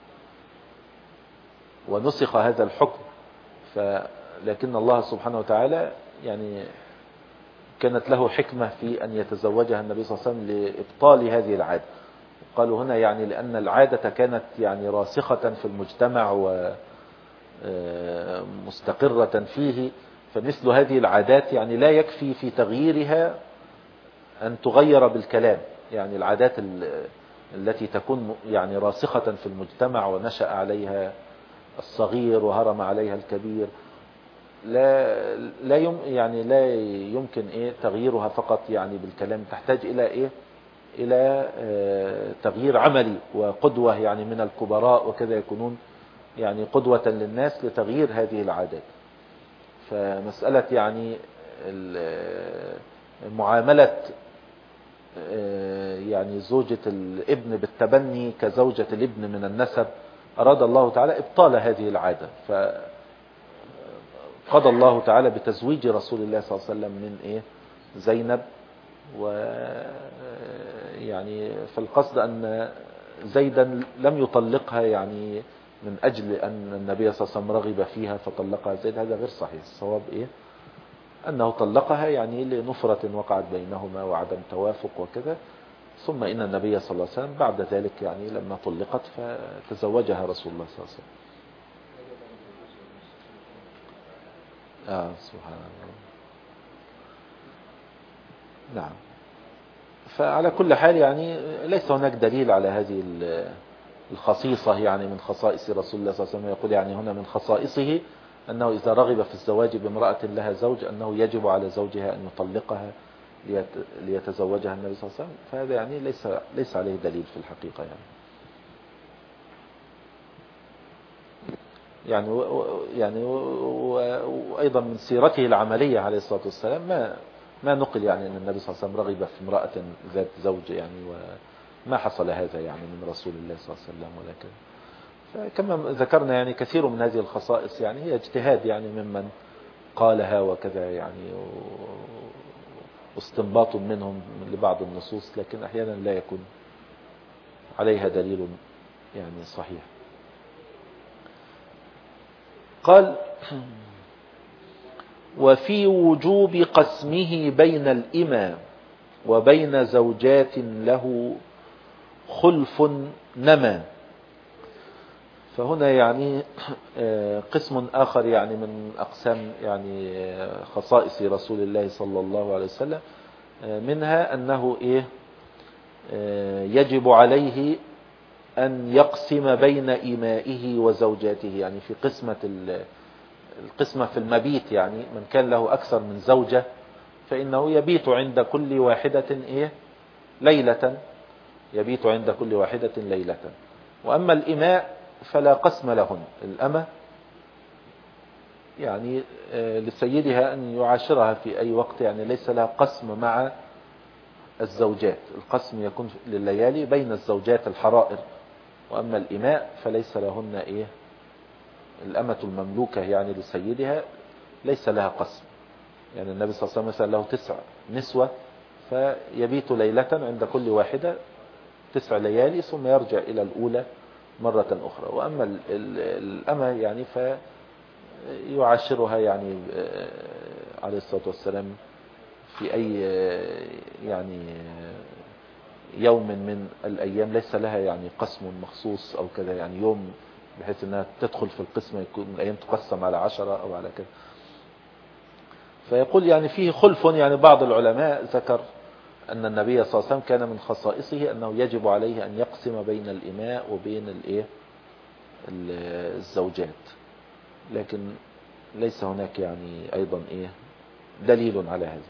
ونسخ هذا الحكم. لكن الله سبحانه وتعالى يعني كانت له حكمة في أن يتزوجها النبي صلى الله عليه وسلم لإبطال هذه العادة. قالوا هنا يعني لأن العادة كانت يعني راسخة في المجتمع ومستقرة فيه، فمثل هذه العادات يعني لا يكفي في تغييرها أن تغير بالكلام، يعني العادات التي تكون يعني راسخة في المجتمع ونشأ عليها الصغير وهرم عليها الكبير يعني لا يمكن تغييرها فقط يعني بالكلام، تحتاج إلى تغيير عملي وقدوة يعني من الكبراء وكذا، يكونون يعني قدوة للناس لتغيير هذه العادات. فمسألة يعني معاملة يعني زوجة الابن بالتبني كزوجة الابن من النسب، أراد الله تعالى إبطال هذه العادة، فقضى الله تعالى بتزويج رسول الله صلى الله عليه وسلم من زينب. ويعني فالقصد أن زيدا لم يطلقها يعني من أجل أن النبي صلى الله عليه وسلم رغب فيها فطلقها زيد، هذا غير صحيح. الصواب أنه طلقها يعني لنفرة وقعت بينهما وعدم توافق وكذا، ثم إن النبي صلى الله عليه وسلم بعد ذلك يعني لما طلقت فتزوجها رسول الله صلى الله عليه وسلم. سبحان الله. نعم. فعلى كل حال يعني ليس هناك دليل على هذه الخصيصة يعني من خصائص رسول الله صلى الله عليه وسلم. يقول يعني هنا من خصائصه أنه إذا رغب في الزواج بامرأة لها زوج أنه يجب على زوجها أن يطلقها ليتزوجها النبي صلى الله عليه وسلم. فهذا يعني ليس عليه دليل في الحقيقة يعني وأيضا من سيرته العملية عليه الصلاة والسلام ما نقل يعني أن النبي صلى الله عليه وسلم رغب في امرأة ذات زوج يعني، وما حصل هذا يعني من رسول الله صلى الله عليه وسلم. ولكن فكما ذكرنا يعني كثير من هذه الخصائص يعني هي اجتهاد يعني ممن قالها وكذا يعني، واستنباط منهم لبعض النصوص، لكن أحيانا لا يكون عليها دليل يعني صحيح. قال وفي وجوب قسمه بين الإمام وبين زوجات له خلف نما. فهنا يعني قسم آخر يعني من أقسام يعني خصائص رسول الله صلى الله عليه وسلم، منها أنه يجب عليه أن يقسم بين إمائه وزوجاته، يعني في القسمة في المبيت، يعني من كان له أكثر من زوجة فإنه يبيت عند كل واحدة ليلة، يبيت عند كل واحدة ليلة. وأما الإماء فلا قسم لهن، الأمة يعني لسيدها أن يعاشرها في أي وقت، يعني ليس لها قسم مع الزوجات، القسم يكون لليالي بين الزوجات الحرائر. وأما الإماء فليس لهن الأمة المملوكة يعني لسيدها ليس لها قسم. يعني النبي صلى الله عليه وسلم له 9 نسوة، فيبيت ليلة عند كل واحدة 9 ليالي ثم يرجع إلى الأولى مرة أخرى. وأما الأمة يعني فيعاشرها يعني عليه الصلاة والسلام في أي يعني يوم من الأيام، ليس لها يعني قسم مخصوص أو كذا يعني يوم بحيث أنها تدخل في القسمة يكون الأيام تقسم على 10 أو على كذا. فيقول يعني فيه خلف، يعني بعض العلماء ذكر أن النبي صلى الله عليه وسلم كان من خصائصه أنه يجب عليه أن يقسم بين الإماء وبين الزوجات، لكن ليس هناك يعني أيضا دليل على هذا.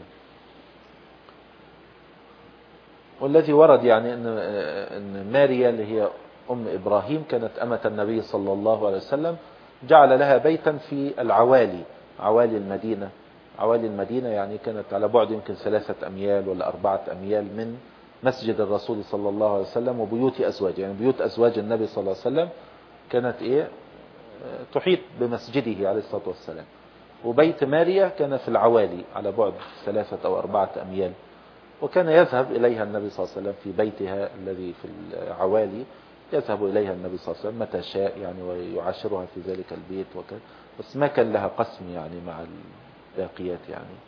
والذي ورد يعني أن ماريا اللي هي أم إبراهيم كانت أمة النبي صلى الله عليه وسلم، جعل لها بيتا في العوالي، عوالي المدينة. عوالي المدينة يعني كانت على بعد يمكن 3 أميال ولا 4 أميال من مسجد الرسول صلى الله عليه وسلم وبيوت أزواج، يعني بيوت أزواج النبي صلى الله عليه وسلم كانت تحيط بمسجده عليه الصلاة والسلام. وبيت ماريا كان في العوالي على بعد 3 أو 4 أميال، وكان يذهب إليها النبي صلى الله عليه وسلم في بيتها الذي في العوالي، يذهب إليها النبي صلى الله عليه وسلم متى شاء يعني ويعاشرها في ذلك البيت وكذا، بس ما كان لها قسم يعني مع الباقيات يعني.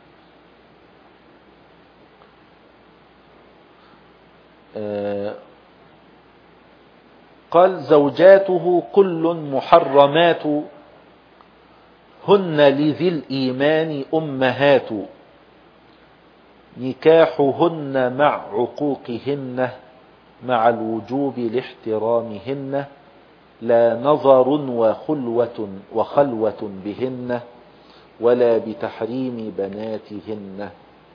قال زوجاته كل محرمات هن لذي الإيمان أمهات، نكاحهن مع عقوقهن مع الوجوب لاحترامهن، لا نظر وخلوة بهن ولا بتحريم بناتهن.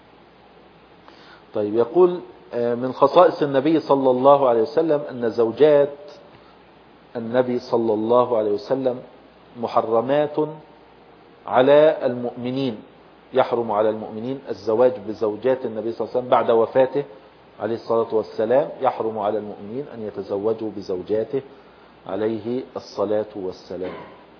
طيب يقول من خصائص النبي صلى الله عليه وسلم أن زوجات النبي صلى الله عليه وسلم محرمات على المؤمنين، يحرم على المؤمنين الزواج بزوجات النبي صلى الله عليه وسلم بعد وفاته عليه الصلاة والسلام، يحرم على المؤمنين أن يتزوجوا بزوجاته عليه الصلاة والسلام.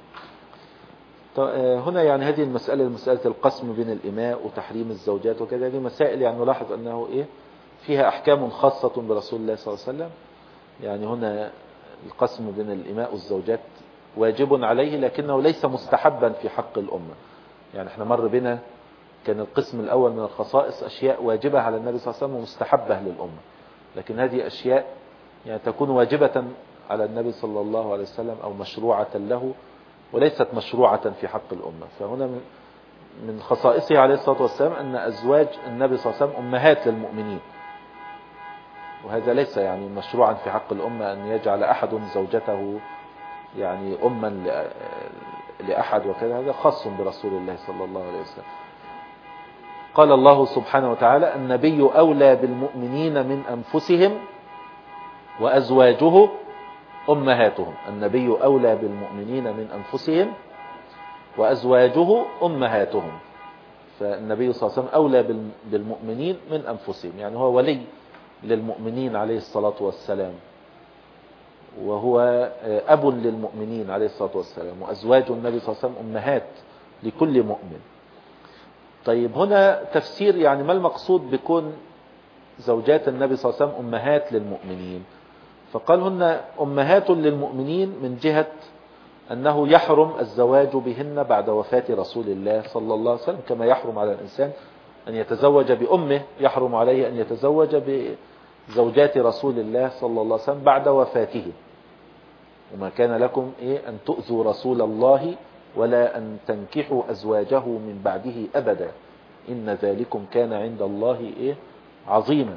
هنا يعني هذه المسألة، مسألة القسم بين الإماء وتحريم الزوجات وكذا، هذه مسائل يعني نلاحظ أنه فيها أحكام خاصة برسول الله صلى الله عليه وسلم. يعني هنا القسم بين الإماء والزوجات واجب عليه لكنه ليس مستحبا في حق الأمة. يعني احنا مر بنا كان القسم الأول من الخصائص أشياء واجبة على النبي صلى الله عليه وسلم ومستحبة للأمة، لكن هذه أشياء يعني تكون واجبة على النبي صلى الله عليه وسلم أو مشروعة له وليست مشروعة في حق الأمة. فهنا من خصائصه عليه الصلاة والسلام أن أزواج النبي صلى الله عليه وسلم أمهات للمؤمنين، وهذا ليس يعني مشروعا في حق الأمة أن يجعل أحد زوجته يعني أما لأحد وكذا، هذا خاص برسول الله صلى الله عليه وسلم. قال الله سبحانه وتعالى: النبي أولى بالمؤمنين من أنفسهم وأزواجه أمهاتهم. النبي أولى بالمؤمنين من أنفسهم وأزواجه أمهاتهم. فالنبي صلى الله عليه وسلم أولى بالمؤمنين من أنفسهم، يعني هو ولي للمؤمنين عليه الصلاة والسلام، وهو أب للمؤمنين عليه الصلاة والسلام، وأزواج النبي صلى الله عليه وسلم أمهات لكل مؤمن. طيب هنا تفسير يعني ما المقصود بكون زوجات النبي صلى الله عليه وسلم أمهات للمؤمنين؟ فقال هن أمهات للمؤمنين من جهة أنه يحرم الزواج بهن بعد وفاة رسول الله صلى الله عليه وسلم، كما يحرم على الإنسان أن يتزوج بأمه، يحرم عليه أن يتزوج بزوجات رسول الله صلى الله عليه وسلم بعد وفاته. وما كان لكم أن تؤذوا رسول الله ولا أن تنكحوا أزواجه من بعده أبدا، إن ذلكم كان عند الله عظيما.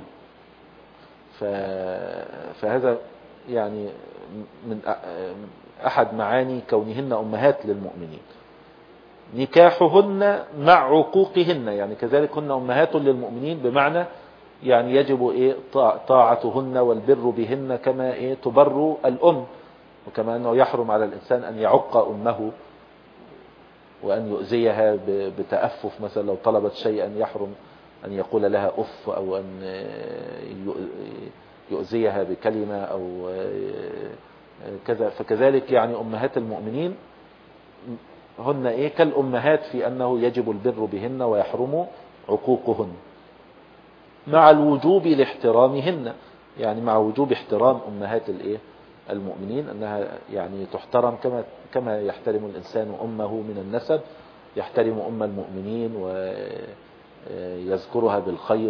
فهذا يعني من أحد معاني كونهن أمهات للمؤمنين. نكاحهن مع عقوقهن، يعني كذلك هن أمهات للمؤمنين، بمعنى يعني يجب طاعتهن والبر بهن كما تبر الأم، وكما أنه يحرم على الإنسان أن يعق أمه وأن يؤذيها بتأفف، مثلا لو طلبت شيئا يحرم أن يقول لها أف، أو أن يؤذيها بكلمة أو كذا. فكذلك يعني أمهات المؤمنين هن كالأمهات في أنه يجب البر بهن ويحرم عقوقهن، مع الوجوب لاحترامهن، يعني مع وجوب احترام أمهات المؤمنين، أنها يعني تحترم كما يحترم الإنسان أمه من النسب، يحترم أم المؤمنين ويذكرها بالخير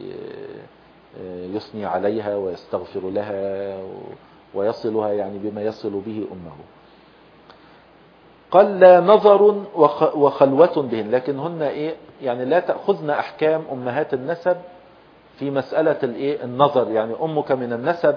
ويثني عليها ويستغفر لها ويصلها يعني بما يصل به أمه. قال: لا نظر وخلوة بهن، لكن هن يعني لا تأخذن أحكام أمهات النسب في مسألة النظر، يعني أمك من النسب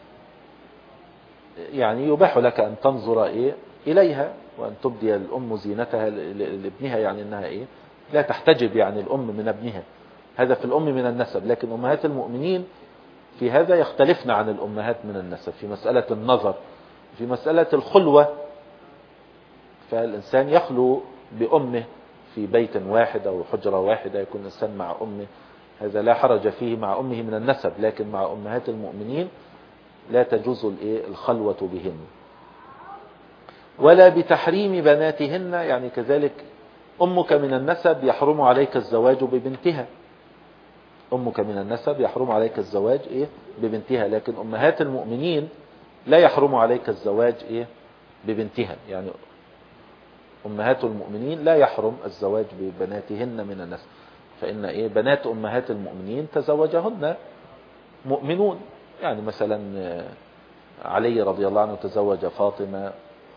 يعني يباح لك أن تنظر إليها، وأن تبدي الأم زينتها لابنها، يعني أنها لا تحتجب يعني الأم من ابنها، هذا في الأم من النسب. لكن أمهات المؤمنين في هذا يختلفن عن الأمهات من النسب في مسألة النظر. في مسألة الخلوة فالإنسان يخلو بأمه في بيت واحد أو حجرة واحدة، يكون الإنسان مع أمه، هذا لا حرج فيه مع أمه من النسب. لكن مع أمهات المؤمنين لا تجوز الخلوة بهن. ولا بتحريم بناتهن، يعني كذلك أمك من النسب يحرم عليك الزواج ببنتها، أمك من النسب يحرم عليك الزواج ببنتها. لكن أمهات المؤمنين لا يحرم عليك الزواج ببنتها، يعني أمهات المؤمنين لا يحرم الزواج ببناتهن من النسب، فإن بنات أمهات المؤمنين تزوجهن مؤمنون، يعني مثلا علي رضي الله عنه تزوج فاطمة،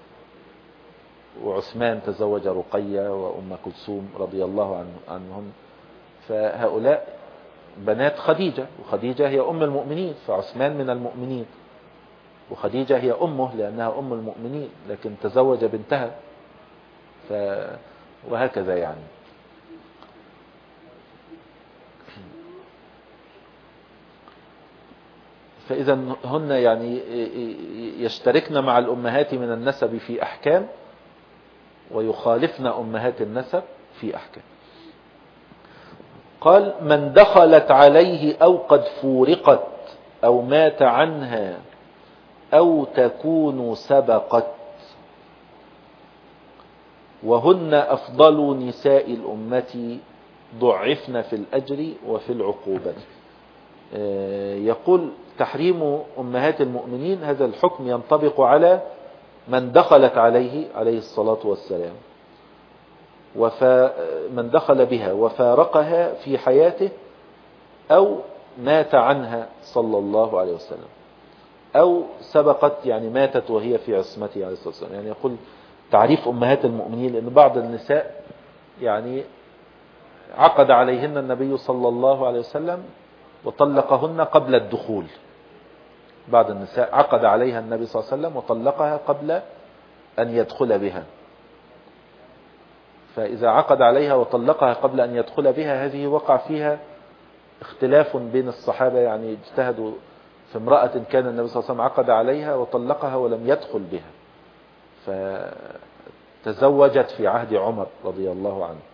وعثمان تزوج رقية وأم كلثوم رضي الله عنهم، فهؤلاء بنات خديجة، وخديجة هي أم المؤمنين، فعثمان من المؤمنين، وخديجة هي أمه لأنها أم المؤمنين، لكن تزوج بنتها، وهكذا يعني. فإذا هن يعني يشتركن مع الأمهات من النسب في أحكام، ويخالفن أمهات النسب في أحكام. قال: من دخلت عليه أو قد فورقت أو مات عنها أو تكون سبقت، وهن أفضل نساء الأمة ضعفن في الأجر وفي العقوبة. يقول: تحريم أمهات المؤمنين هذا الحكم ينطبق على من دخلت عليه الصلاة والسلام، ومن دخل بها وفارقها في حياته، أو مات عنها صلى الله عليه وسلم، أو سبقت يعني ماتت وهي في عصمته عليه الصلاة والسلام. يعني يقول تعريف أمهات المؤمنين، لأن بعض النساء يعني عقد عليهن النبي صلى الله عليه وسلم وطلقهن قبل الدخول، بعض النساء عقد عليها النبي صلى الله عليه وسلم وطلقها قبل أن يدخل بها، فإذا عقد عليها وطلقها قبل أن يدخل بها هذه وقع فيها اختلاف بين الصحابة، يعني اجتهدوا في امرأة كان النبي صلى الله عليه وسلم عقد عليها وطلقها ولم يدخل بها، فتزوجت في عهد عمر رضي الله عنه.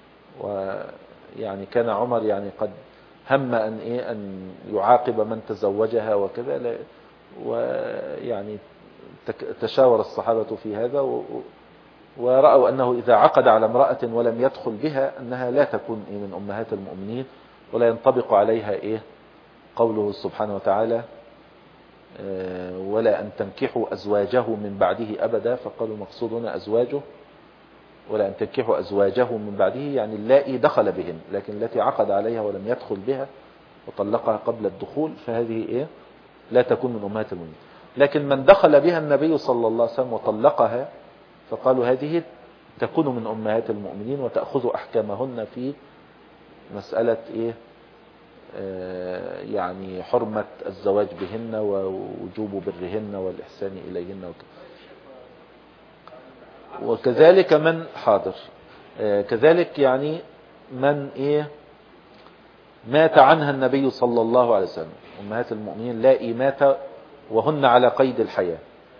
ويعني كان عمر يعني قد هم أن يعاقب من تزوجها وكذا، ويعني تشاور الصحابة في هذا، ورأوا أنه إذا عقد على امرأة ولم يدخل بها أنها لا تكون من أمهات المؤمنين، ولا ينطبق عليها قوله سبحانه وتعالى ولا أن تنكحوا أزواجه من بعده أبدا، فقالوا مقصود هنا أزواجه، ولا أن تنكحوا أزواجه من بعده يعني اللائي دخل بهن، لكن التي عقد عليها ولم يدخل بها وطلقها قبل الدخول فهذه لا تكون من أمهات المؤمنين. لكن من دخل بها النبي صلى الله عليه وسلم وطلقها فقالوا هذه تكون من أمهات المؤمنين وتأخذ أحكامهن في مسألة يعني حرمة الزواج بهن ووجوب برهن والإحسان إليهن وكذلك من حاضر كذلك يعني من مات عنها النبي صلى الله عليه وسلم، أمهات المؤمنين لا مات وهن على قيد الحياة.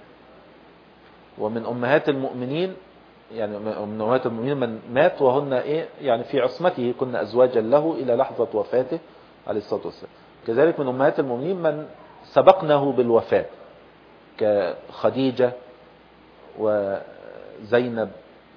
ومن أمهات المؤمنين يعني من أمهات المؤمنين من مات وهن يعني في عصمته كنا أزواجا له إلى لحظة وفاته عليه الصلاة والسلام. كذلك من أمهات المؤمنين من سبقناه بالوفاة كخديجة وزينب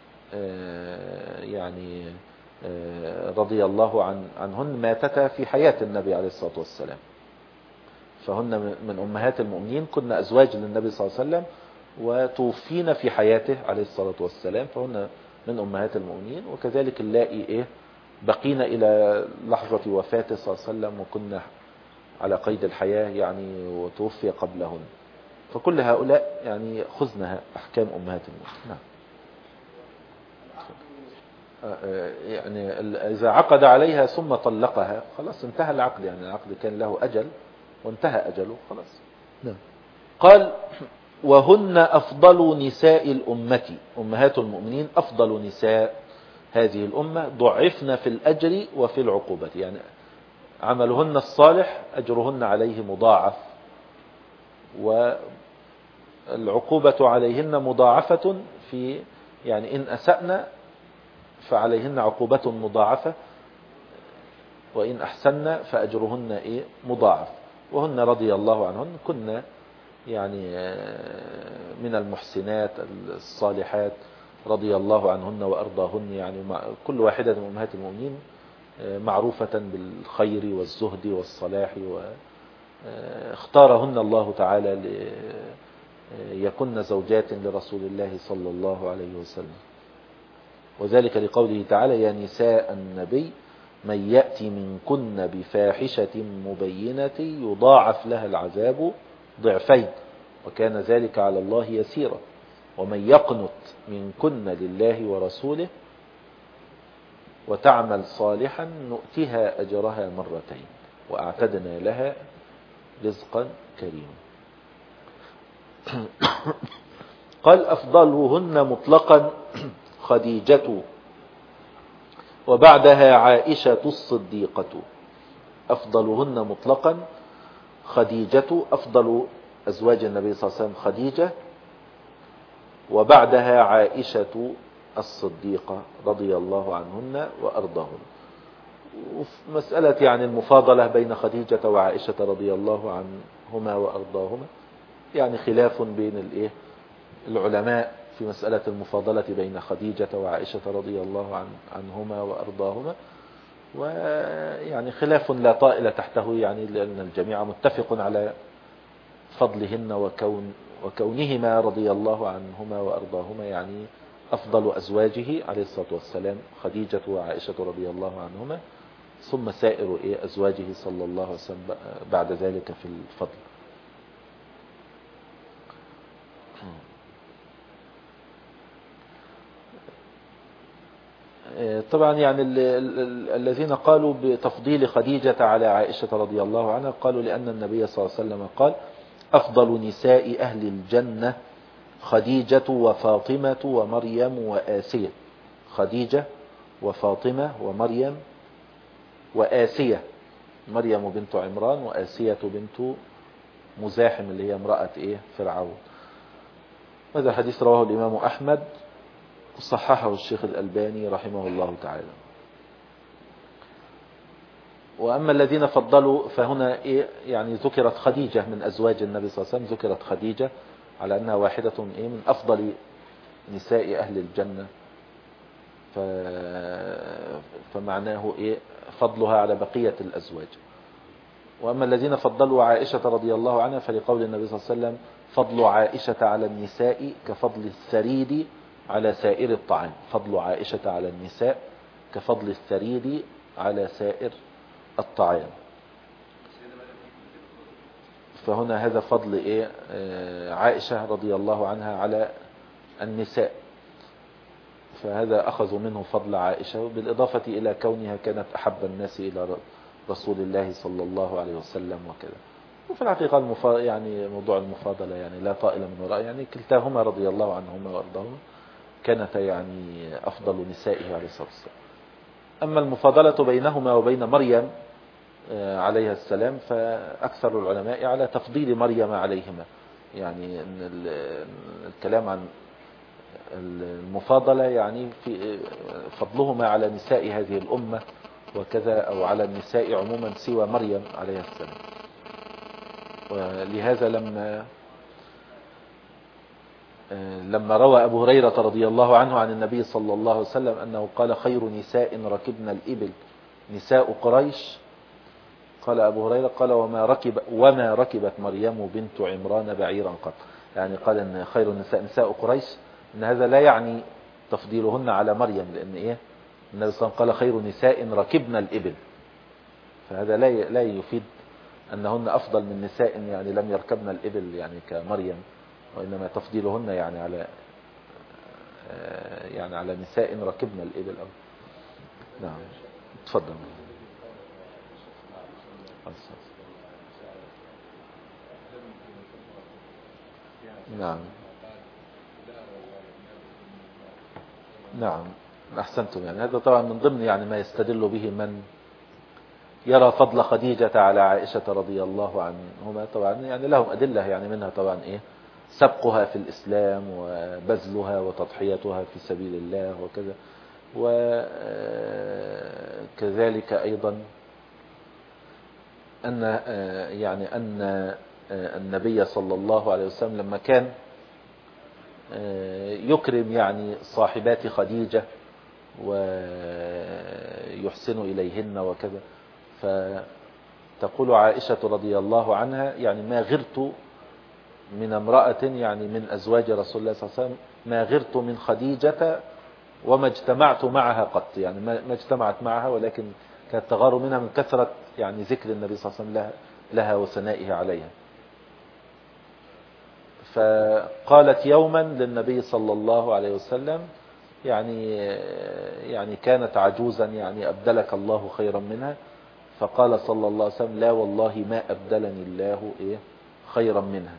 يعني رضي الله عنهن ماتتا في حياة النبي عليه الصلاة والسلام، فهن من أمهات المؤمنين كنا أزواج للنبي صلى الله عليه وسلم وتوفينا في حياته عليه الصلاة والسلام، فهن من أمهات المؤمنين. وكذلك اللائي بقينا إلى لحظة وفاته صلى الله عليه وسلم وكنا على قيد الحياة يعني وتوفي قبلهن، فكل هؤلاء يعني خذنها أحكام أمهات المؤمنين. نعم. يعني إذا عقد عليها ثم طلقها خلاص انتهى العقد، يعني العقد كان له أجل وانتهى أجله خلاص. نعم. قال وهن أفضل نساء الأمة، أمهات المؤمنين أفضل نساء هذه الأمة، ضعفن في الأجر وفي العقوبة، يعني عملهن الصالح أجرهن عليه مضاعف والعقوبة عليهن مضاعفة، في يعني إن أسأن فعليهن عقوبة مضاعفة وإن أحسن فأجرهن مضاعف. وهن رضي الله عنهن كنا يعني من المحسنات الصالحات رضي الله عنهن وأرضاهن، يعني كل واحدة من أمهات المؤمنين معروفة بالخير والزهد والصلاح، واختارهن الله تعالى ليكن زوجات لرسول الله صلى الله عليه وسلم، وذلك لقوله تعالى يا نساء النبي من يأتي منكن بفاحشة مبينة يضاعف لها العذاب ضعفين وكان ذلك على الله يسيرا ومن يقنت منكن لله ورسوله وتعمل صالحا نؤتها أجرها مرتين وأعتدنا لها رزقا كريما. قال أفضلهن مطلقا خديجة وبعدها عائشة الصديقة. أفضلهن مطلقا خديجة، أفضل أزواج النبي صلى الله عليه وسلم خديجة، وبعدها عائشة الصديقة رضي الله عنهن وأرضاهن. مسألة يعني المفاضلة بين خديجة وعائشة رضي الله عنهما وأرضاهما يعني خلاف بين العلماء في مسألة المفاضلة بين خديجة وعائشة رضي الله عنهما وأرضاهما، ويعني خلاف لا طائل تحته، يعني لأن الجميع متفق على فضلهن وكونهما رضي الله عنهما وأرضاهما يعني أفضل أزواجه عليه الصلاة والسلام خديجة وعائشة رضي الله عنهما، ثم سائر أزواجه صلى الله عليه وسلم بعد ذلك في الفضل. طبعا يعني الذين قالوا بتفضيل خديجة على عائشة رضي الله عنها قالوا لأن النبي صلى الله عليه وسلم قال أفضل نساء أهل الجنة خديجة وفاطمة ومريم وآسية. خديجة وفاطمة ومريم وآسية، مريم بنت عمران وآسية بنت مزاحم اللي هي امرأة فرعون. هذا الحديث رواه الإمام أحمد وصححه الشيخ الألباني رحمه الله تعالى. وأما الذين فضلوا فهنا يعني ذكرت خديجة من أزواج النبي صلى الله عليه وسلم، ذكرت خديجة على أنها واحدة من أفضل نساء أهل الجنة، فمعناه فضلها على بقية الأزواج. وأما الذين فضلوا عائشة رضي الله عنها فلقول النبي صلى الله عليه وسلم فضل عائشة على النساء كفضل الثريد على سائر الطعام. فضل عائشة على النساء كفضل الثريد على سائر الطعام. فهنا هذا فضل عائشة رضي الله عنها على النساء، فهذا أخذوا منه فضل عائشة، بالإضافة إلى كونها كانت أحب الناس إلى رسول الله صلى الله عليه وسلم وكذا. وفي الحقيقة يعني موضوع المفاضلة يعني لا طائل من وراء، يعني كلتاهما رضي الله عنهما وارضاهما كانتا يعني أفضل نسائه عليه الصلاة والسلام. أما المفاضلة بينهما وبين مريم عليها السلام فأكثر العلماء على تفضيل مريم عليهما، يعني أن الكلام عن المفاضلة يعني في فضلهما على نساء هذه الأمة وكذا، أو على النساء عموما سوى مريم عليها السلام. ولهذا لما روى أبو هريرة رضي الله عنه عن النبي صلى الله عليه وسلم أنه قال خير نساء ركبنا الإبل نساء قريش، قال أبو هريرة قال وما ركبت مريم بنت عمران بعيرا قط. يعني قال أن خير النساء نساء قريش، أن هذا لا يعني تفضيلهن على مريم، لأن النبي صلى الله عليه وسلم قال خير نساء ركبنا الإبل، فهذا لا يفيد أنهن أفضل من نساء يعني لم يركبن الإبل يعني كمريم، وإنما تفضيلهن يعني على نساء ركبن الإبل. نعم تفضل. نعم نعم أحسنتم. يعني هذا طبعا من ضمن يعني ما يستدل به من يرى فضل خديجة على عائشة رضي الله عنهما. طبعا يعني لهم أدلة، يعني منها طبعا سبقها في الإسلام وبذلها وتضحيتها في سبيل الله وكذا، وكذلك أيضا أن النبي صلى الله عليه وسلم لما كان يكرم يعني صاحبات خديجة ويحسن إليهن وكذا، فتقول عائشة رضي الله عنها يعني ما غرت من امرأة يعني من أزواج رسول الله صلى الله عليه وسلم ما غرت من خديجة وما اجتمعت معها قط. يعني ما اجتمعت معها، ولكن كانت تغار منها من كثرة يعني ذكر النبي صلى الله عليه وسلم لها وثنائه عليها. فقالت يوما للنبي صلى الله عليه وسلم يعني كانت عجوزا يعني أبدلك الله خيرا منها، فقال صلى الله عليه وسلم لا والله ما أبدلني الله خيرا منها،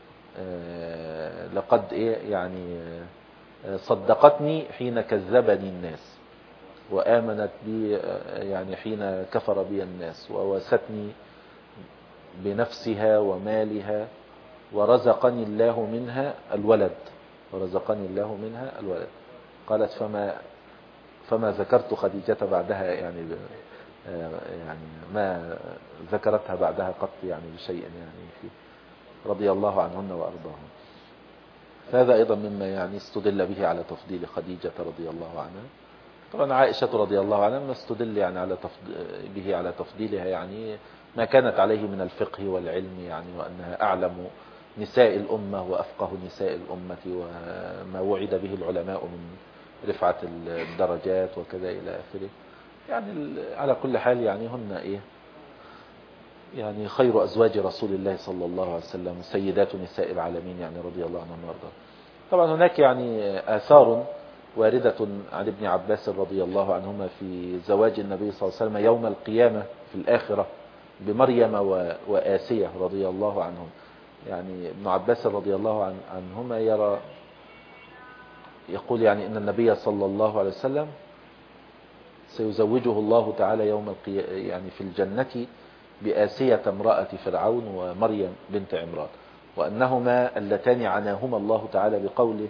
لقد يعني صدقتني حين كذبني الناس، وآمنت بي يعني حين كفر بي الناس، ووستني بنفسها ومالها، ورزقني الله منها الولد. قالت فما ذكرت خديجة بعدها يعني ما ذكرتها بعدها قط يعني بشيء يعني رضي الله عنهن وأرضاهن. هذا أيضا مما يعني استدل به على تفضيل خديجة رضي الله عنها. طبعا عائشة رضي الله عنها ما استدل يعني على تفضيلها يعني ما كانت عليه من الفقه والعلم، يعني وأنها أعلم نساء الأمة وأفقه نساء الأمة، وما وعد به العلماء من رفعة الدرجات وكذا إلى آخره. يعني على كل حال يعني هن يعني خير أزواج رسول الله صلى الله عليه وسلم، سيدات نساء العالمين يعني رضي الله عنهم وارضاهم. طبعا هناك يعني آثار واردة عن ابن عباس رضي الله عنهما في زواج النبي صلى الله عليه وسلم يوم القيامة في الآخرة بمريم وآسية رضي الله عنهم. يعني ابن عباس رضي الله عنهما يقول يعني إن النبي صلى الله عليه وسلم سيزوجه الله تعالى يوم يعني في الجنة بآسية امرأة فرعون ومريم بنت عمران، وأنهما اللتان عناهما الله تعالى بقوله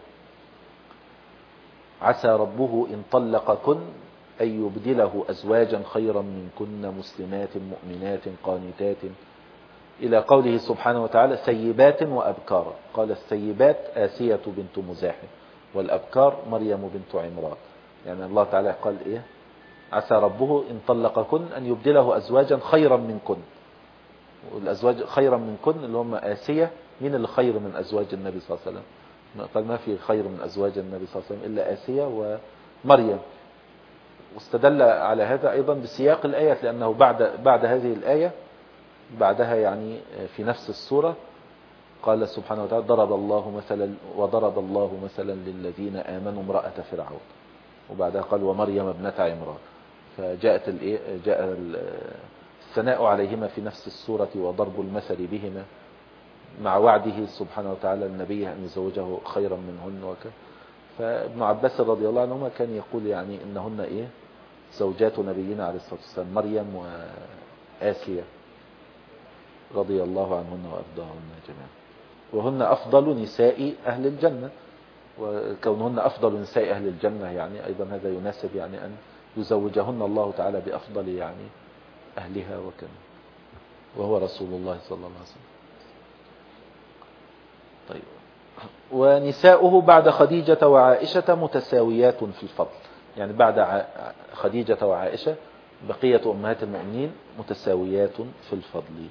عسى ربه إن طلقكن أن يبدله أزواجا خيرا منكن مسلمات مؤمنات قانتات، إلى قوله سبحانه وتعالى سيبات وأبكارا. قال السيبات آسية بنت مزاحم، والأبكار مريم بنت عمران. يعني الله تعالى قال إيه؟ عسى ربه إن طلقكن أن يبدله أزواجا خيرا منكن، والأزواج خيرا منكن اللي هم آسية. مين اللي خير من أزواج النبي صلى الله عليه وسلم؟ قال ما في خير من أزواج النبي صلى الله عليه وسلم إلا آسية ومريم. واستدل على هذا أيضا بسياق الآية، لأنه بعد هذه الآية بعدها يعني في نفس السورة قال سبحانه وتعالى وضرب الله مثلا للذين آمنوا امرأة فرعون، وبعدها قال ومريم ابنة عمران. جاء الثناء عليهما في نفس السورة وضرب المثل بهما، مع وعده سبحانه وتعالى النبي أن يزوجه خيرا منهن فابن عباس رضي الله عنهما كان يقول يعني إنهن زوجات نبينا عليه الصلاة والسلام مريم وآسية رضي الله عنهن وأرضاهن جميعا، وهن أفضل نساء أهل الجنة. وكونهن أفضل نساء أهل الجنة يعني أيضا هذا يناسب يعني أن يزوجهن الله تعالى بأفضل يعني أهلها وهو رسول الله صلى الله عليه وسلم. طيب، ونساؤه بعد خديجة وعائشة متساويات في الفضل. يعني بعد خديجة وعائشة بقية أمهات المؤمنين متساويات في الفضل.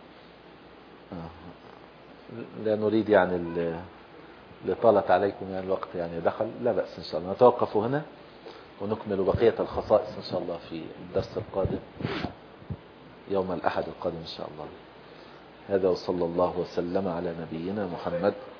لا نريد يعني لطالت عليكم يعني الوقت يعني دخل، لا بأس إن شاء الله نتوقف هنا ونكمل بقية الخصائص إن شاء الله في الدرس القادم يوم الأحد القادم إن شاء الله. هذا وصلى الله وسلم على نبينا محمد